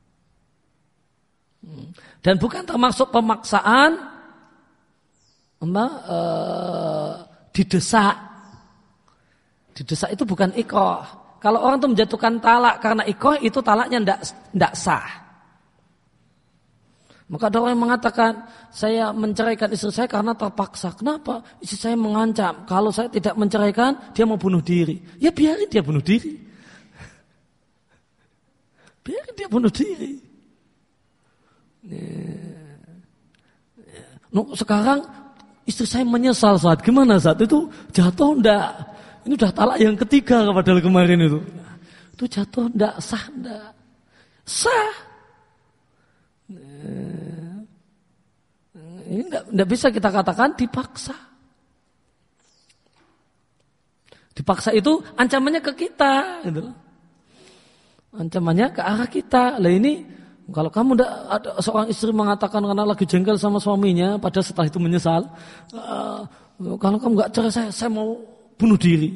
Dan bukan termasuk pemaksaan, apa, uh, didesak. Didesak itu bukan ikrah. Kalau orang itu menjatuhkan talak karena ikrah, itu talaknya tidak tidak sah. Maka ada orang yang mengatakan, saya menceraikan istri saya karena terpaksa. Kenapa? Istri saya mengancam, kalau saya tidak menceraikan, dia mau bunuh diri. Ya biarin dia bunuh diri. Biarin dia bunuh diri. No, sekarang istri saya menyesal saat gimana saat itu jatuh enggak? Ini udah talak yang ketiga padahal kemarin itu. Itu jatuh enggak, sah enggak? Sah. Ini enggak, enggak bisa kita katakan dipaksa. Dipaksa itu ancamannya ke kita, gitu. Ancamannya ke arah kita. Lah ini kalau kamu enggak, ada seorang istri mengatakan karena lagi jengkel sama suaminya, padahal setelah itu menyesal, uh, kalau kamu enggak cerai saya, saya mau bunuh diri.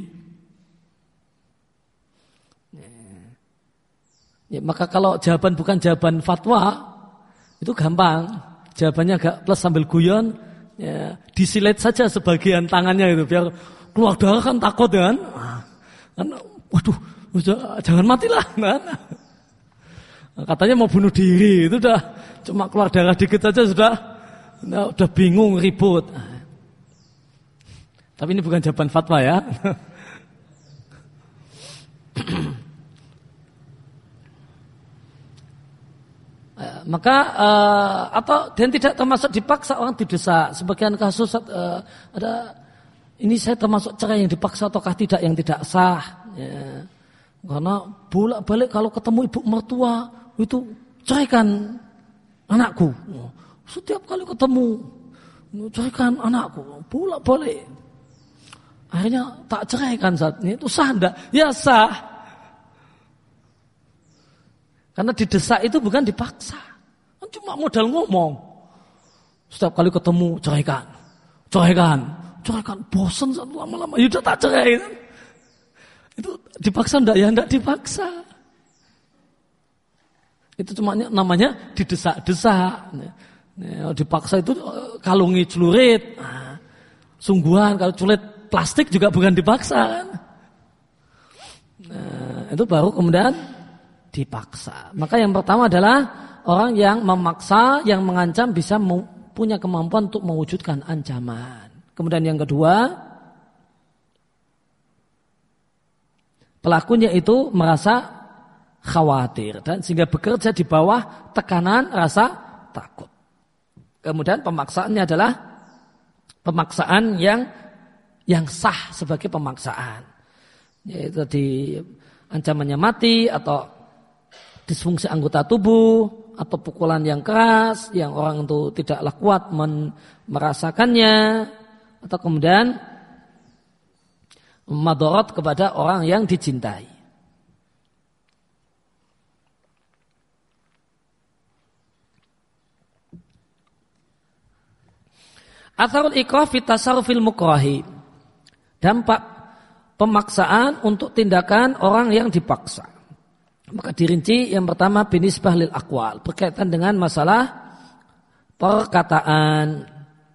Ya, maka kalau jawaban bukan jawaban fatwa, itu gampang. Jawabannya agak plus sambil guyon, ya, disilet saja sebagian tangannya itu biar keluar darah kan takut kan. Kan waduh, jangan matilah. Kan? Katanya mau bunuh diri, itu udah cuma keluar darah dikit saja sudah udah bingung ribut. Tapi ini bukan jawaban fatwa ya. Maka uh, atau dan tidak termasuk dipaksa orang didesak. Sebagian kasus uh, ada ini saya termasuk cerai yang dipaksa ataukah tidak yang tidak sah. Ya. Karena bolak-balik kalau ketemu ibu mertua itu ceraikan anakku. Setiap kali ketemu ceraikan anakku, bolak-balik. Akhirnya tak ceraikan saat ini itu sah enggak? Ya sah. Karena didesak itu bukan dipaksa. Kan cuma modal ngomong. Setiap kali ketemu, ceraikan. Ceraikan. Ceraikan. Bosan satu lama-lama. Ya udah tak cerai. Itu dipaksa enggak? Ya enggak dipaksa. Itu cuma namanya didesak-desak. Dipaksa itu kalungi celurit. Nah, sungguhan kalau celurit plastik juga bukan dipaksa. Nah, itu baru kemudian dipaksa. Maka yang pertama adalah orang yang memaksa, yang mengancam bisa punya kemampuan untuk mewujudkan ancaman. Kemudian yang kedua, pelakunya itu merasa khawatir dan sehingga bekerja di bawah tekanan rasa takut. Kemudian pemaksaannya adalah pemaksaan yang yang sah sebagai pemaksaan. Yaitu di ancamannya mati atau disfungsi anggota tubuh atau pukulan yang keras yang orang itu tidaklah kuat men- merasakannya atau kemudian madharat kepada orang yang dicintai. Atharul ikrah fi tasarrufil mukrahi. Dampak pemaksaan untuk tindakan orang yang dipaksa. Maka dirinci yang pertama binisbah lil aqwal, berkaitan dengan masalah perkataan.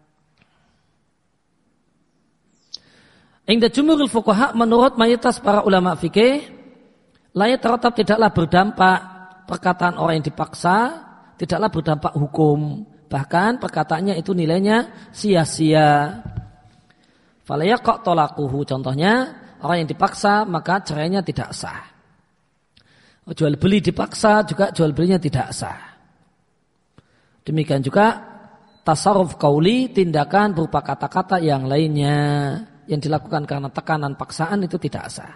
Inda jumhurul fuqaha, menurut mayoritas para ulama fikih, la yatarattab, tidaklah berdampak perkataan orang yang dipaksa, tidaklah berdampak hukum. Bahkan perkataannya itu nilainya sia-sia. Fala yaqa talaquhu, contohnya orang yang dipaksa maka cerainya tidak sah. Jual beli dipaksa juga jual belinya tidak sah. Demikian juga tasarruf qauli, tindakan berupa kata-kata yang lainnya yang dilakukan karena tekanan paksaan itu tidak sah.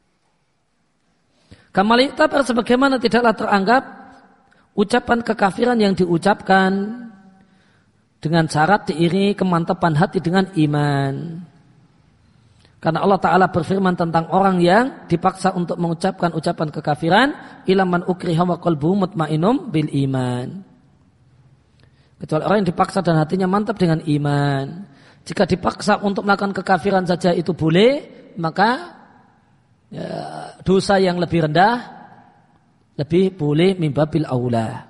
Kamali tabar, sebagaimana tidaklah teranggap ucapan kekafiran yang diucapkan dengan syarat diiringi kemantapan hati dengan iman. Karena Allah Ta'ala berfirman tentang orang yang dipaksa untuk mengucapkan ucapan kekafiran, ilaman ukriha wa qalbuhu mutmainum bil iman. Kecuali orang yang dipaksa dan hatinya mantap dengan iman. Jika dipaksa untuk melakukan kekafiran saja itu boleh, maka ya, dosa yang lebih rendah lebih boleh mimbabil aula.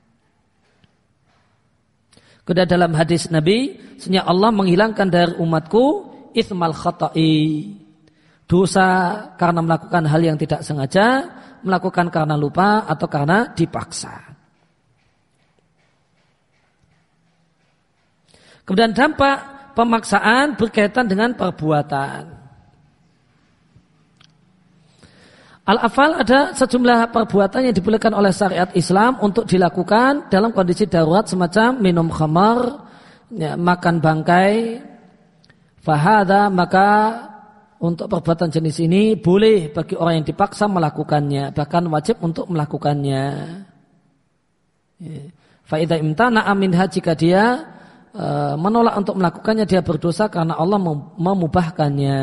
Kemudian dalam hadis Nabi, sesungguhnya Allah menghilangkan dari umatku itsmal khata'i, dosa karena melakukan hal yang tidak sengaja, melakukan karena lupa atau karena dipaksa. Kemudian dampak pemaksaan berkaitan dengan perbuatan. Al-afal, ada sejumlah perbuatan yang dibolehkan oleh syariat Islam untuk dilakukan dalam kondisi darurat semacam minum khamar, ya, makan bangkai. Fahada, maka untuk perbuatan jenis ini boleh bagi orang yang dipaksa melakukannya, bahkan wajib untuk melakukannya. Fa idza imtana'a minha, jika dia e, menolak untuk melakukannya, dia berdosa karena Allah memubahkannya.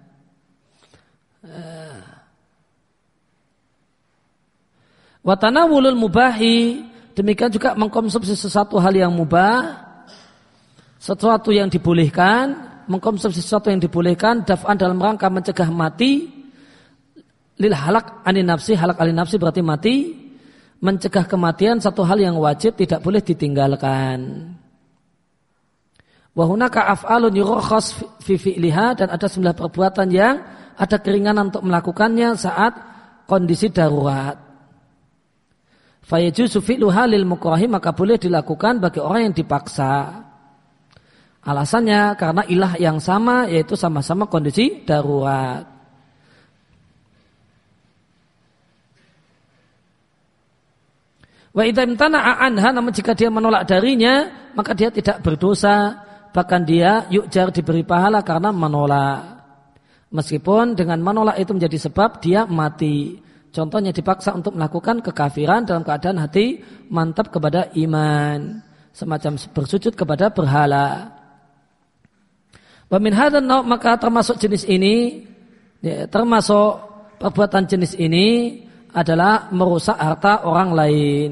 Wa tanawulul mubahi, demikian juga mengkonsumsi sesuatu hal yang mubah, sesuatu yang dibolehkan. Mengkonsumsi sesuatu yang dibolehkan daf'an dalam rangka mencegah mati, lil halak anin nafsi, halak alin nafsi berarti mati, mencegah kematian, satu hal yang wajib tidak boleh ditinggalkan. Wa hunaka af'alun yurakhas fi fi'liha, dan ada sembilan perbuatan yang ada keringanan untuk melakukannya saat kondisi darurat. Fa yajuzu fi'luha lil mukrahi, maka boleh dilakukan bagi orang yang dipaksa. Alasannya karena ilah yang sama, yaitu sama-sama kondisi darurat. Wa idza imtana'a anha, namun jika dia menolak darinya, maka dia tidak berdosa, bahkan dia yu'jar, diberi pahala karena menolak. Meskipun dengan menolak itu menjadi sebab dia mati. Contohnya dipaksa untuk melakukan kekafiran dalam keadaan hati mantap kepada iman, semacam bersujud kepada berhala. Wa min hadzal naw', maka termasuk jenis ini, ya, termasuk perbuatan jenis ini adalah merusak harta orang lain.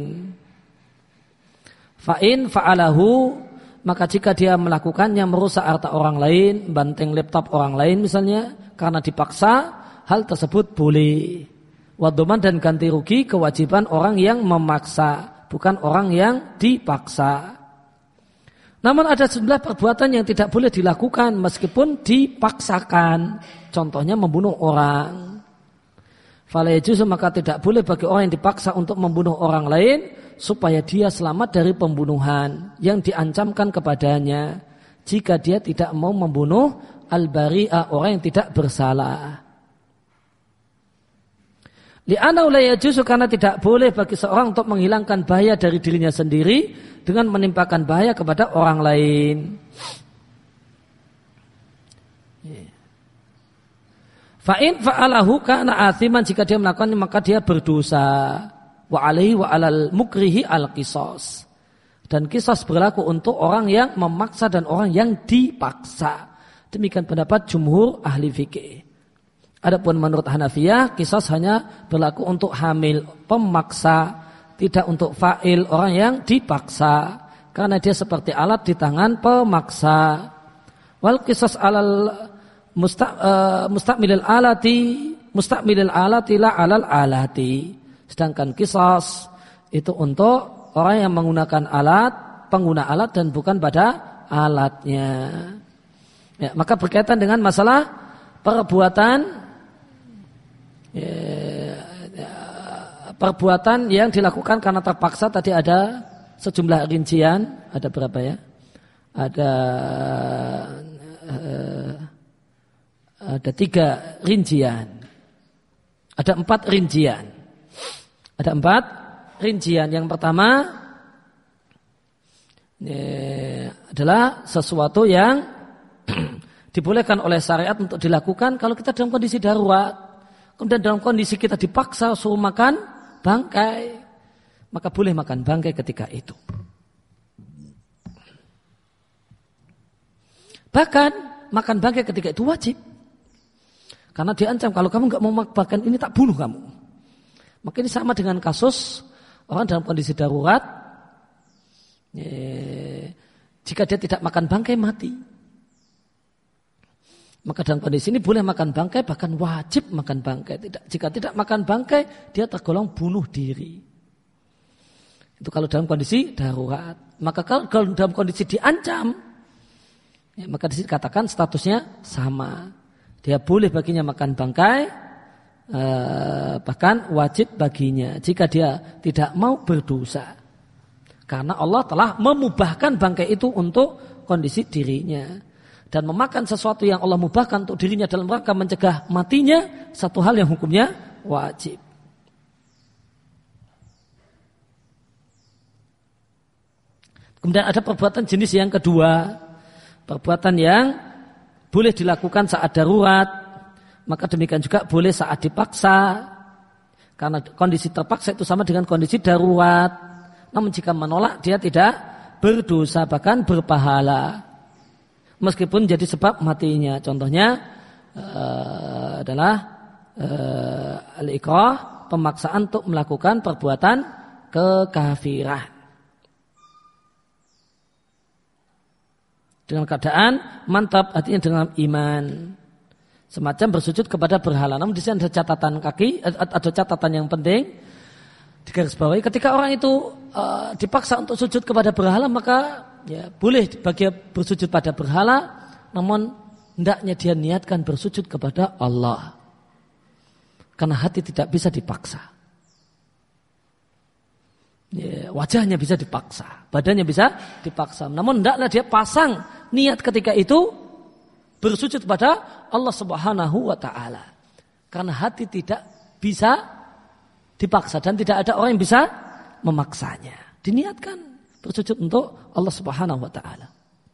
Fa'in fa'alahu, maka jika dia melakukannya merusak harta orang lain, banteng laptop orang lain misalnya, karena dipaksa, hal tersebut boleh. Wadoman, dan ganti rugi kewajiban orang yang memaksa, bukan orang yang dipaksa. Namun ada sebelah perbuatan yang tidak boleh dilakukan meskipun dipaksakan. Contohnya membunuh orang. Fala yajuzu, maka tidak boleh bagi orang yang dipaksa untuk membunuh orang lain supaya dia selamat dari pembunuhan yang diancamkan kepadanya jika dia tidak mau membunuh al-bari'ah, orang yang tidak bersalah. Li'annahu la yajuzu, karena tidak boleh bagi seorang untuk menghilangkan bahaya dari dirinya sendiri dengan menimpakan bahaya kepada orang lain. Fa'in fa'alahu kana athiman, jika dia melakukannya maka dia berdosa. Wa alaihi wa alal mukrihi al qisas, dan qisas berlaku untuk orang yang memaksa dan orang yang dipaksa. Demikian pendapat jumhur ahli fikih. Adapun menurut Hanafiyah, qisas hanya berlaku untuk hamil, pemaksa, tidak untuk fa'il, orang yang dipaksa, karena dia seperti alat di tangan pemaksa. Wal qisas alal Musta, uh, mustakmilil alati mustakmilil alati la alal alati. Sedangkan qisas itu untuk orang yang menggunakan alat, pengguna alat, dan bukan pada alatnya. Ya, maka berkaitan dengan masalah perbuatan ya, ya, perbuatan yang dilakukan karena terpaksa, tadi ada sejumlah rincian. Ada berapa ya? Ada uh, Ada tiga rincian. Ada empat rincian. Ada empat rincian. Yang pertama ini adalah sesuatu yang dibolehkan oleh syariat untuk dilakukan kalau kita dalam kondisi darurat. Kemudian dalam kondisi kita dipaksa suruh makan bangkai, maka boleh makan bangkai ketika itu. Bahkan makan bangkai ketika itu wajib. Karena diancam, kalau kamu nggak mau makan ini tak bunuh kamu. Maka ini sama dengan kasus orang dalam kondisi darurat. Eh, jika dia tidak makan bangkai mati. Maka dalam kondisi ini boleh makan bangkai, bahkan wajib makan bangkai. Tidak, jika tidak makan bangkai, dia tergolong bunuh diri. Itu kalau dalam kondisi darurat. Maka kalau, kalau dalam kondisi diancam, ya, maka di sini katakan statusnya sama. Dia boleh baginya makan bangkai, eh, bahkan wajib baginya jika dia tidak mau berdosa. Karena Allah telah memubahkan bangkai itu untuk kondisi dirinya. Dan memakan sesuatu yang Allah mubahkan untuk dirinya dalam rangka mencegah matinya, satu hal yang hukumnya wajib. Kemudian ada perbuatan jenis yang kedua, perbuatan yang boleh dilakukan saat darurat, maka demikian juga boleh saat dipaksa, karena kondisi terpaksa itu sama dengan kondisi darurat. Namun jika menolak, dia tidak berdosa, bahkan berpahala, meskipun jadi sebab matinya. Contohnya uh, adalah uh, al-ikrah, pemaksaan untuk melakukan perbuatan kekafiran dengan keadaan mantap, artinya dengan iman, semacam bersujud kepada berhala. Namun di sini ada catatan kaki, ada catatan yang penting digarisbawahi. Ketika orang itu uh, dipaksa untuk sujud kepada berhala, maka ya boleh bagi bersujud pada berhala, namun hendaknya dia niatkan bersujud kepada Allah. Karena hati tidak bisa dipaksa. Ya, wajahnya bisa dipaksa, badannya bisa dipaksa. Namun hendaklah dia pasang niat ketika itu bersujud kepada Allah Subhanahu wa taala. Karena hati tidak bisa dipaksa dan tidak ada orang yang bisa memaksanya. Diniatkan bersujud untuk Allah Subhanahu wa taala.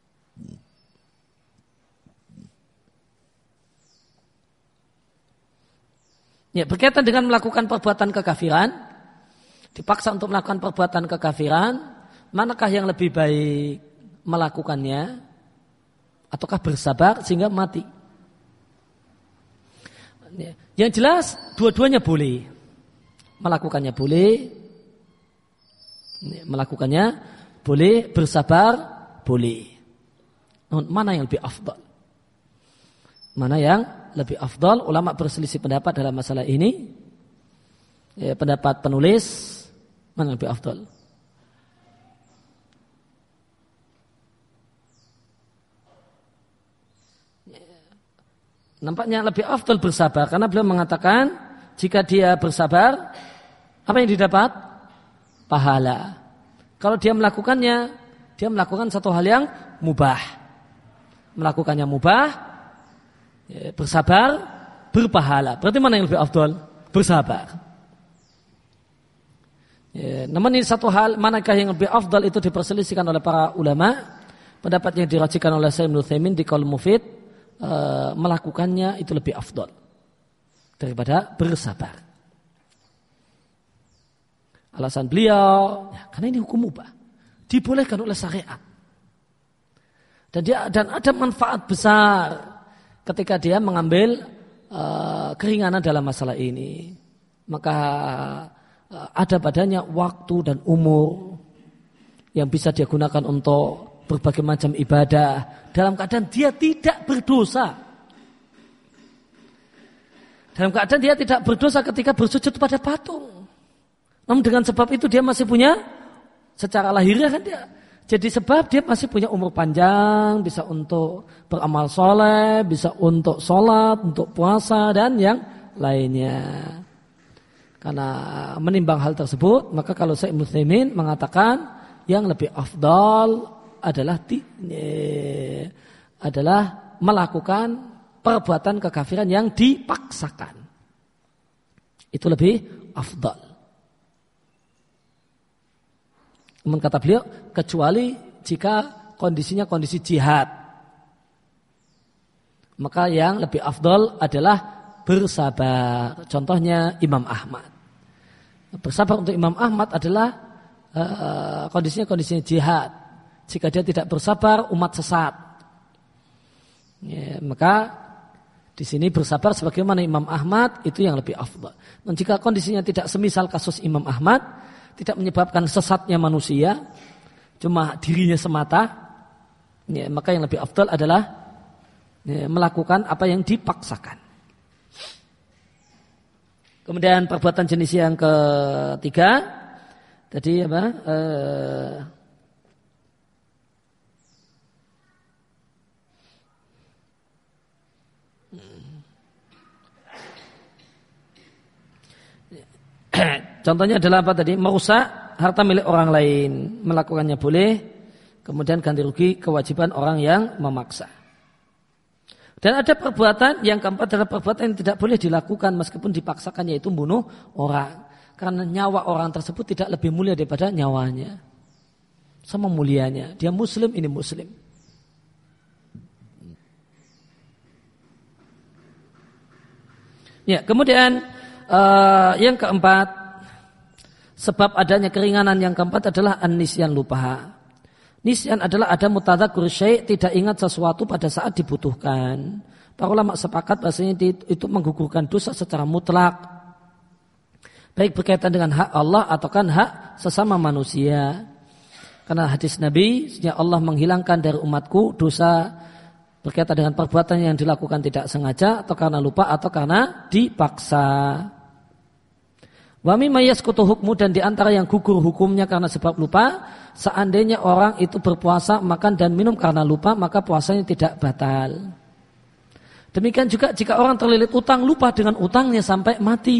Ya, berkaitan dengan melakukan perbuatan kekafiran, dipaksa untuk melakukan perbuatan kekafiran, manakah yang lebih baik melakukannya ataukah bersabar sehingga mati? Ya, yang jelas dua-duanya boleh. Melakukannya boleh, melakukannya boleh, bersabar boleh. Namun mana yang lebih afdal? Mana yang lebih afdal? Ulama berselisih pendapat dalam masalah ini. Ya, pendapat penulis, mana yang lebih afdal? Nampaknya lebih afdal bersabar karena beliau mengatakan jika dia bersabar, apa yang didapat? Pahala. Kalau dia melakukannya, dia melakukan satu hal yang mubah. Melakukannya mubah, ya, bersabar, berpahala. Berarti mana yang lebih afdal? Bersabar. Ya, namun ini satu hal, manakah yang lebih afdal itu diperselisihkan oleh para ulama. Pendapatnya dirajikan oleh Syekh Ibnu Utsaimin di Qaul Mufid, e, melakukannya itu lebih afdal daripada bersabar. Alasan beliau, ya, karena ini hukum mubah, dibolehkan oleh syariat. Dan dia dan ada manfaat besar ketika dia mengambil uh, keringanan dalam masalah ini. Maka uh, ada padanya waktu dan umur yang bisa dia gunakan untuk berbagai macam ibadah dalam keadaan dia tidak berdosa. Dalam keadaan dia tidak berdosa ketika bersujud pada patung. Namun dengan sebab itu dia masih punya, secara lahiriah kan dia, jadi sebab dia masih punya umur panjang, bisa untuk beramal soleh, bisa untuk sholat, untuk puasa dan yang lainnya. Karena menimbang hal tersebut, maka kalau Syekh Ibnu Utsaimin mengatakan yang lebih afdal adalah eh, adalah melakukan perbuatan kekafiran yang dipaksakan. Itu lebih afdal. Namun kata beliau, kecuali jika kondisinya kondisi jihad, maka yang lebih afdal adalah bersabar. Contohnya Imam Ahmad. Bersabar untuk Imam Ahmad adalah uh, kondisinya kondisinya jihad. Jika dia tidak bersabar, umat sesat. Ya, maka di sini bersabar sebagaimana Imam Ahmad itu yang lebih afdal. Dan jika kondisinya tidak semisal kasus Imam Ahmad, tidak menyebabkan sesatnya manusia, cuma dirinya semata, ya, maka yang lebih afdal adalah ya, melakukan apa yang dipaksakan. Kemudian perbuatan jenis yang ketiga, tadi apa? Eh, Contohnya adalah apa tadi? Merusak harta milik orang lain. Melakukannya boleh. Kemudian ganti rugi kewajiban orang yang memaksa. Dan ada perbuatan yang keempat adalah perbuatan yang tidak boleh dilakukan meskipun dipaksakan, yaitu bunuh orang. Karena nyawa orang tersebut tidak lebih mulia daripada nyawanya. Sama mulianya. Dia muslim, ini muslim. Ya, kemudian uh, yang keempat, sebab adanya keringanan yang keempat adalah an-nisyan, lupa. Nisyan adalah ada mutadzakur syai', tidak ingat sesuatu pada saat dibutuhkan. Para ulama sepakat bahasanya itu menggugurkan dosa secara mutlak. Baik berkaitan dengan hak Allah ataukah hak sesama manusia. Karena hadis Nabi, sesungguhnya Allah menghilangkan dari umatku dosa berkaitan dengan perbuatan yang dilakukan tidak sengaja atau karena lupa atau karena dipaksa. Wa mimma yasqutu hukmu, dan di antara yang gugur hukumnya karena sebab lupa, seandainya orang itu berpuasa, makan dan minum karena lupa, maka puasanya tidak batal. Demikian juga jika orang terlilit utang, lupa dengan utangnya sampai mati.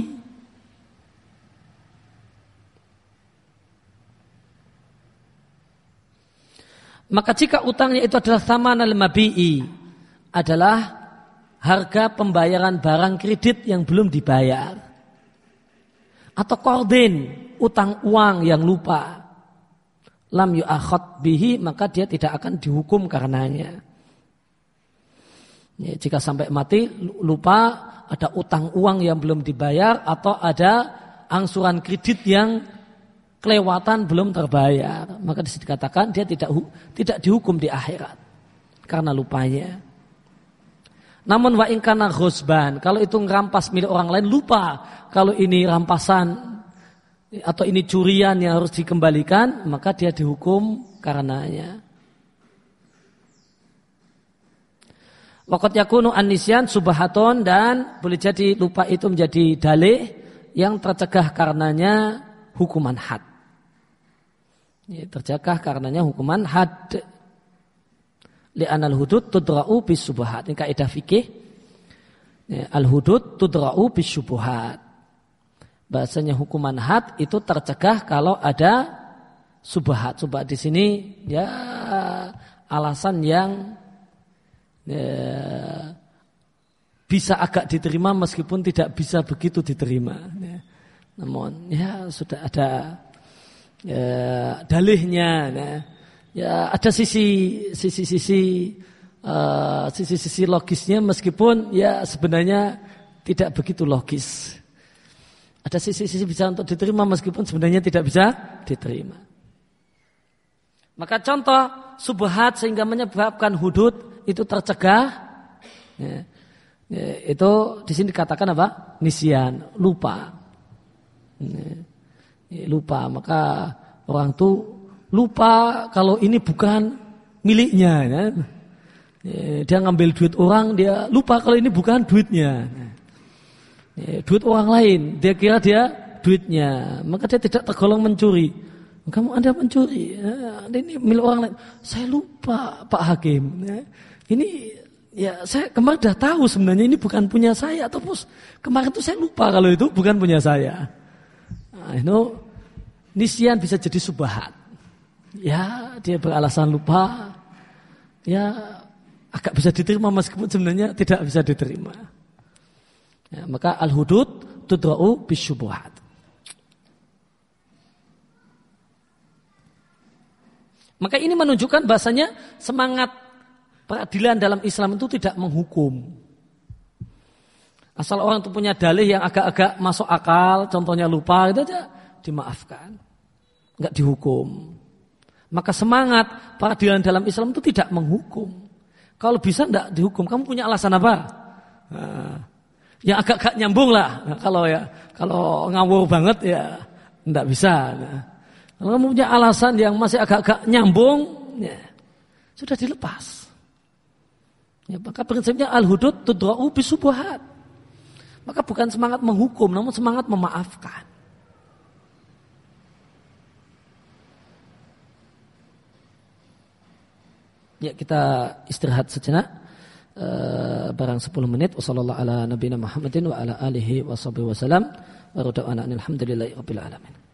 Maka jika utangnya itu adalah thamanal mabi'i, adalah harga pembayaran barang kredit yang belum dibayar, atau qardin, utang uang yang lupa, lam yu'akhad bihi, maka dia tidak akan dihukum karenanya. Ya, jika sampai mati lupa ada utang uang yang belum dibayar atau ada angsuran kredit yang kelewatan belum terbayar, maka dikatakan dia tidak tidak dihukum di akhirat karena lupanya. Namun wa in kana ghusban, kalau itu ngerampas milik orang lain, lupa kalau ini rampasan atau ini curian yang harus dikembalikan, maka dia dihukum karenanya. Waqad yakunu an-nisyan subhatun, dan boleh jadi lupa itu menjadi dalih yang tercegah karenanya hukuman had. Ya, tercegah karenanya hukuman had. Li'anal hudud tudra'u bis subhat. Ini kaidah fikih. Ya, al-hudud tudra'u bis subhat. Bahasanya hukuman had itu tercegah kalau ada subhat. Subhat di sini ya alasan yang ya, bisa agak diterima meskipun tidak bisa begitu diterima. Ya. Namun ya sudah ada ya, dalihnya. Ya. Ya ada sisi sisi sisi uh, sisi sisi logisnya meskipun ya sebenarnya tidak begitu logis. Ada sisi-sisi bisa untuk diterima meskipun sebenarnya tidak bisa diterima. Maka contoh subhat sehingga menyebabkan hudud itu tercegah. Ya, ya, itu di sini dikatakan apa? Nisyan, lupa. Ya, ya, lupa. Maka orang itu lupa kalau ini bukan miliknya. Ya. Ya, dia ngambil duit orang, dia lupa kalau ini bukan duitnya. Ya. Ya, duit orang lain, dia kira dia duitnya, maka dia tidak tergolong mencuri. Kamu Anda mencuri, ya, ini milik orang lain. Saya lupa Pak Hakim. Ya. Ini ya saya kemarin sudah tahu sebenarnya ini bukan punya saya, atau kemarin itu saya lupa kalau itu bukan punya saya. Nah, itu nisyan bisa jadi subhat. Ya dia beralasan lupa, ya agak bisa diterima meskipun sebenarnya tidak bisa diterima. Ya, maka al-hudud tudra'u bisyubuhat. Maka ini menunjukkan bahasanya semangat peradilan dalam Islam itu tidak menghukum. Asal orang itu punya dalih yang agak-agak masuk akal, contohnya lupa, itu aja dimaafkan, enggak dihukum. Maka semangat peradilan dalam Islam itu tidak menghukum. Kalau bisa enggak dihukum, kamu punya alasan apa? Nah, yang agak-agak nyambung lah. Nah, kalau ya kalau ngawur banget ya enggak bisa. Nah, kalau kamu punya alasan yang masih agak-agak nyambung, ya, sudah dilepas. Ya, maka prinsipnya al-hudud tudra'u bisubuhat. Maka bukan semangat menghukum, namun semangat memaafkan. Ya, kita istirahat sejenak. Uh, barang sepuluh menit. Wassallallahu ala nabiyina Muhammadin wa ala alihi wa sahbihi wasallam. Wa rada'ana alhamdulillahi rabbil alamin.